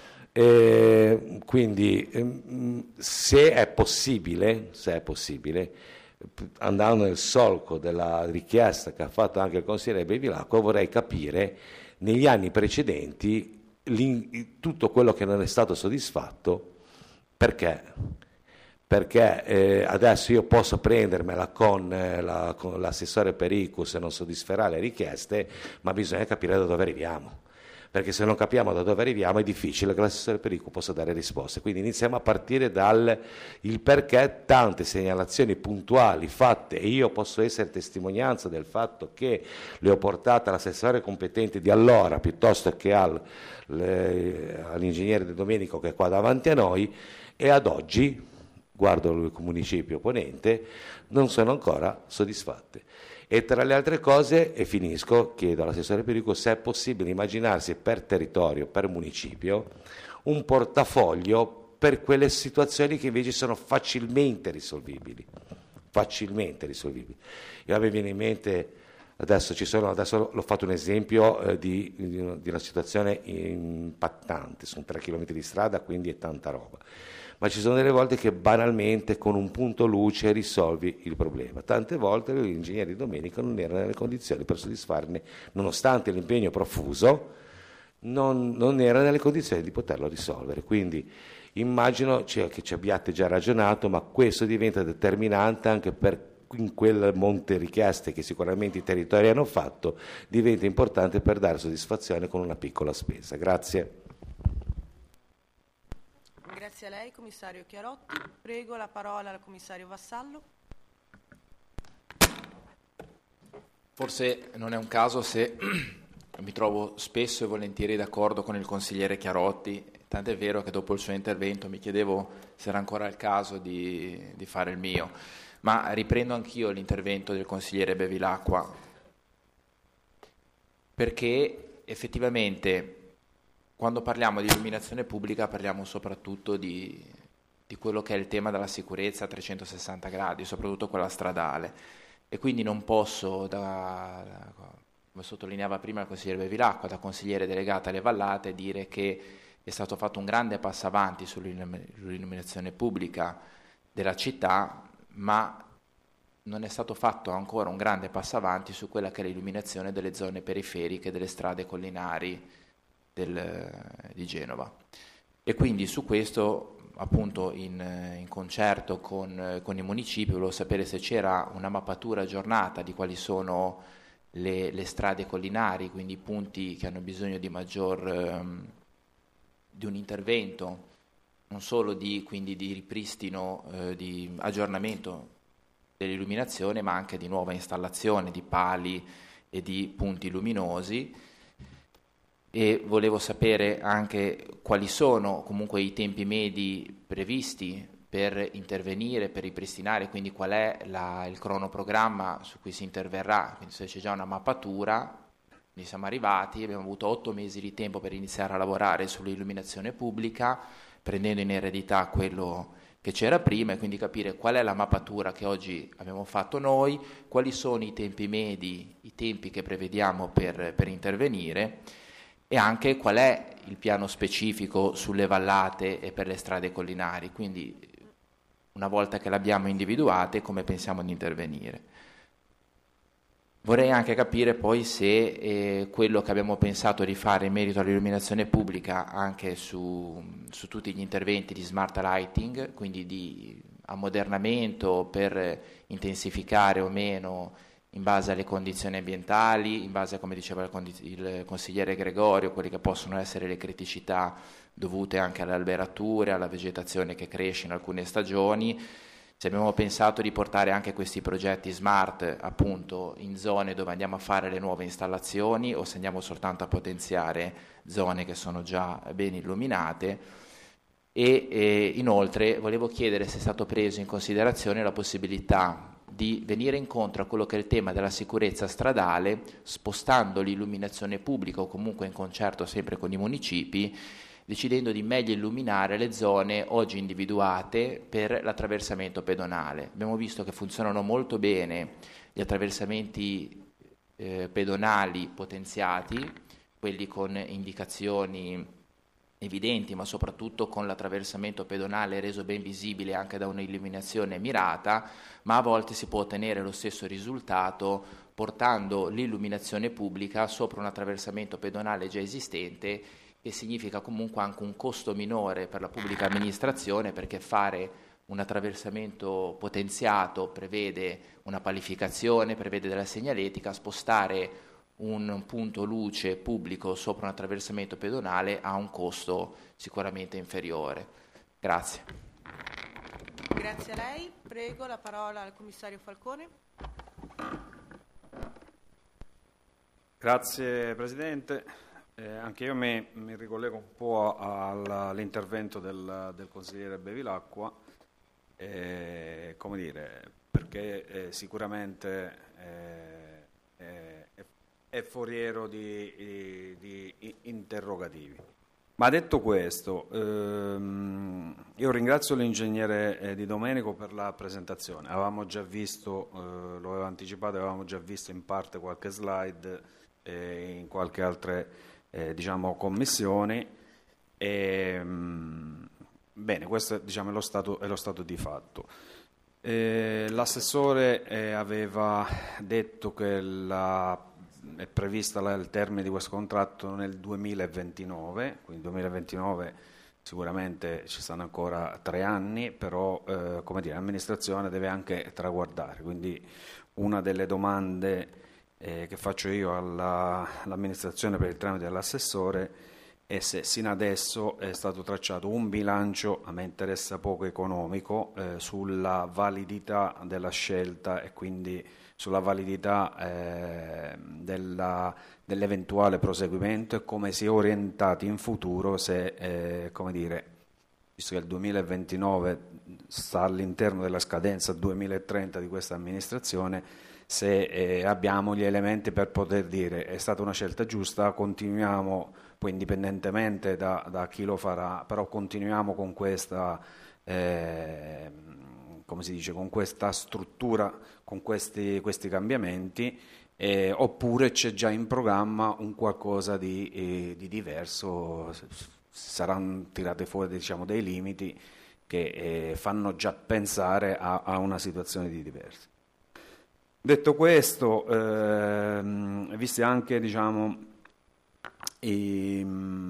E quindi se è possibile, se è possibile, andando nel solco della richiesta che ha fatto anche il consigliere Bevilacqua, vorrei capire negli anni precedenti tutto quello che non è stato soddisfatto, perché? Perché eh, adesso io posso prendermela con, eh, la, con l'assessore Pericu se non soddisferà le richieste, ma bisogna capire da dove arriviamo. Perché se non capiamo da dove arriviamo è difficile che l'assessore Pericu possa dare risposte. Quindi iniziamo a partire dal il perché tante segnalazioni puntuali fatte, e io posso essere testimonianza del fatto che le ho portate all'assessore competente di allora piuttosto che al, le, all'ingegnere De Domenico che è qua davanti a noi, e ad oggi, guardo il municipio ponente, non sono ancora soddisfatte. E tra le altre cose, e finisco, chiedo all'assessore Perico se è possibile immaginarsi per territorio, per municipio, un portafoglio per quelle situazioni che invece sono facilmente risolvibili. Facilmente risolvibili. Io a me viene in mente, adesso ci sono, adesso l'ho fatto un esempio eh, di, di, di una situazione impattante, sono tre chilometri di strada, quindi è tanta roba. Ma ci sono delle volte che banalmente con un punto luce risolvi il problema. Tante volte l'ingegnere Di Domenico non era nelle condizioni per soddisfarne, nonostante l'impegno profuso, non, non era nelle condizioni di poterlo risolvere. Quindi immagino cioè, che ci abbiate già ragionato, ma questo diventa determinante anche per in quel monte richieste che sicuramente i territori hanno fatto, diventa importante per dare soddisfazione con una piccola spesa. Grazie. Grazie a lei, commissario Chiarotti. Prego la parola al commissario Vassallo. Forse non è un caso se mi trovo spesso e volentieri d'accordo con il consigliere Chiarotti, tant'è vero che dopo il suo intervento mi chiedevo se era ancora il caso di, di fare il mio, ma riprendo anch'io l'intervento del consigliere Bevilacqua, perché effettivamente quando parliamo di illuminazione pubblica parliamo soprattutto di, di quello che è il tema della sicurezza a trecentosessanta gradi, soprattutto quella stradale, e quindi non posso, da, da, come sottolineava prima il consigliere Bevilacqua, da consigliere delegata alle vallate, dire che è stato fatto un grande passo avanti sull'illuminazione pubblica della città, ma non è stato fatto ancora un grande passo avanti su quella che è l'illuminazione delle zone periferiche, delle strade collinari Del, di Genova. E quindi su questo, appunto, in, in concerto con, con i municipi, volevo sapere se c'era una mappatura aggiornata di quali sono le, le strade collinari, quindi i punti che hanno bisogno di maggior um, di un intervento, non solo di, quindi di ripristino, eh, di aggiornamento dell'illuminazione, ma anche di nuova installazione di pali e di punti luminosi. E volevo sapere anche quali sono comunque i tempi medi previsti per intervenire, per ripristinare, quindi qual è la, il cronoprogramma su cui si interverrà, quindi se c'è già una mappatura, quindi siamo arrivati, abbiamo avuto otto mesi di tempo per iniziare a lavorare sull'illuminazione pubblica, prendendo in eredità quello che c'era prima, e quindi capire qual è la mappatura che oggi abbiamo fatto noi, quali sono i tempi medi, i tempi che prevediamo per, per intervenire, e anche qual è il piano specifico sulle vallate e per le strade collinari. Quindi, una volta che l'abbiamo individuate, come pensiamo di intervenire. Vorrei anche capire poi se eh, quello che abbiamo pensato di fare in merito all'illuminazione pubblica anche su, su tutti gli interventi di smart lighting, quindi di ammodernamento per intensificare o meno in base alle condizioni ambientali, in base a, come diceva il, condi- il consigliere Gregorio, quelle che possono essere le criticità dovute anche alle alberature, alla vegetazione che cresce in alcune stagioni. Se abbiamo pensato di portare anche questi progetti smart appunto in zone dove andiamo a fare le nuove installazioni, o se andiamo soltanto a potenziare zone che sono già ben illuminate. E, e inoltre volevo chiedere se è stato preso in considerazione la possibilità di venire incontro a quello che è il tema della sicurezza stradale, spostando l'illuminazione pubblica o comunque in concerto sempre con i municipi, decidendo di meglio illuminare le zone oggi individuate per l'attraversamento pedonale. Abbiamo visto che funzionano molto bene gli attraversamenti eh, pedonali potenziati, quelli con indicazioni evidenti, ma soprattutto con l'attraversamento pedonale reso ben visibile anche da un'illuminazione mirata, ma a volte si può ottenere lo stesso risultato portando l'illuminazione pubblica sopra un attraversamento pedonale già esistente, che significa comunque anche un costo minore per la pubblica amministrazione, perché fare un attraversamento potenziato prevede una palificazione, prevede della segnaletica, spostare un punto luce pubblico sopra un attraversamento pedonale ha un costo sicuramente inferiore. Grazie. Grazie a lei. Prego la parola al commissario Falcone. Grazie Presidente. Eh, anche io mi, mi ricollego un po' al, all'intervento del, del consigliere Bevilacqua, eh, come dire, perché eh, sicuramente eh, è, è foriero di, di, di interrogativi. Ma detto questo, ehm, io ringrazio l'ingegnere eh, Di Domenico per la presentazione. Avevamo già visto, eh, lo avevo anticipato, avevamo già visto in parte qualche slide eh, in qualche altre Eh, diciamo commissioni, e, mh, bene, questo è, diciamo, è, lo stato, è lo stato di fatto. Eh, l'assessore eh, aveva detto che la, è prevista la, il termine di questo contratto nel duemilaventinove, quindi duemilaventinove sicuramente ci stanno ancora tre anni, però eh, come dire, l'amministrazione deve anche traguardare, quindi una delle domande Eh, che faccio io alla, all'amministrazione per il tramite dell'assessore è se sino adesso è stato tracciato un bilancio, a me interessa poco economico, eh, sulla validità della scelta e quindi sulla validità eh, della, dell'eventuale proseguimento, e come si è orientati in futuro, se eh, come dire, visto che il duemilaventinove sta all'interno della scadenza duemilatrenta di questa amministrazione, se eh, abbiamo gli elementi per poter dire è stata una scelta giusta, continuiamo, poi indipendentemente da, da chi lo farà, però continuiamo con questa, eh, come si dice, con questa struttura, con questi, questi cambiamenti, eh, oppure c'è già in programma un qualcosa di, eh, di diverso, saranno tirate fuori, diciamo, dei limiti che eh, fanno già pensare a, a una situazione di diversa. Detto questo, ehm, visti anche, diciamo, i,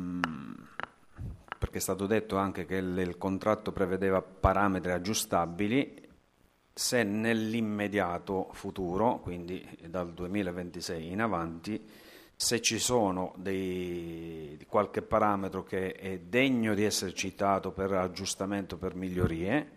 perché è stato detto anche che il, il contratto prevedeva parametri aggiustabili, se nell'immediato futuro, quindi dal duemilaventisei in avanti, se ci sono dei, di qualche parametro che è degno di essere citato per aggiustamento, per migliorie,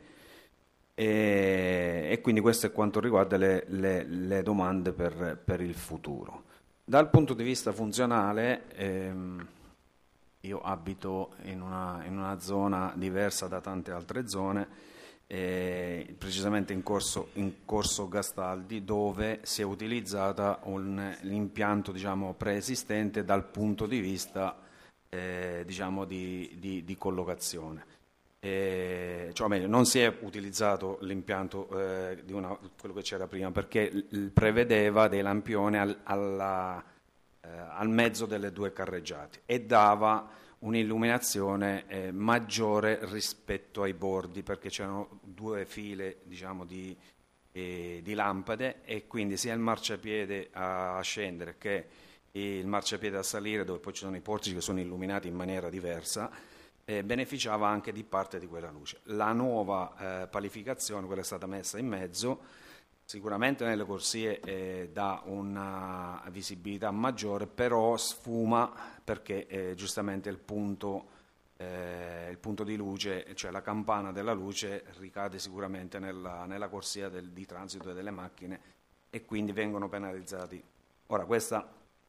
e, e quindi questo è quanto riguarda le, le, le domande per, per il futuro. Dal punto di vista funzionale, ehm, io abito in una, in una zona diversa da tante altre zone, eh, precisamente in corso, in corso Gastaldi, dove si è utilizzata un, l'impianto, diciamo, preesistente dal punto di vista eh, diciamo di, di, di collocazione. eh, cioè meglio, non si è utilizzato l'impianto eh, di una, quello che c'era prima, perché l- prevedeva dei lampioni al, alla, eh, al mezzo delle due carreggiate e dava un'illuminazione eh, maggiore rispetto ai bordi, perché c'erano due file, diciamo, di, eh, di lampade, e quindi sia il marciapiede a scendere che il marciapiede a salire, dove poi ci sono i portici che sono illuminati in maniera diversa, eh, beneficiava anche di parte di quella luce. La nuova eh, palificazione, quella è stata messa in mezzo, sicuramente nelle corsie eh, dà una visibilità maggiore, però sfuma perché eh, giustamente il punto, eh, il punto di luce, cioè la campana della luce, ricade sicuramente nella, nella corsia del, di transito delle macchine, e quindi vengono penalizzati. Ora, questa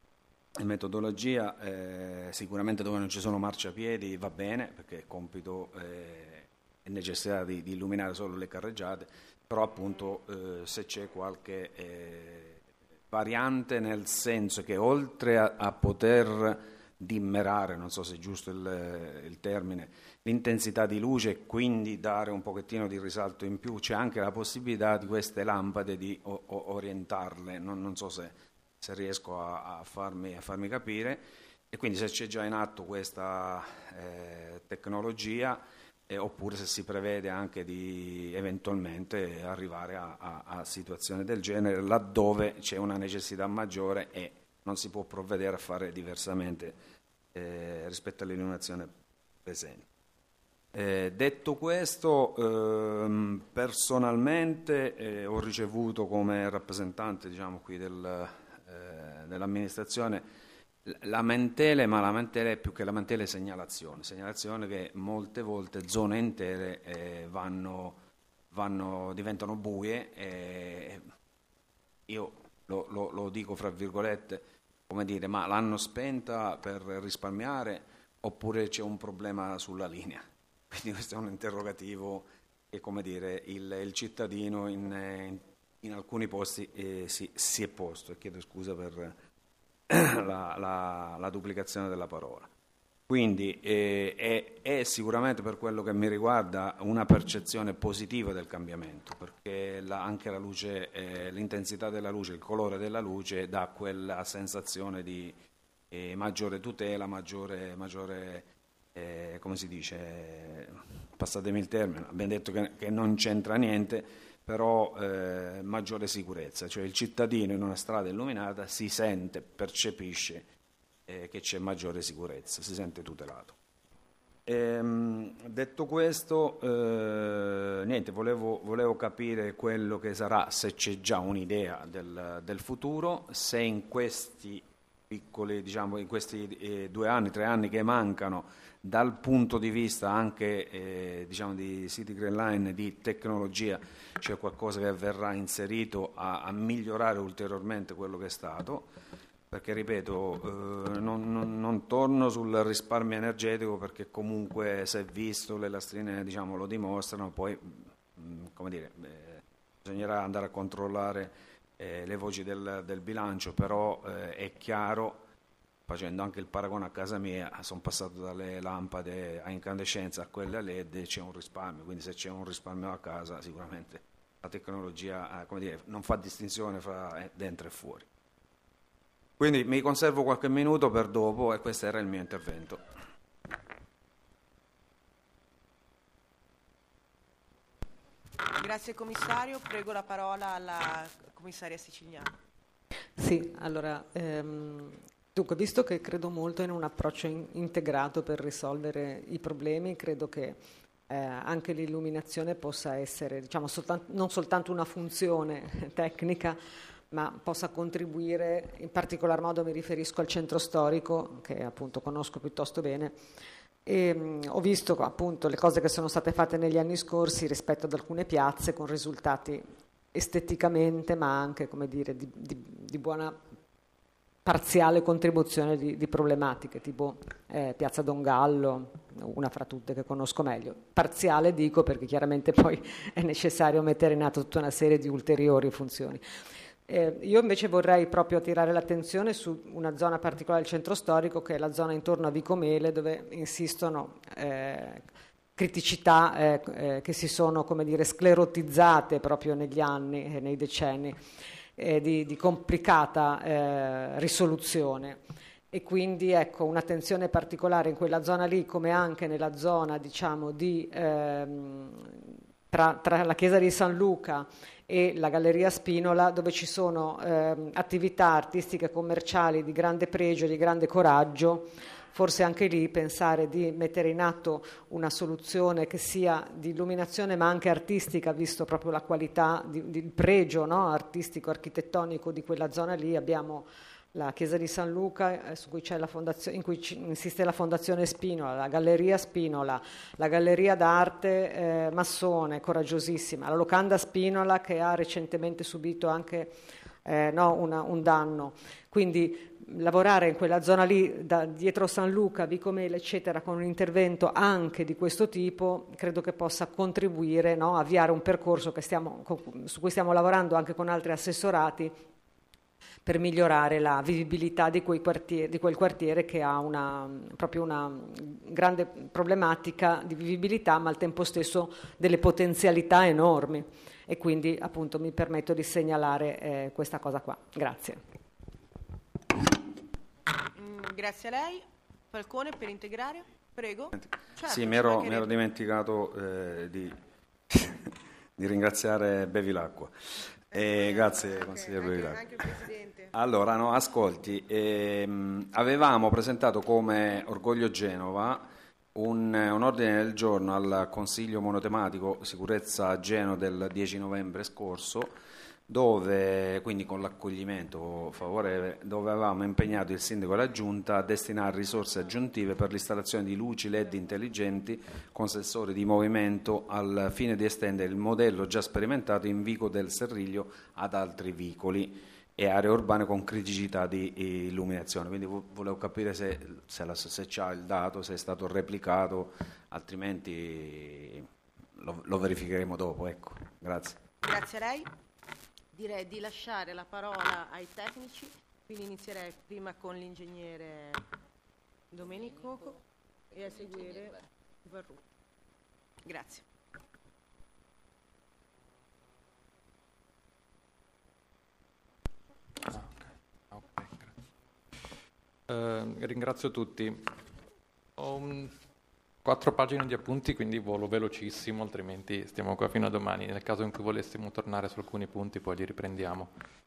è metodologia, eh, sicuramente dove non ci sono marciapiedi va bene, perché è compito e eh, necessità di, di illuminare solo le carreggiate, però appunto eh, se c'è qualche eh, variante, nel senso che oltre a, a poter dimmerare, non so se è giusto il, il termine, l'intensità di luce e quindi dare un pochettino di risalto in più, c'è anche la possibilità di queste lampade di o, o orientarle, non, non so se, se riesco a, a, farmi, a farmi capire, e quindi se c'è già in atto questa eh, tecnologia, Eh, oppure se si prevede anche di eventualmente arrivare a, a, a situazioni del genere laddove c'è una necessità maggiore e non si può provvedere a fare diversamente eh, rispetto all'illuminazione presente. Eh, detto questo, ehm, personalmente eh, ho ricevuto come rappresentante, diciamo, qui del, eh, dell'amministrazione lamentele, ma lamentele più che lamentele segnalazione, segnalazione che molte volte zone intere eh, vanno, vanno, diventano buie, e io lo, lo, lo dico fra virgolette, come dire, ma l'hanno spenta per risparmiare oppure c'è un problema sulla linea? Quindi questo è un interrogativo che, come dire, il, il cittadino in, in, in alcuni posti eh, si, si è posto, e chiedo scusa per La, la, la duplicazione della parola. Quindi eh, è, è sicuramente, per quello che mi riguarda, una percezione positiva del cambiamento, perché la, anche la luce, eh, l'intensità della luce, il colore della luce dà quella sensazione di eh, maggiore tutela, maggiore, maggiore eh, come si dice, passatemi il termine, abbiamo detto che, che non c'entra niente, però eh, maggiore sicurezza, cioè il cittadino in una strada illuminata si sente, percepisce eh, che c'è maggiore sicurezza, si sente tutelato. Ehm, detto questo, eh, niente, volevo, volevo capire quello che sarà, se c'è già un'idea del, del futuro, se in questi piccoli, diciamo, in questi eh, due anni, tre anni che mancano, dal punto di vista anche eh, diciamo di City Green Line, di tecnologia, c'è qualcosa che verrà inserito a, a migliorare ulteriormente quello che è stato, perché ripeto, eh, non, non, non torno sul risparmio energetico, perché comunque si è visto, le lastrine, diciamo, lo dimostrano, poi mh, come dire, eh, bisognerà andare a controllare eh, le voci del, del bilancio, però eh, è chiaro, facendo anche il paragone a casa mia, sono passato dalle lampade a incandescenza a quelle a L E D, c'è un risparmio, quindi se c'è un risparmio a casa sicuramente la tecnologia, eh, come dire, non fa distinzione fra dentro e fuori. Quindi mi conservo qualche minuto per dopo, e questo era il mio intervento. Grazie commissario, prego la parola alla commissaria siciliana. Sì, allora, ehm, dunque, visto che credo molto in un approccio in- integrato per risolvere i problemi, credo che eh, anche l'illuminazione possa essere, diciamo, soltan- non soltanto una funzione tecnica, ma possa contribuire, in particolar modo mi riferisco al centro storico, che appunto conosco piuttosto bene, e mh, ho visto appunto le cose che sono state fatte negli anni scorsi rispetto ad alcune piazze, con risultati esteticamente, ma anche, come dire, di, di, di buona parziale contribuzione di, di problematiche, tipo eh, Piazza Don Gallo, una fra tutte che conosco meglio. Parziale dico perché chiaramente poi è necessario mettere in atto tutta una serie di ulteriori funzioni. Eh, io invece vorrei proprio attirare l'attenzione su una zona particolare del centro storico, che è la zona intorno a Vicomele, dove insistono eh, criticità eh, eh, che si sono, come dire, sclerotizzate proprio negli anni e nei decenni eh, di, di complicata eh, risoluzione. E quindi ecco un'attenzione particolare in quella zona lì, come anche nella zona, diciamo, di ehm, tra, tra la chiesa di San Luca e la Galleria Spinola, dove ci sono ehm, attività artistiche e commerciali di grande pregio e di grande coraggio. Forse anche lì pensare di mettere in atto una soluzione che sia di illuminazione ma anche artistica, visto proprio la qualità, di, di pregio, no? artistico, architettonico di quella zona lì. Abbiamo la chiesa di San Luca, eh, su cui c'è la fondazione, in cui ci, insiste la Fondazione Spinola, la Galleria Spinola, la Galleria d'Arte eh, Massone, coraggiosissima, la Locanda Spinola che ha recentemente subito anche eh, no, una, un danno. Quindi lavorare in quella zona lì, da, dietro San Luca, Vico Mele, eccetera, con un intervento anche di questo tipo, credo che possa contribuire, no, a avviare un percorso che stiamo, su cui stiamo lavorando anche con altri assessorati, per migliorare la vivibilità di, quei quartieri, di quel quartiere che ha una, proprio una grande problematica di vivibilità, ma al tempo stesso delle potenzialità enormi. E quindi appunto mi permetto di segnalare eh, questa cosa qua. Grazie. Mm, grazie a lei. Falcone, per integrare? Prego. Certo, sì, mi ero, mi ero dimenticato eh, di, di ringraziare Bevilacqua. Eh, grazie okay, consigliere Bevilacqua. Allora, no, ascolti, ehm, avevamo presentato come Orgoglio Genova un, un ordine del giorno al Consiglio monotematico Sicurezza Genova del dieci novembre scorso, dove, quindi con l'accoglimento favorevole, dove avevamo impegnato il sindaco e la giunta a destinare risorse aggiuntive per l'installazione di luci L E D intelligenti con sensori di movimento al fine di estendere il modello già sperimentato in Vico del Serriglio ad altri vicoli e aree urbane con criticità di illuminazione. Quindi volevo capire se, se, la, se c'ha il dato, se è stato replicato, altrimenti lo, lo verificheremo dopo. Ecco. Grazie. Grazie a lei. Direi di lasciare la parola ai tecnici, quindi inizierei prima con l'ingegnere Domenico e a seguire Varru. Grazie. Ah, okay. Okay, grazie. Uh, ringrazio tutti. Ho un, quattro pagine di appunti, quindi volo velocissimo, altrimenti stiamo qua fino a domani. Nel caso in cui volessimo tornare su alcuni punti, poi li riprendiamo.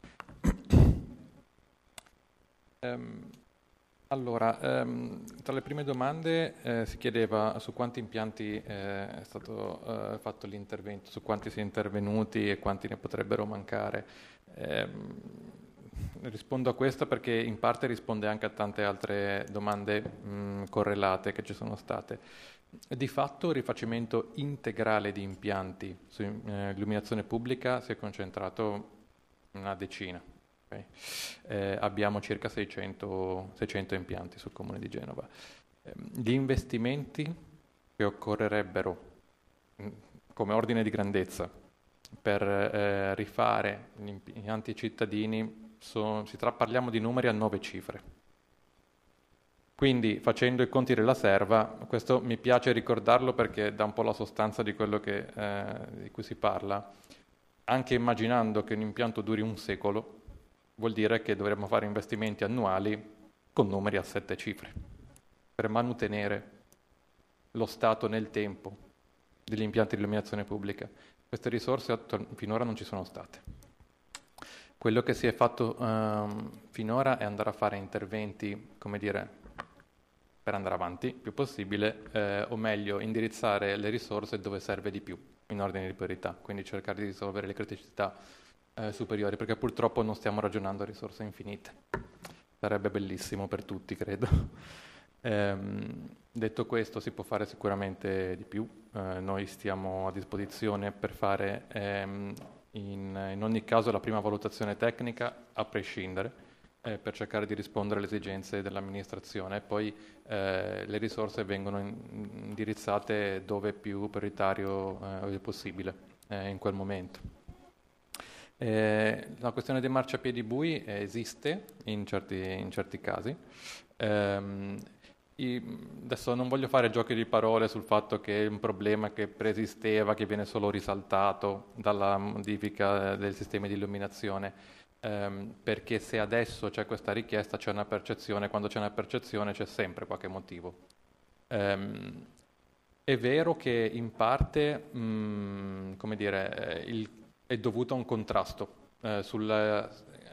um, allora, um, tra le prime domande eh, si chiedeva su quanti impianti eh, è stato eh, fatto l'intervento, su quanti si è intervenuti e quanti ne potrebbero mancare. Um, Rispondo a questa perché in parte risponde anche a tante altre domande mh, correlate che ci sono state. Di fatto il rifacimento integrale di impianti su eh, illuminazione pubblica si è concentrato una decina. Okay? Eh, abbiamo circa seicento, seicento impianti sul Comune di Genova. Eh, gli investimenti che occorrerebbero mh, come ordine di grandezza per eh, rifare gli impianti cittadini, So, si tra, parliamo di numeri a nove cifre. Quindi, facendo i conti della serva, questo mi piace ricordarlo perché dà un po' la sostanza di quello che, eh, di cui si parla. Anche immaginando che un impianto duri un secolo, vuol dire che dovremmo fare investimenti annuali con numeri a sette cifre, per mantenere lo stato nel tempo degli impianti di illuminazione pubblica. Queste risorse attu- finora non ci sono state. Quello che si è fatto um, finora è andare a fare interventi, come dire, per andare avanti il più possibile, eh, o meglio, indirizzare le risorse dove serve di più, in ordine di priorità, quindi cercare di risolvere le criticità eh, superiori, perché purtroppo non stiamo ragionando a risorse infinite. Sarebbe bellissimo per tutti, credo. Ehm, detto questo, si può fare sicuramente di più. Eh, noi stiamo a disposizione per fare... Ehm, In, in ogni caso la prima valutazione tecnica a prescindere eh, per cercare di rispondere alle esigenze dell'amministrazione e poi eh, le risorse vengono in, indirizzate dove è più prioritario eh, possibile eh, in quel momento. Eh, la questione dei marciapiedi bui eh, esiste in certi, in certi casi. Ehm, adesso non voglio fare giochi di parole sul fatto che è un problema che preesisteva, che viene solo risaltato dalla modifica del sistema di illuminazione, ehm, perché se adesso c'è questa richiesta c'è una percezione, quando c'è una percezione c'è sempre qualche motivo. Ehm, è vero che in parte mh, come dire, il, è dovuto a un contrasto eh, sul...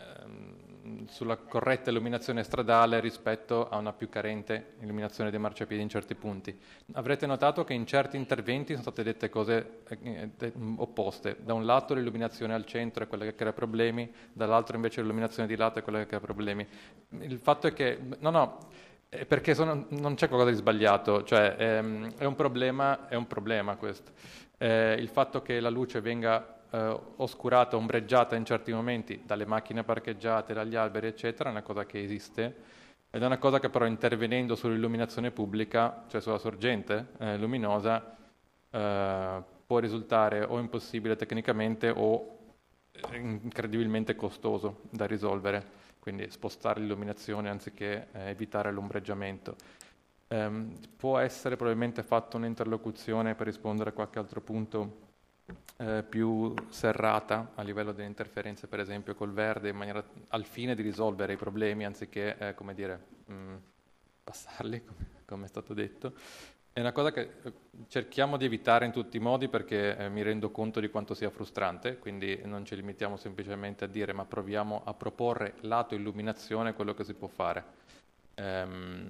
sulla corretta illuminazione stradale rispetto a una più carente illuminazione dei marciapiedi in certi punti. Avrete notato che in certi interventi sono state dette cose eh, opposte. Da un lato l'illuminazione al centro è quella che crea problemi, dall'altro invece l'illuminazione di lato è quella che crea problemi. Il fatto è che, no no, è perché sono, non c'è qualcosa di sbagliato, cioè ehm, è un problema, è un problema questo. Eh, il fatto che la luce venga Uh, oscurata, ombreggiata in certi momenti dalle macchine parcheggiate, dagli alberi eccetera, è una cosa che esiste ed è una cosa che però intervenendo sull'illuminazione pubblica, cioè sulla sorgente eh, luminosa, uh, può risultare o impossibile tecnicamente o incredibilmente costoso da risolvere, quindi spostare l'illuminazione anziché eh, evitare l'ombreggiamento. Um, può essere probabilmente fatta un'interlocuzione per rispondere a qualche altro punto Eh, più serrata a livello delle interferenze, per esempio col verde, in maniera, al fine di risolvere i problemi anziché eh, come dire mh, passarli, come, come è stato detto. È una cosa che eh, cerchiamo di evitare in tutti i modi perché eh, mi rendo conto di quanto sia frustrante, quindi non ci limitiamo semplicemente a dire ma proviamo a proporre lato illuminazione quello che si può fare. Ehm,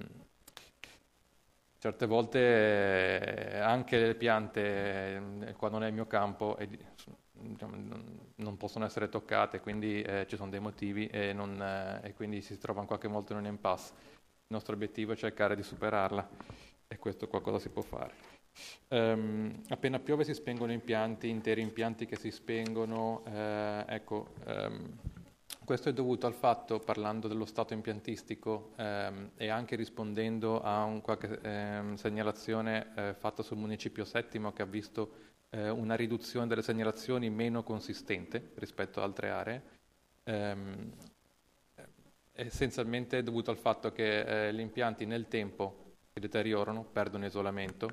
Certe volte eh, anche le piante, eh, qua non è il mio campo, eh, diciamo, non possono essere toccate, quindi eh, ci sono dei motivi e, non, eh, e quindi si trova in qualche modo in un impasse. Il nostro obiettivo è cercare di superarla e questo qualcosa si può fare. Um, appena piove si spengono impianti, interi impianti che si spengono, eh, ecco... Um, Questo è dovuto al fatto, parlando dello stato impiantistico ehm, e anche rispondendo a un qualche ehm, segnalazione eh, fatta sul Municipio Settimo che ha visto eh, una riduzione delle segnalazioni meno consistente rispetto ad altre aree, ehm, essenzialmente dovuto al fatto che eh, gli impianti nel tempo si deteriorano, perdono isolamento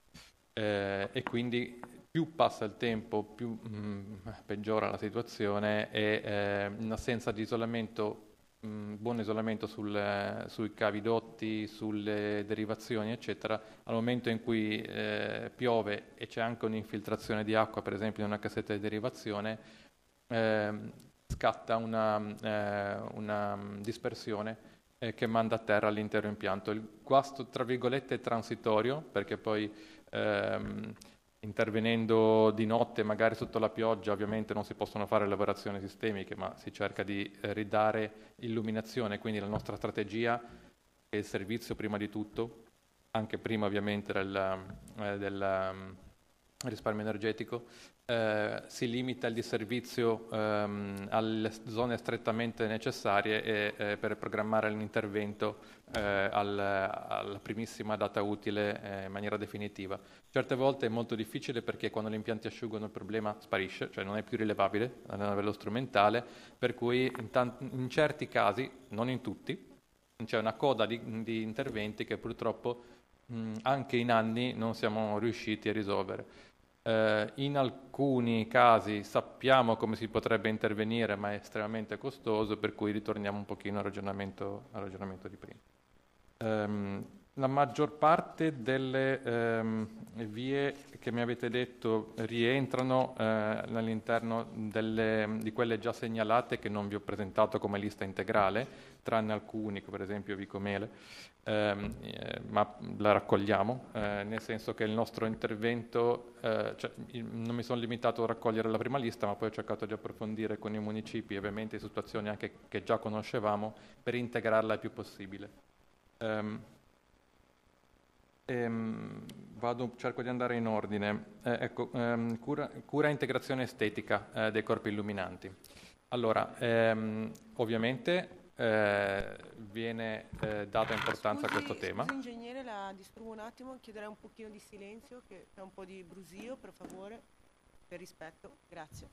eh, e quindi più passa il tempo, più mh, peggiora la situazione e eh, in assenza di isolamento, mh, buon isolamento sul, sui cavi dotti, sulle derivazioni, eccetera, al momento in cui eh, piove e c'è anche un'infiltrazione di acqua, per esempio in una cassetta di derivazione, eh, scatta una, eh, una dispersione eh, che manda a terra l'intero impianto. Il guasto, tra virgolette, è transitorio, perché poi... Ehm, intervenendo di notte, magari sotto la pioggia, ovviamente non si possono fare lavorazioni sistemiche, ma si cerca di eh, ridare illuminazione, quindi la nostra strategia è il servizio prima di tutto, anche prima ovviamente del, eh, del um, risparmio energetico, eh, si limita il disservizio ehm, alle zone strettamente necessarie e, eh, per programmare l'intervento eh, al, alla primissima data utile eh, in maniera definitiva. Certe volte è molto difficile perché quando gli impianti asciugano il problema sparisce, cioè non è più rilevabile a livello strumentale, per cui in, tanti, in certi casi, non in tutti, c'è una coda di, di interventi che purtroppo mh, anche in anni non siamo riusciti a risolvere. Eh, in alcuni casi sappiamo come si potrebbe intervenire, ma è estremamente costoso, per cui ritorniamo un pochino al ragionamamento, al ragionamento di prima. Um, la maggior parte delle um, vie che mi avete detto rientrano uh, all'interno delle, di quelle già segnalate che non vi ho presentato come lista integrale, tranne alcuni, per esempio Vicomele, um, eh, ma la raccogliamo, eh, nel senso che il nostro intervento, eh, cioè, non mi sono limitato a raccogliere la prima lista, ma poi ho cercato di approfondire con i municipi, ovviamente in situazioni anche che già conoscevamo, per integrarla il più possibile. Um, ehm, vado, cerco di andare in ordine. Eh, ecco, ehm, cura, cura e integrazione estetica eh, dei corpi illuminanti. Allora, ehm, ovviamente eh, viene eh, data importanza scusi, a questo tema. Scusi ingegnere, la disturbo un attimo, chiederei un pochino di silenzio, che c'è un po' di brusio, per favore, per rispetto. Grazie.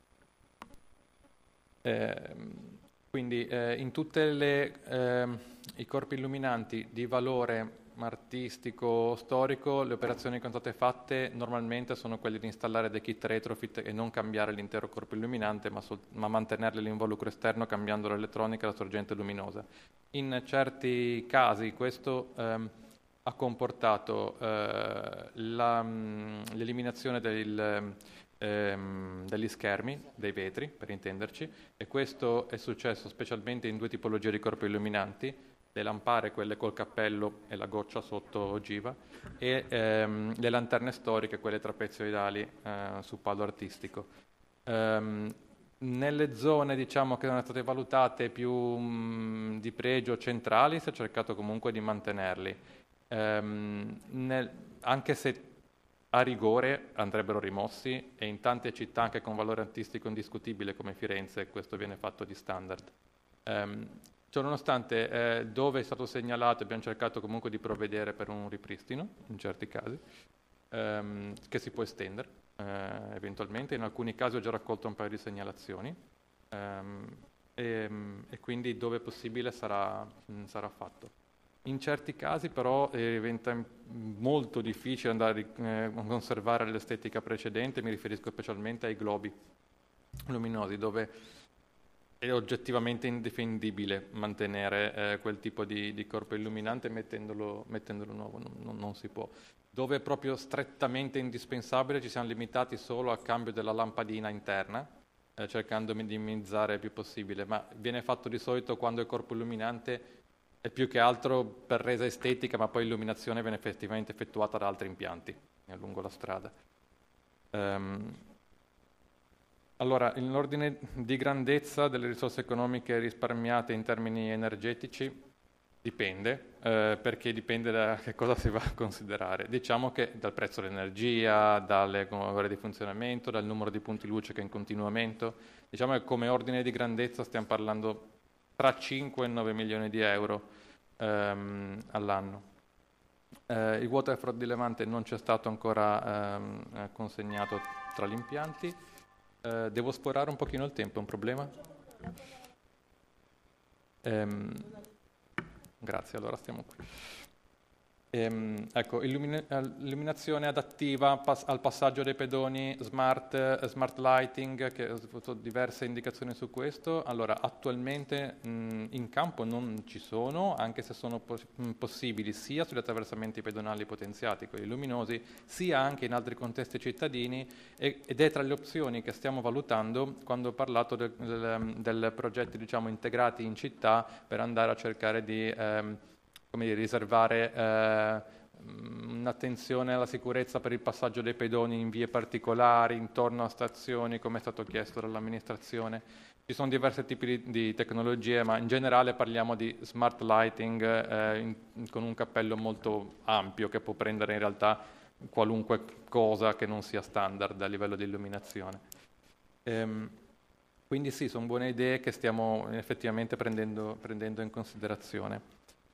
Eh, quindi eh, in tutte le... Eh, i corpi illuminanti di valore artistico, storico, le operazioni che sono state fatte normalmente sono quelle di installare dei kit retrofit e non cambiare l'intero corpo illuminante, ma, sol- ma mantenere l'involucro esterno cambiando l'elettronica e la sorgente luminosa. In certi casi questo ehm, ha comportato eh, la, mh, l'eliminazione del, ehm, degli schermi, dei vetri, per intenderci, e questo è successo specialmente in due tipologie di corpi illuminanti, le lampare, quelle col cappello e la goccia sotto ogiva, e ehm, le lanterne storiche, quelle trapezioidali eh, su palo artistico. Um, nelle zone, diciamo, che sono state valutate più mh, di pregio centrali si è cercato comunque di mantenerli, um, nel, anche se a rigore andrebbero rimossi, e in tante città anche con valore artistico indiscutibile come Firenze questo viene fatto di standard. Um, Ciononostante, eh, dove è stato segnalato abbiamo cercato comunque di provvedere per un ripristino, in certi casi, ehm, che si può estendere eh, eventualmente. In alcuni casi ho già raccolto un paio di segnalazioni ehm, e, e quindi dove possibile sarà, mh, sarà fatto. In certi casi però eh, diventa molto difficile andare a eh, conservare l'estetica precedente, mi riferisco specialmente ai globi luminosi, dove è oggettivamente indifendibile mantenere eh, quel tipo di, di corpo illuminante mettendolo, mettendolo nuovo, non, non si può. Dove è proprio strettamente indispensabile ci siamo limitati solo al cambio della lampadina interna, eh, cercando di minimizzare il più possibile, ma viene fatto di solito quando il corpo illuminante è più che altro per resa estetica, ma poi l'illuminazione viene effettivamente effettuata da altri impianti lungo la strada. Um, Allora, in ordine di grandezza delle risorse economiche risparmiate in termini energetici dipende, eh, perché dipende da che cosa si va a considerare. Diciamo che dal prezzo dell'energia, dalle ore di funzionamento, dal numero di punti luce che è in continuo aumento. Diciamo che come ordine di grandezza stiamo parlando tra cinque e nove milioni di euro ehm, all'anno. Eh, il waterfront di Levante non c'è stato ancora ehm, consegnato tra gli impianti. Uh, devo sporare un pochino il tempo, è un problema? Um, grazie, allora stiamo qui. Um, ecco, illumina- illuminazione adattiva pass- al passaggio dei pedoni, smart, uh, smart lighting, che ho avuto diverse indicazioni su questo. Allora, attualmente mh, in campo non ci sono, anche se sono pos- mh, possibili sia sugli attraversamenti pedonali potenziati, quelli luminosi, sia anche in altri contesti cittadini, e- ed è tra le opzioni che stiamo valutando quando ho parlato del, del, del progetti, diciamo, integrati in città per andare a cercare di ehm, come dire, riservare eh, un'attenzione alla sicurezza per il passaggio dei pedoni in vie particolari, intorno a stazioni, come è stato chiesto dall'amministrazione. Ci sono diversi tipi di, di tecnologie, ma in generale parliamo di smart lighting eh, in, con un cappello molto ampio che può prendere in realtà qualunque cosa che non sia standard a livello di illuminazione. Ehm, quindi sì, sono buone idee che stiamo effettivamente prendendo, prendendo in considerazione.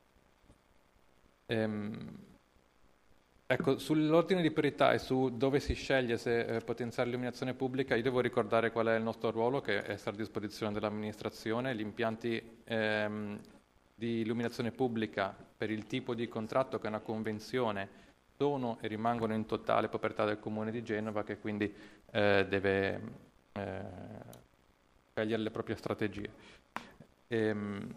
Ehm, ecco, sull'ordine di priorità e su dove si sceglie se eh, potenziare l'illuminazione pubblica, io devo ricordare qual è il nostro ruolo, che è essere a disposizione dell'amministrazione. Gli impianti ehm, di illuminazione pubblica per il tipo di contratto che è una convenzione sono e rimangono in totale proprietà del Comune di Genova, che quindi eh, deve eh, scegliere le proprie strategie. Ehm,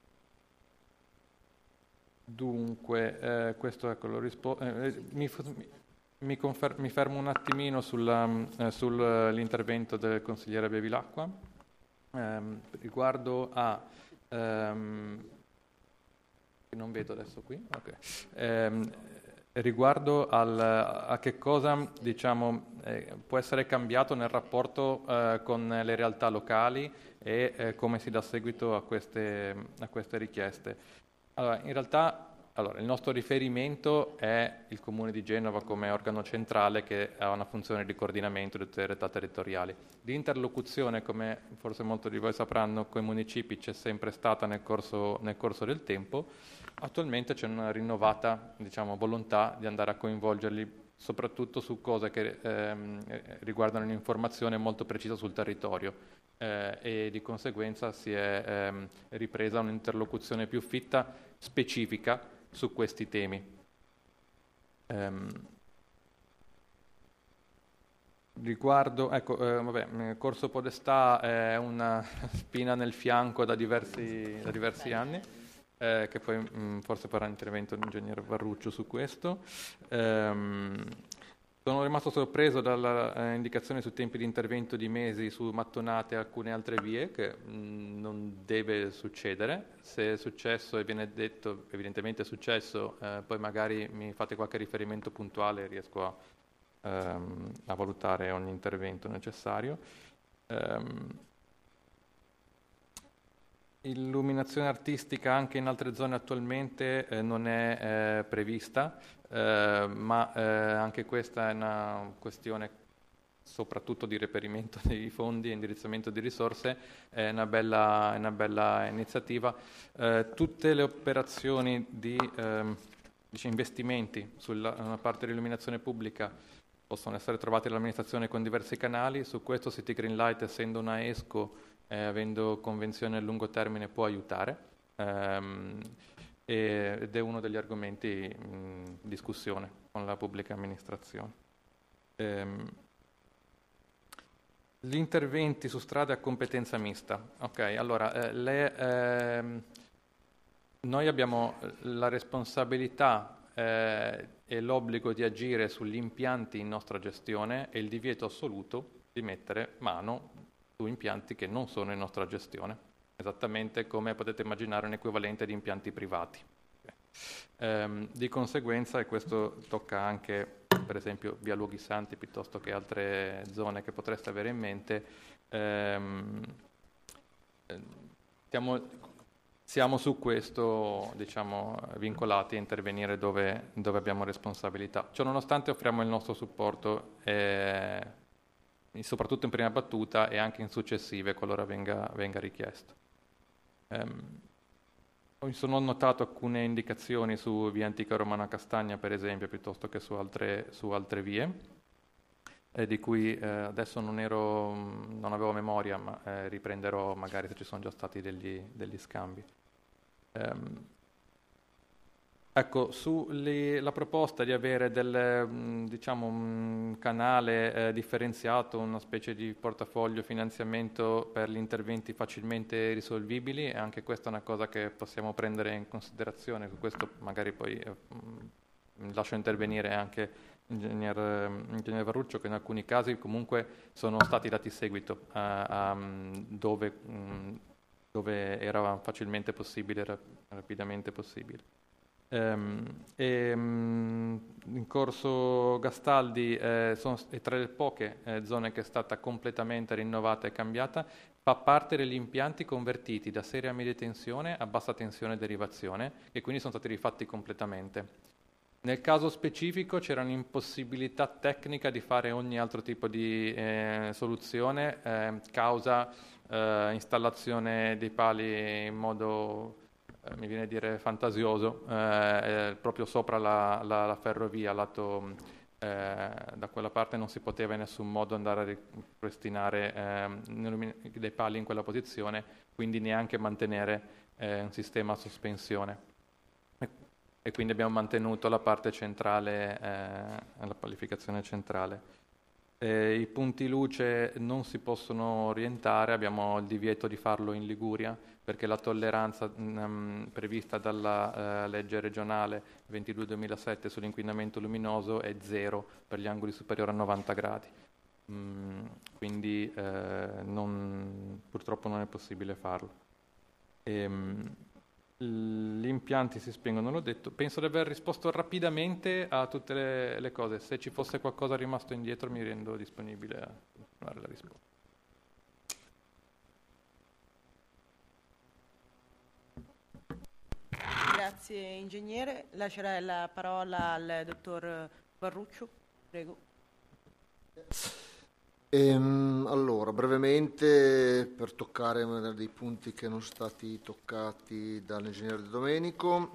Dunque, eh, questo ecco, lo rispo- eh, mi, mi, confer- mi fermo un attimino sulla, eh, sull'intervento del consigliere Bevilacqua. Eh, riguardo a... Ehm, non vedo adesso qui. Okay. Eh, riguardo al, a che cosa, diciamo, eh, può essere cambiato nel rapporto eh, con le realtà locali e eh, come si dà seguito a queste, a queste richieste. Allora, in realtà allora, il nostro riferimento è il Comune di Genova come organo centrale che ha una funzione di coordinamento di tutte le realtà territoriali. L'interlocuzione, come forse molti di voi sapranno, con i municipi c'è sempre stata nel corso, nel corso del tempo. Attualmente c'è una rinnovata, diciamo, volontà di andare a coinvolgerli soprattutto su cose che ehm, riguardano un'informazione molto precisa sul territorio. Eh, e di conseguenza si è ehm, ripresa un'interlocuzione più fitta, specifica su questi temi. Ehm, Riguardo, ecco, eh, vabbè, Corso Podestà è una spina nel fianco da diversi, da diversi anni, eh, che poi mh, forse farà intervento l'ingegner Varruccio su questo. Ehm, sono rimasto sorpreso dalla eh, indicazione su tempi di intervento di mesi su mattonate e alcune altre vie, che mh, non deve succedere. Se è successo e viene detto, evidentemente è successo, eh, poi magari mi fate qualche riferimento puntuale e riesco a a valutare ogni intervento necessario. Um, illuminazione artistica anche in altre zone attualmente eh, non è eh, prevista, eh, ma eh, anche questa è una questione soprattutto di reperimento dei fondi e indirizzamento di risorse, è una bella, è una bella iniziativa. Eh, tutte le operazioni di ehm, diciamo, investimenti sulla una parte dell'illuminazione pubblica possono essere trovati dall'amministrazione con diversi canali. Su questo City Greenlight, essendo una ESCO, eh, avendo convenzione a lungo termine, può aiutare ehm, e, ed è uno degli argomenti in discussione con la pubblica amministrazione. Ehm, gli interventi su strade a competenza mista. Ok, allora eh, le, ehm, noi abbiamo la responsabilità Eh, e l'obbligo di agire sugli impianti in nostra gestione e il divieto assoluto di mettere mano su impianti che non sono in nostra gestione, esattamente come potete immaginare un equivalente di impianti privati. Ehm, di conseguenza, e questo tocca anche per esempio via Luoghi Santi piuttosto che altre zone che potreste avere in mente, ehm, stiamo Siamo su questo, diciamo, vincolati a intervenire dove, dove abbiamo responsabilità. Ciononostante offriamo il nostro supporto, eh, soprattutto in prima battuta e anche in successive, qualora venga, venga richiesto. Um, mi sono notato alcune indicazioni su via Antica Romana Castagna, per esempio, piuttosto che su altre, su altre vie, eh, di cui eh, adesso non, ero, non avevo memoria, ma eh, riprenderò magari se ci sono già stati degli, degli scambi. Um, ecco, sulla proposta di avere del, mh, diciamo, un canale eh, differenziato, una specie di portafoglio finanziamento per gli interventi facilmente risolvibili, e anche questa è una cosa che possiamo prendere in considerazione. Su questo magari poi eh, mh, lascio intervenire anche l'ingegner, ingegner Varruccio, che in alcuni casi comunque sono stati dati seguito a, a dove, mh, dove era facilmente possibile, rap- rapidamente possibile. Um, e, um, in Corso Gastaldi eh, sono, è tra le poche eh, zone che è stata completamente rinnovata e cambiata. Fa parte degli impianti convertiti da serie a media tensione a bassa tensione derivazione, che quindi sono stati rifatti completamente. Nel caso specifico c'era un'impossibilità tecnica di fare ogni altro tipo di eh, soluzione, eh, causa eh, installazione dei pali in modo, eh, mi viene a dire, fantasioso, eh, proprio sopra la, la, la ferrovia, lato, eh, da quella parte non si poteva in nessun modo andare a ripristinare eh, dei pali in quella posizione, quindi neanche mantenere eh, un sistema a sospensione. E quindi abbiamo mantenuto la parte centrale, eh, la qualificazione centrale. Eh, I punti luce non si possono orientare, abbiamo il divieto di farlo in Liguria, perché la tolleranza mh, prevista dalla eh, legge regionale ventidue duemilasette sull'inquinamento luminoso è zero per gli angoli superiori a novanta gradi. Mm, quindi eh, non, purtroppo non è possibile farlo. Ehm, Gli impianti si spengono, l'ho detto. Penso di aver risposto rapidamente a tutte le, le cose. Se ci fosse qualcosa rimasto indietro mi rendo disponibile a dare la risposta. Grazie ingegnere. Lascerei la parola al dottor Varruccio. Prego. Ehm, allora, brevemente, per toccare dei punti che non sono stati toccati dall'ingegnere De Domenico,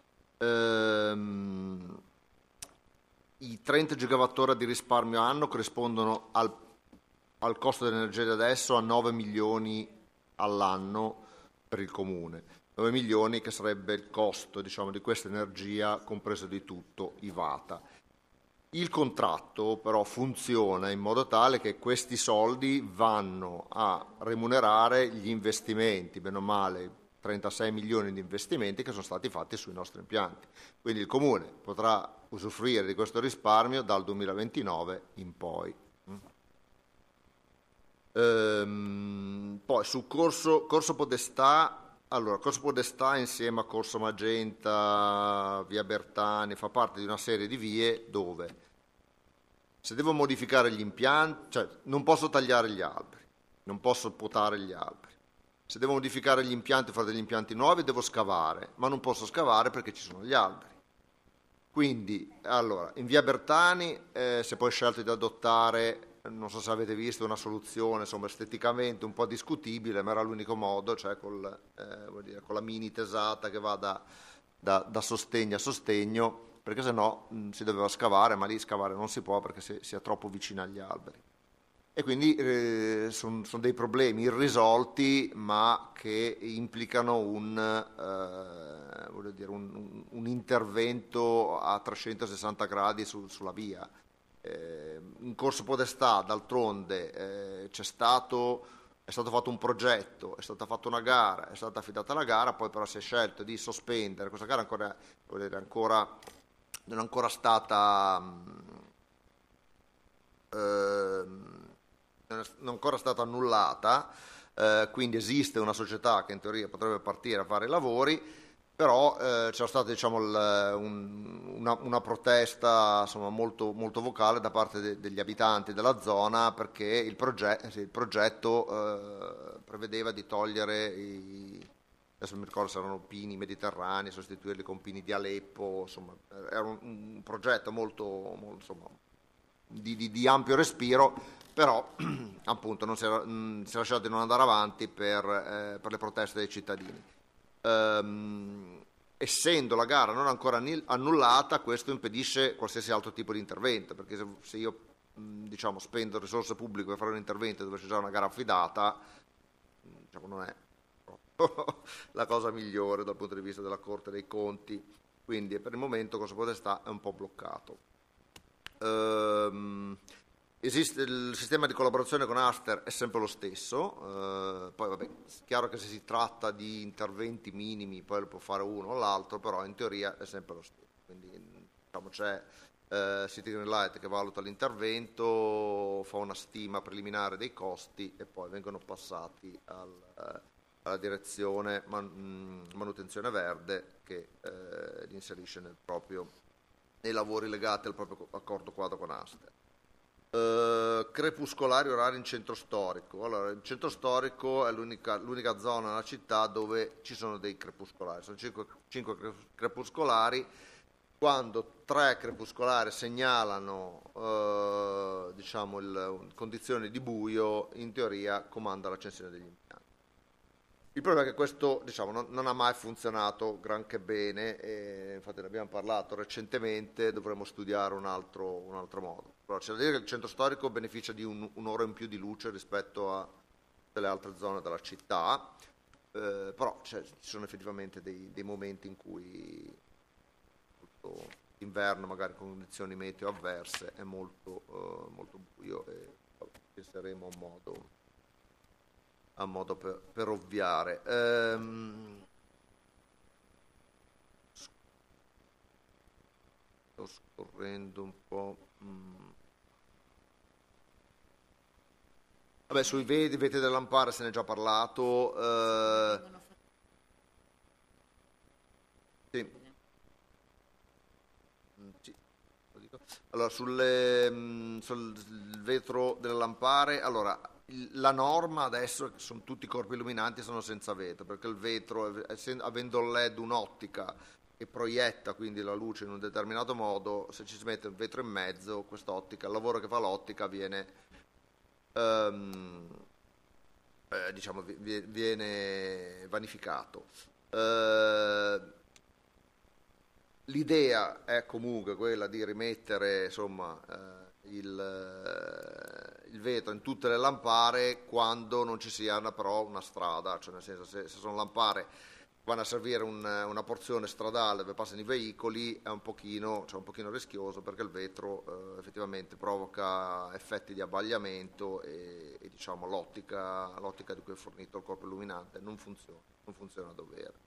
ehm, i trenta gigawattora di risparmio anno corrispondono al, al costo dell'energia di adesso a nove milioni all'anno per il comune. nove milioni, che sarebbe il costo, diciamo, di questa energia, compreso di tutto I VATA. Il contratto però funziona in modo tale che questi soldi vanno a remunerare gli investimenti, bene o male trentasei milioni di investimenti che sono stati fatti sui nostri impianti. Quindi il Comune potrà usufruire di questo risparmio dal duemilaventinove in poi. Ehm, poi su Corso, Corso Podestà, allora Corso Podestà insieme a Corso Magenta, Via Bertani, fa parte di una serie di vie dove se devo modificare gli impianti, cioè non posso tagliare gli alberi, non posso potare gli alberi. Se devo modificare gli impianti, fare degli impianti nuovi, devo scavare, ma non posso scavare perché ci sono gli alberi. Quindi, allora, in Via Bertani eh, si è poi scelto di adottare, non so se avete visto, una soluzione, insomma, esteticamente un po' discutibile, ma era l'unico modo, cioè col, eh, vuol dire, con la mini tesata che va da, da, da sostegno a sostegno, perché sennò mh, si doveva scavare, ma lì scavare non si può perché si, si è troppo vicino agli alberi. E quindi eh, sono son dei problemi irrisolti, ma che implicano un, eh, voglio dire, un, un intervento a trecentosessanta gradi su, sulla via. Eh, in Corso Podestà, d'altronde, eh, c'è stato, è stato fatto un progetto, è stata fatta una gara, è stata affidata la gara, poi però si è scelto di sospendere. Questa gara ancora, voglio dire, ancora, non è ancora stata... Eh, non è ancora stata annullata, eh, quindi esiste una società che in teoria potrebbe partire a fare i lavori, però eh, c'era stata, diciamo, il, un, una, una protesta, insomma, molto, molto vocale da parte de, degli abitanti della zona, perché il, proget- il progetto eh, prevedeva di togliere i, adesso non mi ricordo se erano pini mediterranei, sostituirli con pini di Aleppo, insomma era un, un progetto molto, molto insomma, di, di, di ampio respiro, però appunto non si era, mh, si era scelto di non andare avanti per, eh, per le proteste dei cittadini. Ehm, essendo la gara non ancora annullata, questo impedisce qualsiasi altro tipo di intervento, perché se, se io mh, diciamo, spendo risorse pubbliche per fare un intervento dove c'è già una gara affidata, mh, diciamo, non è la cosa migliore dal punto di vista della Corte dei Conti, quindi per il momento Corso Podestà è un po' bloccato. Ehm, Esiste il sistema di collaborazione con Aster, è sempre lo stesso, eh, poi vabbè, è chiaro che se si tratta di interventi minimi poi lo può fare uno o l'altro, però in teoria è sempre lo stesso. Quindi diciamo, c'è eh, City Green Light che valuta l'intervento, fa una stima preliminare dei costi e poi vengono passati al, eh, alla direzione man, manutenzione verde che eh, li inserisce nel proprio, nei lavori legati al proprio accordo quadro con Aster. Uh, crepuscolari orari in centro storico. Allora, il centro storico è l'unica, l'unica zona nella città dove ci sono dei crepuscolari, sono cinque, cinque crepuscolari. Quando tre crepuscolari segnalano uh, diciamo il, condizioni di buio, in teoria comanda l'accensione degli impianti. Il problema è che questo, diciamo, non, non ha mai funzionato granché bene, e infatti ne abbiamo parlato recentemente, dovremmo studiare un altro, un altro modo. Però c'è da dire che il centro storico beneficia di un, un'ora in più di luce rispetto a delle altre zone della città, eh, però cioè, ci sono effettivamente dei, dei momenti in cui d'inverno, magari con condizioni meteo avverse, è molto, uh, molto buio e penseremo a un modo... a modo per, per ovviare. Ehm, sto scorrendo un po'. Mm. Vabbè, sui veti, veti del lampare se ne è già parlato. Eh, sì. Sì. Allora, sulle, sul vetro del lampare, allora, la norma adesso sono tutti i corpi illuminanti, sono senza vetro, perché il vetro, avendo il L E D un'ottica che proietta quindi la luce in un determinato modo, se ci si mette un vetro in mezzo, quest'ottica, il lavoro che fa l'ottica viene ehm, eh, diciamo viene vanificato. Eh, l'idea è comunque quella di rimettere, insomma, eh, il il vetro in tutte le lampare quando non ci sia una, però una strada, cioè nel senso se, se sono lampare vanno a servire un, una porzione stradale dove passano i veicoli è un pochino, cioè un pochino rischioso, perché il vetro eh, effettivamente provoca effetti di abbagliamento e, e diciamo, l'ottica, l'ottica di cui è fornito il corpo illuminante non funziona, non funziona a dovere.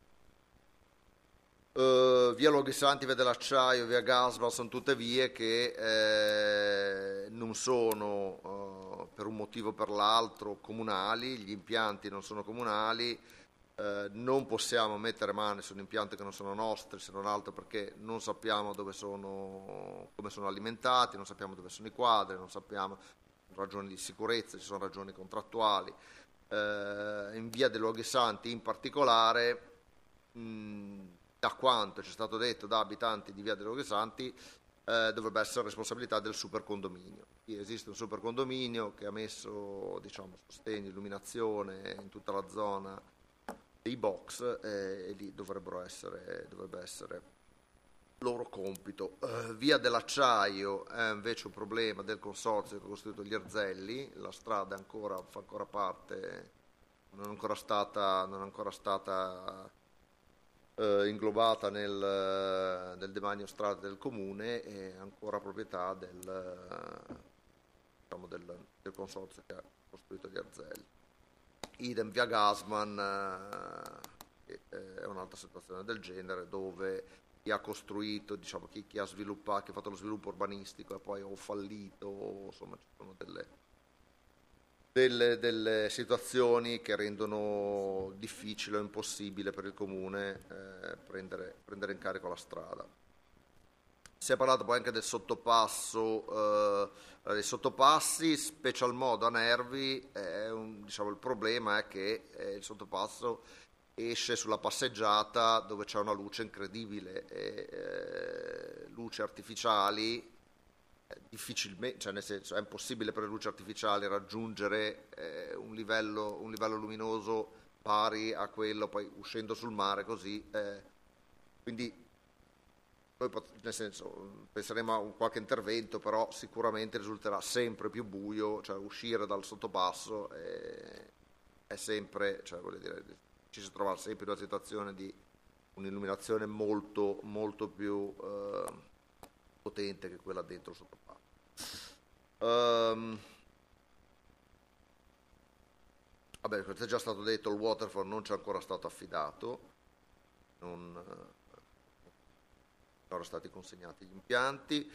Uh, via Luoghi Santi, via dell'Acciaio, via Gasbar sono tutte vie che eh, non sono uh, per un motivo o per l'altro comunali, gli impianti non sono comunali, uh, non possiamo mettere mani su impianti che non sono nostri, se non altro perché non sappiamo dove sono, come sono alimentati, non sappiamo dove sono i quadri, non sappiamo ragioni di sicurezza, ci sono ragioni contrattuali. Uh, in via dei Luoghi Santi in particolare, mh, da quanto ci è stato detto da abitanti di via dei Luoghi Santi, eh, dovrebbe essere responsabilità del supercondominio. Esiste un supercondominio che ha messo, diciamo, sostegno, illuminazione in tutta la zona dei box eh, e lì dovrebbero essere, dovrebbe essere loro compito. Uh, via dell'Acciaio è invece un problema del consorzio che ha costruito gli Erzelli, la strada è ancora, fa ancora parte, non è ancora stata, non è ancora stata Uh, inglobata nel, uh, nel demanio strade del comune e ancora proprietà del, uh, diciamo del, del consorzio che ha costruito gli Erzelli. Idem via Gasman, uh, che è un'altra situazione del genere, dove chi ha costruito, diciamo chi, chi ha sviluppato, chi ha fatto lo sviluppo urbanistico e poi ha fallito, insomma ci sono delle Delle, delle situazioni che rendono difficile o impossibile per il comune eh, prendere, prendere in carico la strada. Si è parlato poi anche del sottopasso, eh, dei sottopassi, special modo a Nervi, è un, diciamo, il problema è che eh, il sottopasso esce sulla passeggiata dove c'è una luce incredibile, e, eh, luci artificiali. Difficilmente, cioè nel senso, è impossibile per le luci artificiali raggiungere eh, un, livello, un livello luminoso pari a quello, poi uscendo sul mare così, eh, quindi poi pot- nel senso, penseremo a un qualche intervento, però sicuramente risulterà sempre più buio, cioè uscire dal sottopasso è, è sempre, cioè voglio dire, ci si trova sempre in una situazione di un'illuminazione molto, molto più eh, potente che quella dentro il sottopasso. Um, vabbè, questo è già stato detto, il Waterfall non ci è ancora stato affidato, non eh, sono stati consegnati gli impianti.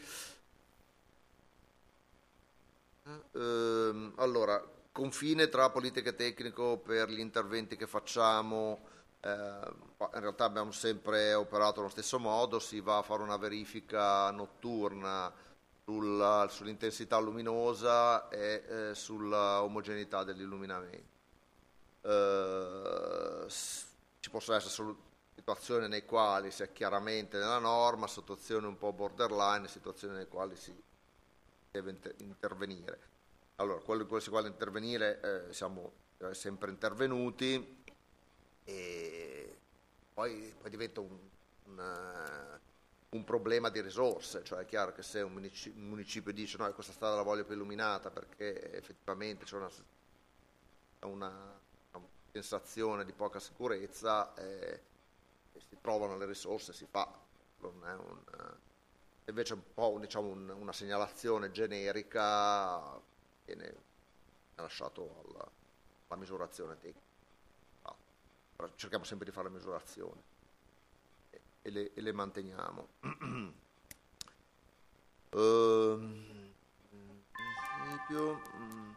Um, allora, confine tra politica e tecnico per gli interventi che facciamo. Eh, in realtà abbiamo sempre operato allo stesso modo, si va a fare una verifica notturna sulla, sull'intensità luminosa e eh, sulla omogeneità dell'illuminamento. Eh, ci possono essere solo situazioni nei quali si è chiaramente nella norma, situazioni un po' borderline, situazioni nei quali si deve inter- intervenire. Allora, quello in cui si vuole intervenire eh, siamo eh, sempre intervenuti. E poi, poi diventa un, un, un problema di risorse, cioè è chiaro che se un municipio, un municipio dice no, questa strada la voglio più illuminata perché effettivamente c'è una, una, una sensazione di poca sicurezza eh, e si trovano le risorse, si fa. Non è un, invece un po' diciamo un, una segnalazione generica viene lasciato alla, alla misurazione tecnica. Cerchiamo sempre di fare le misurazioni e, e, le, e le manteniamo. uh, esempio, mm.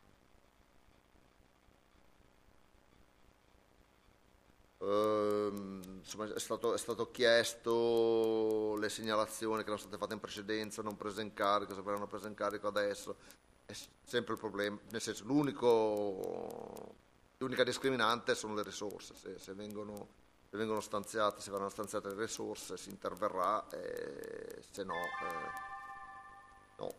uh, insomma, è stato, è stato chiesto le segnalazioni che erano state fatte in precedenza, non prese in carico, se verranno prese in carico adesso. È sempre il problema, nel senso, l'unico L'unica discriminante sono le risorse, se, se, vengono, se vengono stanziate, se verranno stanziate le risorse si interverrà, e se no, eh, no.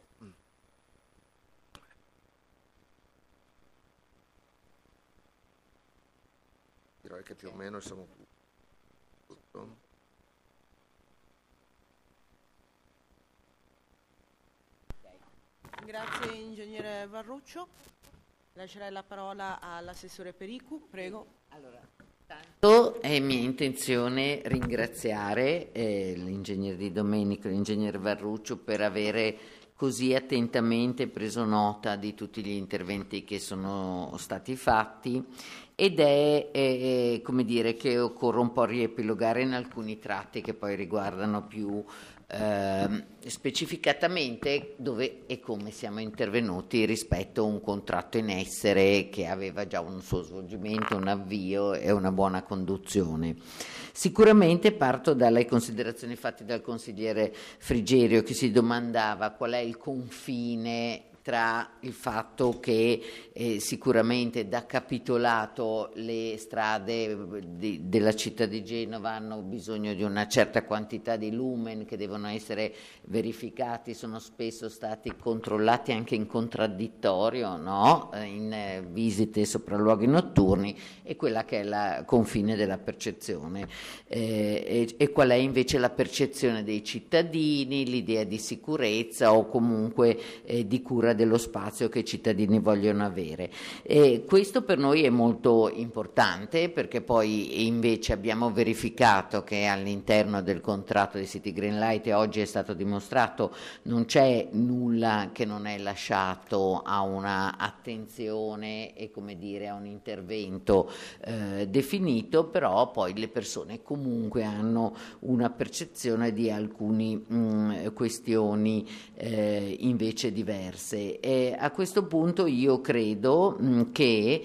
Direi che più o meno siamo tutto. Grazie ingegnere Varruccio. Lascerei la parola all'assessore Pericu, prego. Allora, tanto È mia intenzione ringraziare eh, l'ingegner Di Domenico e l'ingegner Varrucciu per avere così attentamente preso nota di tutti gli interventi che sono stati fatti, ed è eh, come dire che occorre un po' riepilogare in alcuni tratti che poi riguardano più eh, specificatamente dove e come siamo intervenuti rispetto a un contratto in essere che aveva già un suo svolgimento, un avvio e una buona conduzione. Sicuramente parto dalle considerazioni fatte dal consigliere Frigerio, che si domandava qual è il confine tra il fatto che eh, sicuramente da capitolato le strade di, della città di Genova hanno bisogno di una certa quantità di lumen che devono essere verificati, sono spesso stati controllati anche in contraddittorio, no? In eh, visite sopralluoghi notturni, e quella che è la confine della percezione eh, e, e qual è invece la percezione dei cittadini, l'idea di sicurezza o comunque eh, di cura dello spazio che i cittadini vogliono avere. E questo per noi è molto importante, perché poi invece abbiamo verificato che all'interno del contratto di City Greenlight, e oggi è stato dimostrato, non c'è nulla che non è lasciato a una attenzione e come dire a un intervento eh, definito, però poi le persone comunque hanno una percezione di alcune mh, questioni eh, invece diverse. E a questo punto io credo mh, che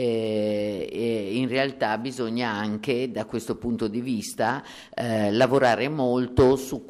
eh, eh, in realtà bisogna anche da questo punto di vista eh, lavorare molto su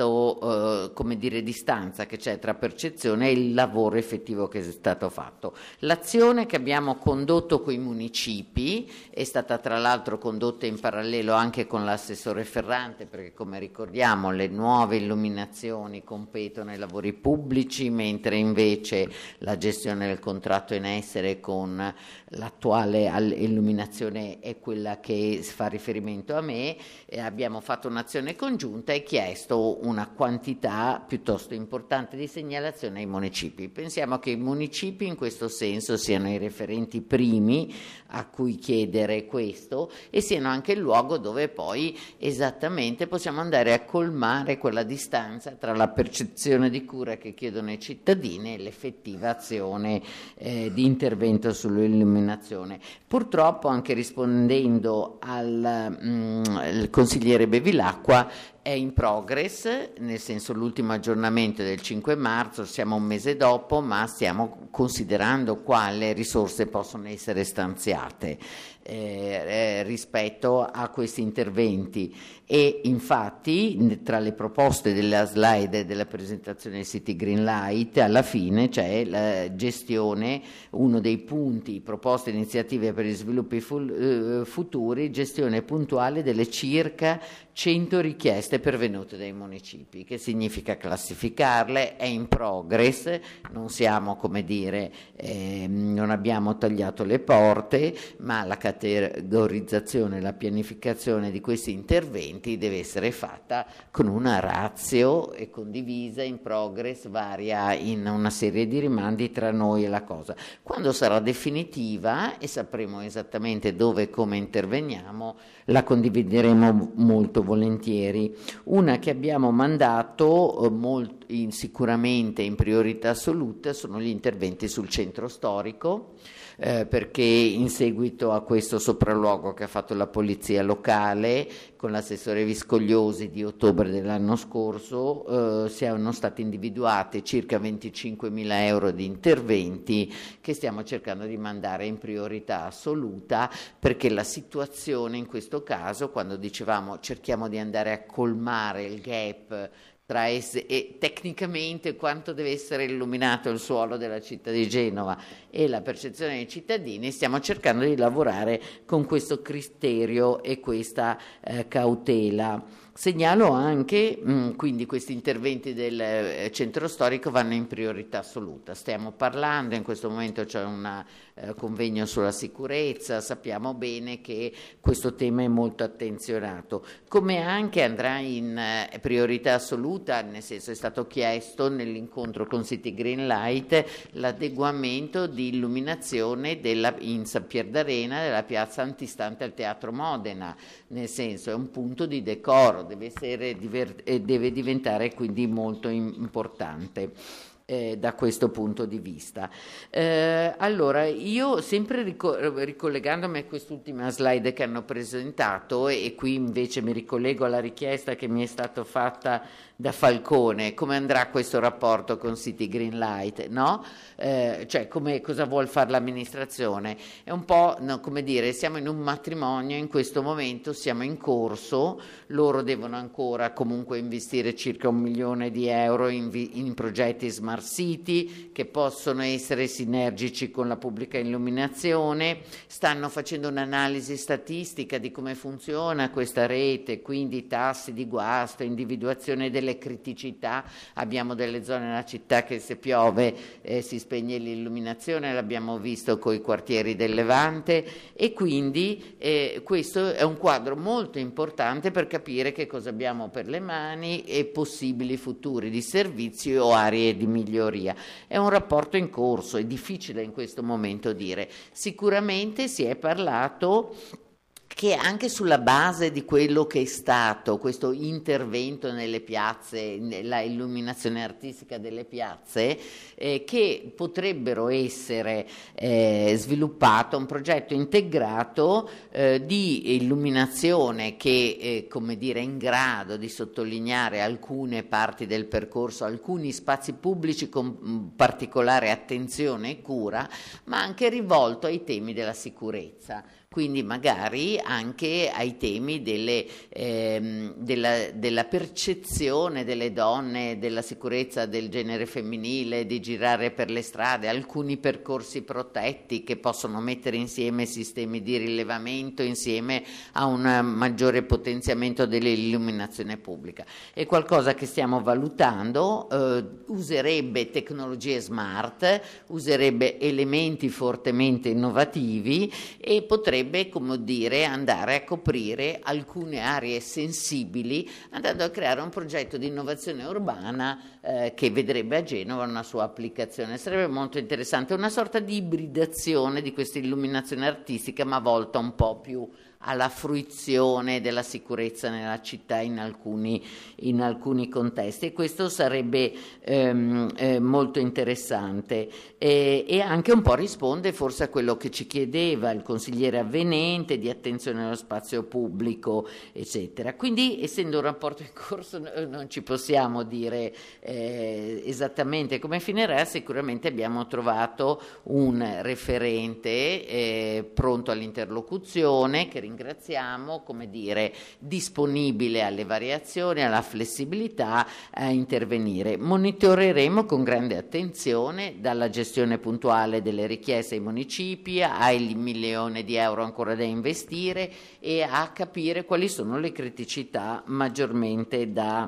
questo eh, come dire distanza che c'è tra percezione e il lavoro effettivo che è stato fatto. L'azione che abbiamo condotto con i municipi è stata tra l'altro condotta in parallelo anche con l'assessore Ferrante, perché come ricordiamo le nuove illuminazioni competono ai lavori pubblici, mentre invece la gestione del contratto in essere con l'attuale illuminazione è quella che fa riferimento a me. E abbiamo fatto un'azione congiunta e chiesto una quantità piuttosto importante di segnalazioni ai municipi. Pensiamo che i municipi in questo senso siano i referenti primi a cui chiedere questo e siano anche il luogo dove poi esattamente possiamo andare a colmare quella distanza tra la percezione di cura che chiedono i cittadini e l'effettiva azione eh, di intervento sull'illuminazione. Purtroppo, anche rispondendo al mm, consigliere Bevilacqua, è in progress, nel senso l'ultimo aggiornamento del cinque marzo, siamo un mese dopo, ma stiamo considerando quali risorse possono essere stanziate eh, eh, rispetto a questi interventi. E infatti tra le proposte della slide della presentazione del City Greenlight alla fine c'è la gestione, uno dei punti proposte iniziative per gli sviluppi fu- futuri, gestione puntuale delle circa cento richieste pervenute dai municipi, che significa classificarle, è in progress, non siamo come dire eh, non abbiamo tagliato le porte, ma la categorizzazione, la pianificazione di questi interventi deve essere fatta con una ratio e condivisa, in progress, varia in una serie di rimandi tra noi e la cosa. Quando sarà definitiva e sapremo esattamente dove e come interveniamo, la condivideremo molto volentieri. Una che abbiamo mandato eh, molto, in, sicuramente in priorità assoluta sono gli interventi sul centro storico, eh, perché in seguito a questo sopralluogo che ha fatto la polizia locale con l'assessore Viscogliosi di ottobre dell'anno scorso, eh, siano stati individuati circa venticinquemila euro di interventi che stiamo cercando di mandare in priorità assoluta, perché la situazione in questo caso, quando dicevamo cerchiamo di andare a colmare il gap tra esse e tecnicamente quanto deve essere illuminato il suolo della città di Genova e la percezione dei cittadini, stiamo cercando di lavorare con questo criterio e questa eh, cautela. Segnalo anche, mh, quindi questi interventi del eh, centro storico vanno in priorità assoluta. Stiamo parlando, in questo momento c'è un eh, convegno sulla sicurezza, sappiamo bene che questo tema è molto attenzionato, come anche andrà in eh, priorità assoluta, nel senso è stato chiesto nell'incontro con City Green Light l'adeguamento di illuminazione della, in San Pier d'Arena della piazza antistante al Teatro Modena, nel senso è un punto di decoro, deve, essere, deve diventare quindi molto importante eh, da questo punto di vista. Eh, allora, io sempre rico- ricollegandomi a quest'ultima slide che hanno presentato, e, e qui invece mi ricollego alla richiesta che mi è stata fatta da Falcone, come andrà questo rapporto con City Green Light, no? Eh, cioè come, cosa vuol fare l'amministrazione? È un po', no, come dire, siamo in un matrimonio in questo momento, siamo in corso, loro devono ancora comunque investire circa un milione di euro in, vi- in progetti Smart City che possono essere sinergici con la pubblica illuminazione, stanno facendo un'analisi statistica di come funziona questa rete, quindi tassi di guasto, individuazione delle criticità. Abbiamo delle zone nella città che se piove eh, si spegne l'illuminazione, l'abbiamo visto con i quartieri del Levante, e quindi eh, questo è un quadro molto importante per capire che cosa abbiamo per le mani e possibili futuri di servizi o aree di miglioria. È un rapporto in corso, è difficile in questo momento dire. Sicuramente si è parlato che anche sulla base di quello che è stato questo intervento nelle piazze, la illuminazione artistica delle piazze, eh, che potrebbero essere eh, sviluppato un progetto integrato eh, di illuminazione che eh, come dire, è in grado di sottolineare alcune parti del percorso, alcuni spazi pubblici con particolare attenzione e cura, ma anche rivolto ai temi della sicurezza. Quindi magari anche ai temi delle, ehm, della, della percezione delle donne, della sicurezza del genere femminile, di girare per le strade, alcuni percorsi protetti che possono mettere insieme sistemi di rilevamento insieme a un maggiore potenziamento dell'illuminazione pubblica. È qualcosa che stiamo valutando, eh, userebbe tecnologie smart, userebbe elementi fortemente innovativi e potrebbe, come dire, andare a coprire alcune aree sensibili, andando a creare un progetto di innovazione urbana eh, che vedrebbe a Genova una sua applicazione. Sarebbe molto interessante, una sorta di ibridazione di questa illuminazione artistica, ma volta un po' più alla fruizione della sicurezza nella città in alcuni, in alcuni contesti, e questo sarebbe ehm, eh, molto interessante e, e anche un po' risponde forse a quello che ci chiedeva il consigliere avvenente di attenzione allo spazio pubblico, eccetera. Quindi, essendo un rapporto in corso, non ci possiamo dire eh, esattamente come finirà. Sicuramente abbiamo trovato un referente eh, pronto all'interlocuzione, che ringraziamo, come dire, disponibile alle variazioni, alla flessibilità a intervenire. Monitoreremo con grande attenzione dalla gestione puntuale delle richieste ai municipi, ai milioni di euro ancora da investire e a capire quali sono le criticità maggiormente da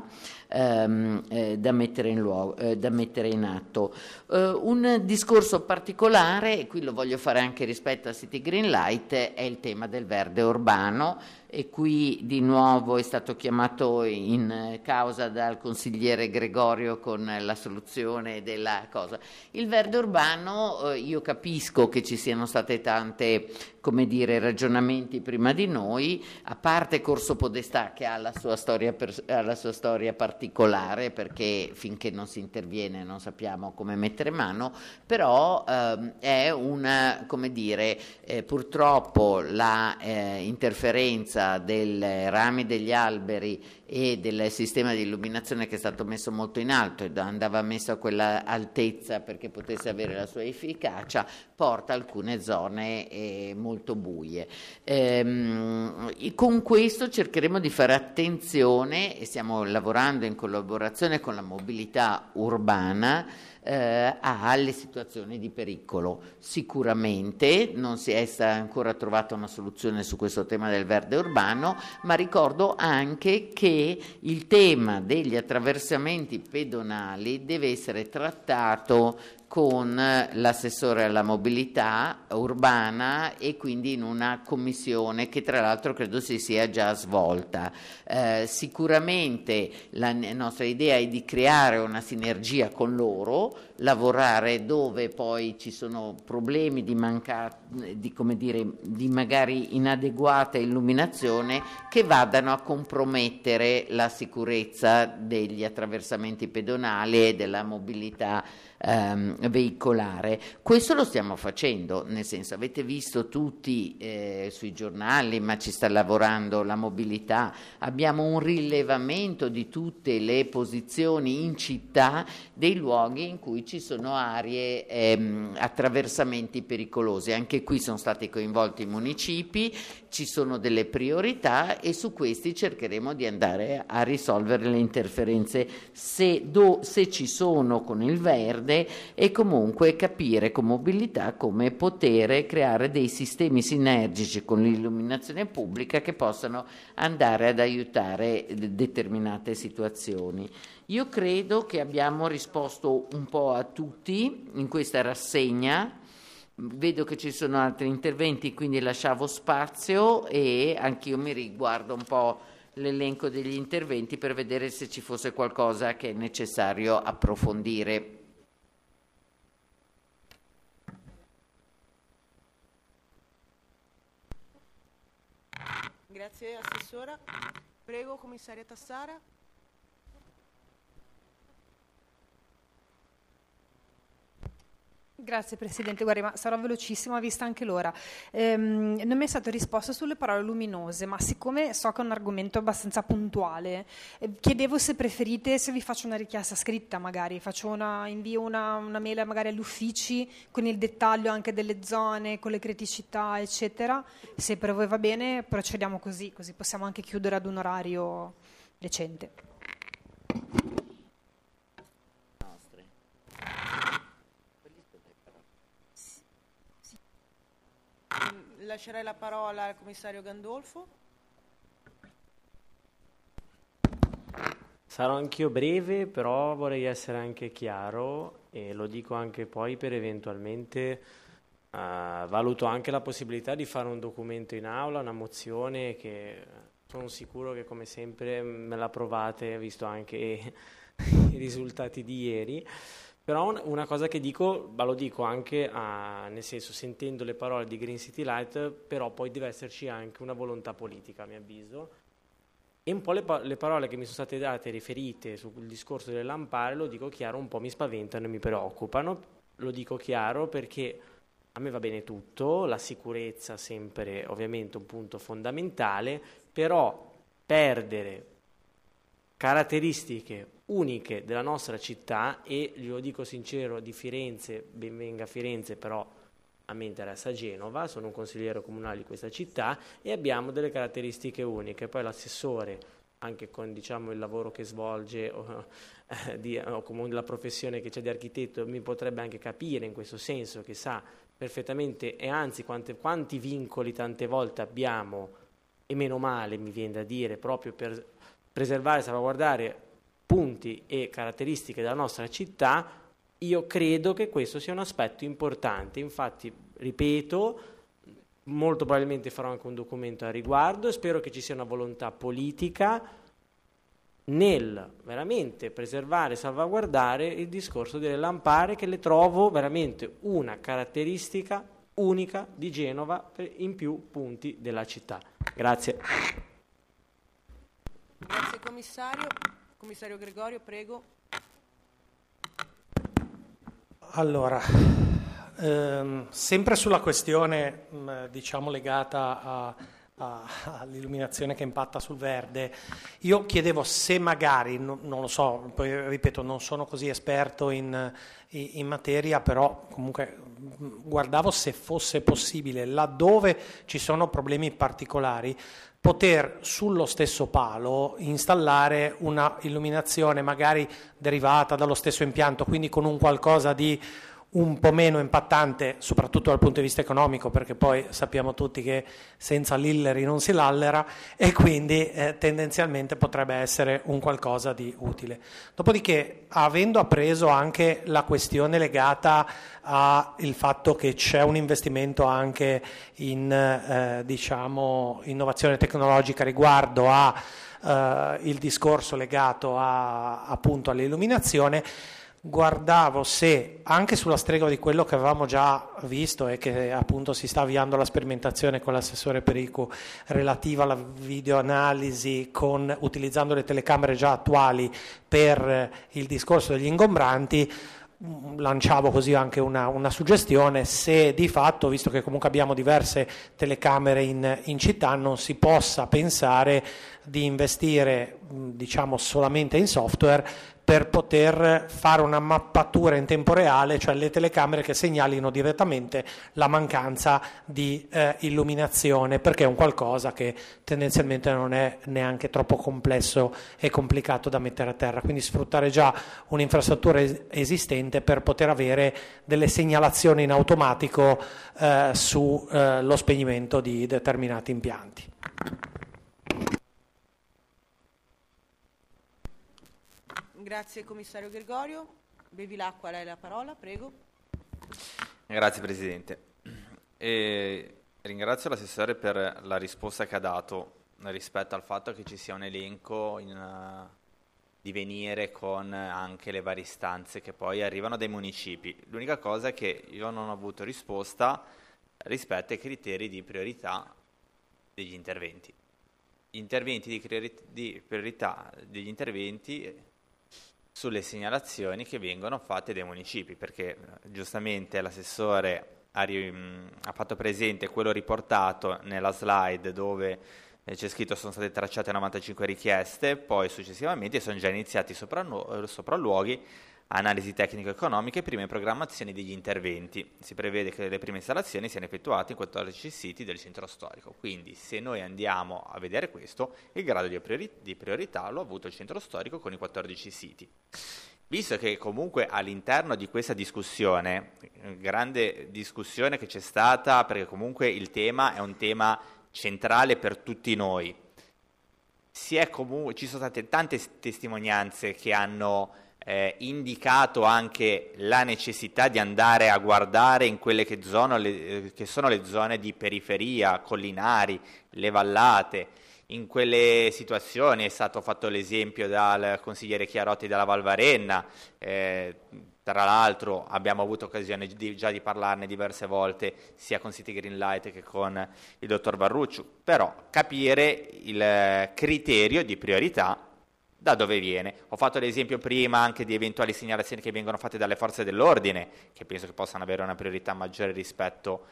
Ehm, eh, da, mettere in luogo, eh, da mettere in atto. Eh, un discorso particolare, e qui lo voglio fare anche rispetto a City Green Light, è il tema del verde urbano, e qui di nuovo è stato chiamato in causa dal consigliere Gregorio con la soluzione della cosa. Il verde urbano, eh, io capisco che ci siano state tante, come dire, ragionamenti prima di noi, a parte Corso Podestà che ha la sua storia, per, ha la sua storia particolare, perché finché non si interviene non sappiamo come mettere mano, però ehm, è una, come dire, eh, purtroppo la eh, interferenza dei rami degli alberi e del sistema di illuminazione, che è stato messo molto in alto e andava messo a quella altezza perché potesse avere la sua efficacia, porta alcune zone eh, molto buie. Ehm, con questo cercheremo di fare attenzione, e stiamo lavorando lavorando in collaborazione con la mobilità urbana eh, alle situazioni di pericolo. Sicuramente non si è ancora trovata una soluzione su questo tema del verde urbano, ma ricordo anche che il tema degli attraversamenti pedonali deve essere trattato con l'assessore alla mobilità urbana e quindi in una commissione che tra l'altro credo si sia già svolta. Eh, sicuramente la nostra idea è di creare una sinergia con loro, lavorare dove poi ci sono problemi di manca, di, come dire, di magari inadeguata illuminazione che vadano a compromettere la sicurezza degli attraversamenti pedonali e della mobilità ehm, veicolare. Questo lo stiamo facendo, nel senso, avete visto tutti eh, sui giornali, ma ci sta lavorando la mobilità, abbiamo un rilevamento di tutte le posizioni in città dei luoghi in cui ci sono aree ehm, attraversamenti pericolosi. Anche qui sono stati coinvolti i municipi, ci sono delle priorità e su questi cercheremo di andare a risolvere le interferenze se, do, se ci sono con il verde, e comunque capire con mobilità come poter creare dei sistemi sinergici con l'illuminazione pubblica che possano andare ad aiutare determinate situazioni. Io credo che abbiamo risposto un po' a tutti in questa rassegna. Vedo che ci sono altri interventi, quindi lasciavo spazio e anch'io mi riguardo un po' l'elenco degli interventi per vedere se ci fosse qualcosa che è necessario approfondire. Grazie Assessora. Prego Commissaria Tassara. Grazie Presidente, guardi, ma sarò velocissima vista anche l'ora. Ehm, non mi è stato risposto sulle parole luminose, ma siccome so che è un argomento abbastanza puntuale, eh, chiedevo se preferite, se vi faccio una richiesta scritta magari, faccio una, invio una, una mail magari agli uffici con il dettaglio anche delle zone, con le criticità eccetera. Se per voi va bene procediamo così, così possiamo anche chiudere ad un orario decente. Lascerei la parola al Commissario Gandolfo. Sarò anch'io breve, però vorrei essere anche chiaro e lo dico anche poi per eventualmente uh, valuto anche la possibilità di fare un documento in aula, una mozione che sono sicuro che come sempre me la approvate, visto anche i risultati di ieri. Però una cosa che dico, ma lo dico anche a, nel senso, sentendo le parole di Green City Light, però poi deve esserci anche una volontà politica, a mio avviso. E un po' le, le parole che mi sono state date, riferite sul discorso delle lampare, lo dico chiaro, un po' mi spaventano e mi preoccupano. Lo dico chiaro perché a me va bene tutto, la sicurezza sempre ovviamente un punto fondamentale, però perdere caratteristiche uniche della nostra città, e glielo dico sincero, di Firenze, ben venga Firenze, però a me interessa Genova, sono un consigliere comunale di questa città e abbiamo delle caratteristiche uniche. Poi l'assessore, anche con diciamo il lavoro che svolge o, eh, di, o comunque la professione che c'è di architetto, mi potrebbe anche capire in questo senso, che sa perfettamente, e anzi quante, quanti vincoli tante volte abbiamo, e meno male mi viene da dire, proprio per preservare e salvaguardare punti e caratteristiche della nostra città. Io credo che questo sia un aspetto importante, infatti ripeto, molto probabilmente farò anche un documento a riguardo e spero che ci sia una volontà politica nel veramente preservare e salvaguardare il discorso delle lampare, che le trovo veramente una caratteristica unica di Genova in più punti della città. Grazie. Grazie Commissario. Commissario Gregorio, prego. Allora, ehm, sempre sulla questione mh, diciamo legata a, all'illuminazione che impatta sul verde. Io chiedevo se magari, no, non lo so, poi ripeto, non sono così esperto in, in materia, però comunque guardavo se fosse possibile, laddove ci sono problemi particolari, poter sullo stesso palo installare una illuminazione magari derivata dallo stesso impianto, quindi con un qualcosa di un po' meno impattante, soprattutto dal punto di vista economico, perché poi sappiamo tutti che senza lilleri non si lallera, e quindi eh, tendenzialmente potrebbe essere un qualcosa di utile. Dopodiché, avendo appreso anche la questione legata al fatto che c'è un investimento anche in eh, diciamo innovazione tecnologica riguardo a eh, il discorso legato a, appunto all'illuminazione, guardavo se anche sulla strega di quello che avevamo già visto e che appunto si sta avviando la sperimentazione con l'assessore Pericu relativa alla videoanalisi con, utilizzando le telecamere già attuali per il discorso degli ingombranti, lanciavo così anche una, una suggestione, se di fatto, visto che comunque abbiamo diverse telecamere in, in città, non si possa pensare di investire diciamo solamente in software per poter fare una mappatura in tempo reale, cioè le telecamere che segnalino direttamente la mancanza di eh, illuminazione, perché è un qualcosa che tendenzialmente non è neanche troppo complesso e complicato da mettere a terra, quindi sfruttare già un'infrastruttura es- esistente per poter avere delle segnalazioni in automatico eh, su eh, lo spegnimento di determinati impianti. Grazie commissario Gregorio. Bevilacqua, a lei la parola, prego. Grazie Presidente. E ringrazio l'assessore per la risposta che ha dato rispetto al fatto che ci sia un elenco in uh, divenire con anche le varie istanze che poi arrivano dai municipi. L'unica cosa è che io non ho avuto risposta rispetto ai criteri di priorità degli interventi. Gli interventi di, priori- di priorità degli interventi sulle segnalazioni che vengono fatte dai municipi, perché giustamente l'assessore ha, ri- ha fatto presente quello riportato nella slide dove eh, c'è scritto sono state tracciate novantacinque richieste, poi successivamente sono già iniziati soprannu- sopralluoghi, analisi tecnico-economiche e prime programmazioni degli interventi. Si prevede che le prime installazioni siano effettuate in quattordici siti del centro storico, quindi se noi andiamo a vedere questo, il grado di, priori- di priorità lo ha avuto il centro storico con i quattordici siti. Visto che comunque all'interno di questa discussione, grande discussione che c'è stata, perché comunque il tema è un tema centrale per tutti noi, si è comunque, ci sono state tante testimonianze che hanno Eh, indicato anche la necessità di andare a guardare in quelle che, sono le, che sono le zone di periferia, collinari, le vallate. In quelle situazioni è stato fatto l'esempio dal consigliere Chiarotti della Val Varenna, eh, tra l'altro abbiamo avuto occasione di, già di parlarne diverse volte sia con City Greenlight che con il dottor Barrucciu, però capire il criterio di priorità da dove viene. Ho fatto l'esempio prima anche di eventuali segnalazioni che vengono fatte dalle forze dell'ordine, che penso che possano avere una priorità maggiore rispetto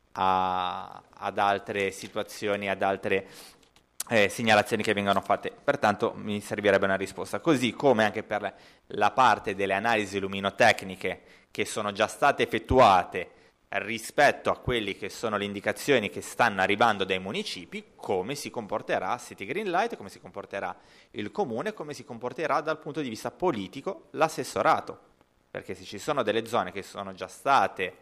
a, ad altre situazioni, ad altre eh, segnalazioni che vengono fatte. Pertanto mi servirebbe una risposta. Così come anche per la parte delle analisi luminotecniche che sono già state effettuate rispetto a quelli che sono le indicazioni che stanno arrivando dai municipi, come si comporterà City Greenlight, come si comporterà il comune, come si comporterà dal punto di vista politico l'assessorato, perché se ci sono delle zone che sono già state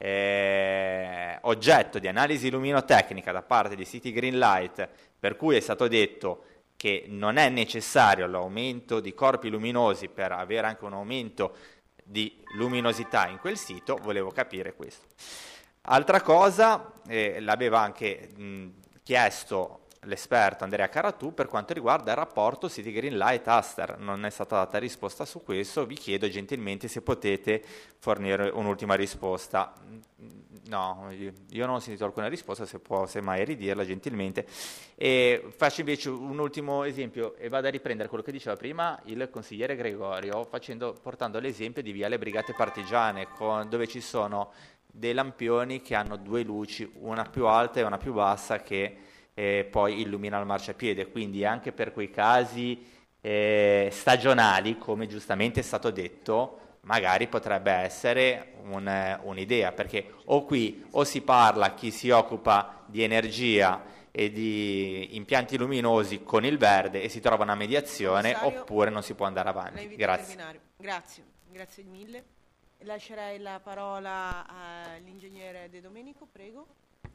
eh, oggetto di analisi luminotecnica da parte di City Greenlight, per cui è stato detto che non è necessario l'aumento di corpi luminosi per avere anche un aumento di luminosità in quel sito, volevo capire questo. Altra cosa, eh, l'aveva anche mh, chiesto l'esperto Andrea Caratù per quanto riguarda il rapporto City Greenlight Aster, non è stata data risposta su questo, vi chiedo gentilmente se potete fornire un'ultima risposta. No, io, io non ho sentito alcuna risposta, se può semmai ridirla gentilmente. E faccio invece un ultimo esempio e vado a riprendere quello che diceva prima il consigliere Gregorio, facendo, portando l'esempio di Viale Brigate Partigiane, con, dove ci sono dei lampioni che hanno due luci, una più alta e una più bassa, che e poi illumina il marciapiede, quindi anche per quei casi eh, stagionali, come giustamente è stato detto, magari potrebbe essere un, un'idea, perché o qui o si parla chi si occupa di energia e di impianti luminosi con il verde e si trova una mediazione, Commissario, oppure non si può andare la avanti. invito a Grazie. terminare. Grazie, grazie mille. Lascerei la parola all'ingegnere De Domenico, prego.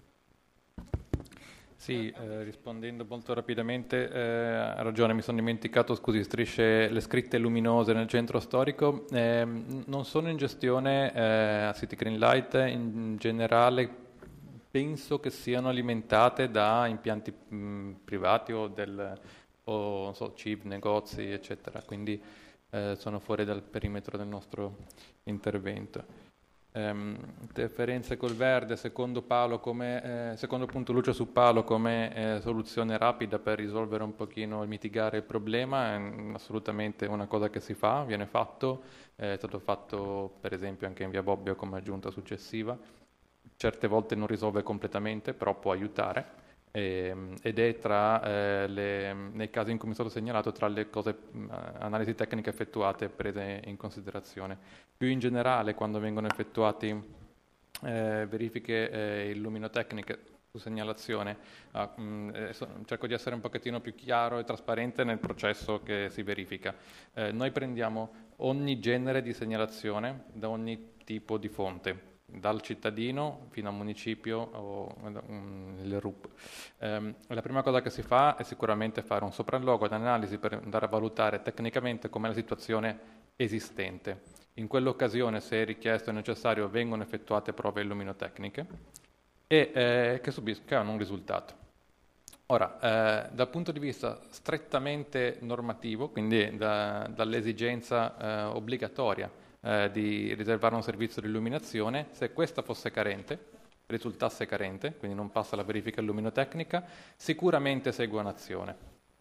Sì, eh, rispondendo molto rapidamente, eh, ha ragione, mi sono dimenticato, scusi, strisce, le scritte luminose nel centro storico eh, non sono in gestione eh, a City Green Light, in generale penso che siano alimentate da impianti mh, privati o, del, o non so, C I V, negozi, eccetera, quindi eh, sono fuori dal perimetro del nostro intervento. Um, interferenze col verde, secondo Paolo come, eh, secondo appunto Lucio su Paolo come eh, soluzione rapida per risolvere un pochino e mitigare il problema, è assolutamente una cosa che si fa, viene fatto, è stato fatto per esempio anche in via Bobbio come aggiunta successiva, certe volte non risolve completamente, però può aiutare. E, ed è tra eh, le, nei casi in cui mi è stato segnalato tra le cose, mh, analisi tecniche effettuate e prese in considerazione. Più in generale, quando vengono effettuati eh, verifiche eh, illuminotecniche su segnalazione, ah, mh, eh, so, cerco di essere un pochettino più chiaro e trasparente nel processo che si verifica. Eh, noi prendiamo ogni genere di segnalazione da ogni tipo di fonte, dal cittadino fino al municipio o um, il R U P. Um, la prima cosa che si fa è sicuramente fare un sopralluogo, un'analisi per andare a valutare tecnicamente com'è la situazione esistente. In quell'occasione, se richiesto e necessario, vengono effettuate prove illuminotecniche e eh, che, subis- che hanno un risultato. Ora, eh, dal punto di vista strettamente normativo, quindi da, dall'esigenza eh, obbligatoria Eh, di riservare un servizio di illuminazione, se questa fosse carente, risultasse carente, quindi non passa la verifica illuminotecnica, sicuramente segue un'azione.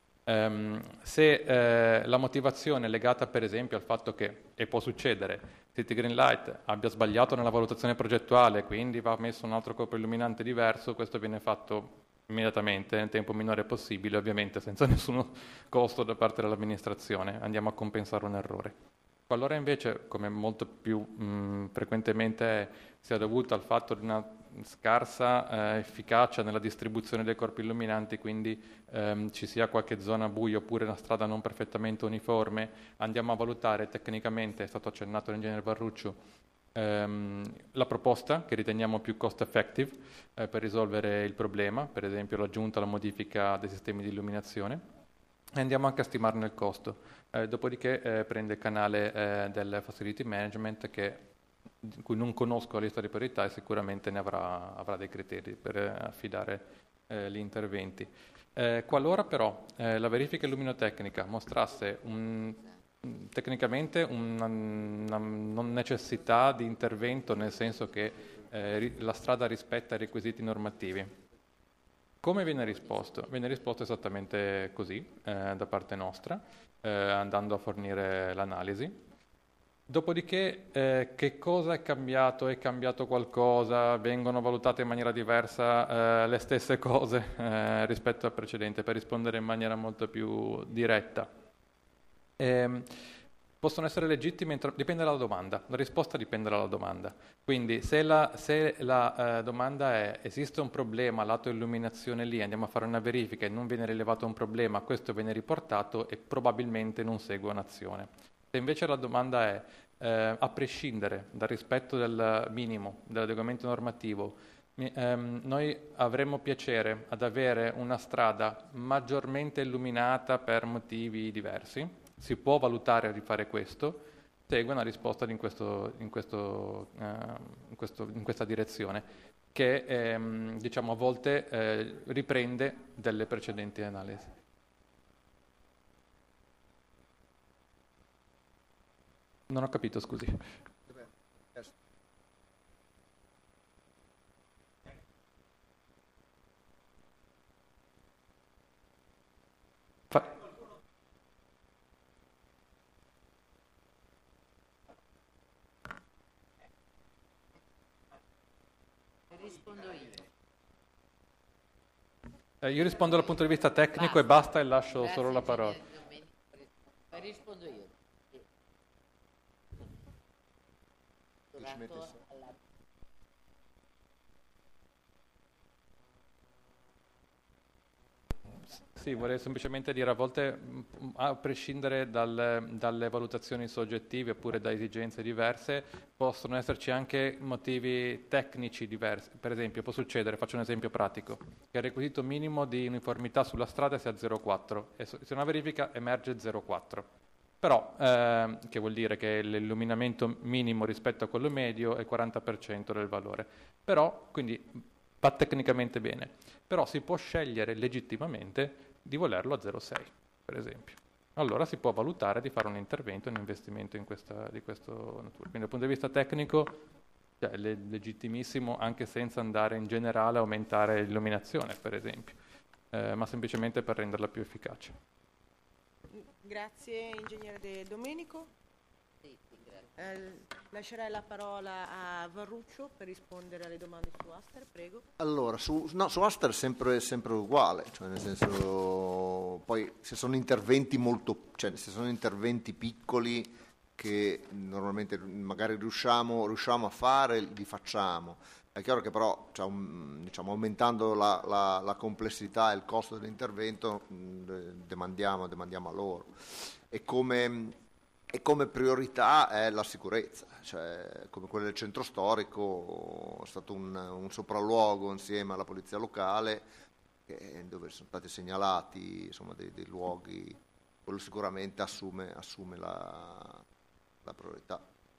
Um, se eh, la motivazione è legata per esempio al fatto che, e può succedere, City Green Light abbia sbagliato nella valutazione progettuale, quindi va messo un altro corpo illuminante diverso, questo viene fatto immediatamente nel tempo minore possibile, ovviamente senza nessun costo da parte dell'amministrazione, andiamo a compensare un errore. Qualora invece, come molto più mh, frequentemente è, sia dovuto al fatto di una scarsa eh, efficacia nella distribuzione dei corpi illuminanti, quindi ehm, ci sia qualche zona buia oppure una strada non perfettamente uniforme, andiamo a valutare tecnicamente, è stato accennato dall'ingegnere Barrucciu, ehm, la proposta che riteniamo più cost effective eh, per risolvere il problema, per esempio l'aggiunta o la modifica dei sistemi di illuminazione, e andiamo anche a stimarne il costo. Eh, dopodiché eh, prende il canale eh, del facility management che, di cui non conosco la lista di priorità e sicuramente ne avrà, avrà dei criteri per eh, affidare eh, gli interventi. Eh, qualora però eh, la verifica illuminotecnica mostrasse un, tecnicamente una, una non necessità di intervento, nel senso che eh, la strada rispetta i requisiti normativi, come viene risposto? Viene risposto esattamente così eh, da parte nostra, eh, andando a fornire l'analisi. Dopodiché eh, che cosa è cambiato? È cambiato qualcosa? Vengono valutate in maniera diversa eh, le stesse cose eh, rispetto al precedente, per rispondere in maniera molto più diretta. Ehm, Possono essere legittime, dipende dalla domanda, la risposta dipende dalla domanda. Quindi se la, se la eh, domanda è esiste un problema lato illuminazione lì, andiamo a fare una verifica e non viene rilevato un problema, questo viene riportato e probabilmente non segue un'azione. Se invece la domanda è eh, a prescindere dal rispetto del minimo, dell'adeguamento normativo, mi, ehm, noi avremmo piacere ad avere una strada maggiormente illuminata per motivi diversi, si può valutare di fare questo, segue una risposta in, questo, in, questo, uh, in, questo, in questa direzione, che ehm, diciamo a volte eh, riprende delle precedenti analisi. Non ho capito, scusi. Fa- Rispondo io. Eh, io rispondo dal punto di vista tecnico basta. e basta e lascio Grazie, solo la parola. Rispondo io. Sì, vorrei semplicemente dire, a volte, a prescindere dal, dalle valutazioni soggettive oppure da esigenze diverse, possono esserci anche motivi tecnici diversi. Per esempio, può succedere, faccio un esempio pratico, che il requisito minimo di uniformità sulla strada sia zero virgola quattro e se una verifica emerge zero virgola quattro. Però, eh, che vuol dire che l'illuminamento minimo rispetto a quello medio è il quaranta per cento del valore. Però, quindi, va tecnicamente bene. Però si può scegliere legittimamente di volerlo a zero virgola sei, per esempio. Allora si può valutare di fare un intervento, un investimento in questa, di questo natura. Quindi dal punto di vista tecnico cioè, è legittimissimo anche senza andare in generale a aumentare l'illuminazione, per esempio, eh, ma semplicemente per renderla più efficace. Grazie, ingegnere De Domenico. Eh, lascerei la parola a Varruccio per rispondere alle domande su Aster, prego. Allora, su, no, su Aster è sempre, sempre uguale, cioè nel senso, poi se sono interventi molto, cioè se sono interventi piccoli che normalmente magari riusciamo, riusciamo a fare, li facciamo. È chiaro che però, cioè, un, diciamo, aumentando la, la, la complessità e il costo dell'intervento, mh, demandiamo, demandiamo a loro. E come... E come priorità è la sicurezza, cioè come quella del centro storico è stato un, un sopralluogo insieme alla polizia locale che, dove sono stati segnalati insomma, dei, dei luoghi, quello sicuramente assume, assume la, la priorità.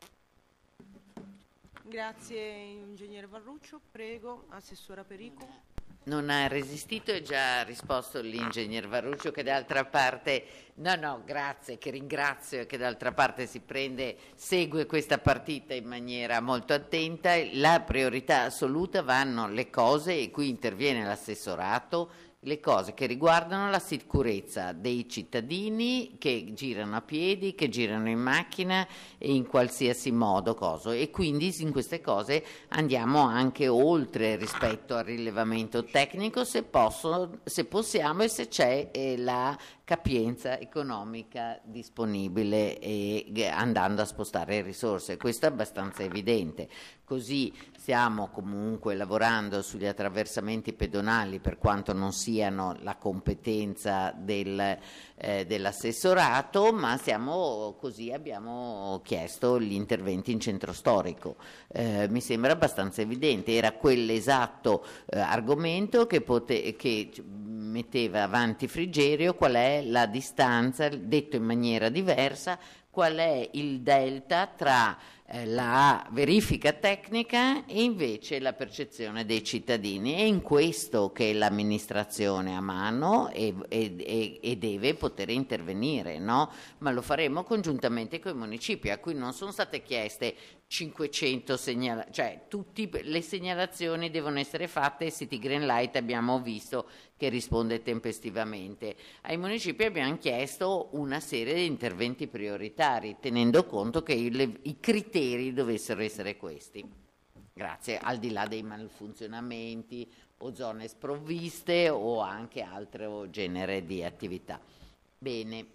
Grazie ingegnere Varruccio, prego, assessora Perico. Non ha resistito e già ha risposto l'ingegner Varruccio che d'altra parte, no no grazie, che ringrazio e che d'altra parte si prende, segue questa partita in maniera molto attenta. La priorità assoluta vanno le cose, e qui interviene l'assessorato, le cose che riguardano la sicurezza dei cittadini che girano a piedi, che girano in macchina e in qualsiasi modo coso. E quindi in queste cose andiamo anche oltre rispetto al rilevamento tecnico se, posso, se possiamo e se c'è eh, la capienza economica disponibile e andando a spostare risorse. Questo è abbastanza evidente. Così stiamo comunque lavorando sugli attraversamenti pedonali per quanto non siano la competenza del, eh, dell'assessorato, ma stiamo, così abbiamo chiesto gli interventi in centro storico. Eh, mi sembra abbastanza evidente, era quell'esatto eh, argomento che, pote- che metteva avanti Frigerio, qual è la distanza, detto in maniera diversa, qual è il delta tra eh, la verifica tecnica e invece la percezione dei cittadini. È in questo che l'amministrazione ha mano e, e, e deve poter intervenire, no? Ma lo faremo congiuntamente con i municipi, a cui non sono state chieste cinquecento segnalazioni, cioè tutte le segnalazioni devono essere fatte e City Green Light abbiamo visto che risponde tempestivamente. Ai municipi abbiamo chiesto una serie di interventi prioritari, tenendo conto che il, i criteri dovessero essere questi. Grazie, al di là dei malfunzionamenti o zone sprovviste o anche altro genere di attività. Bene.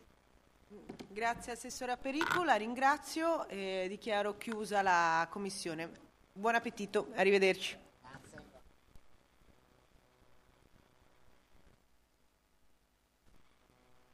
Grazie assessora Perico, la ringrazio e dichiaro chiusa la commissione. Buon appetito, arrivederci.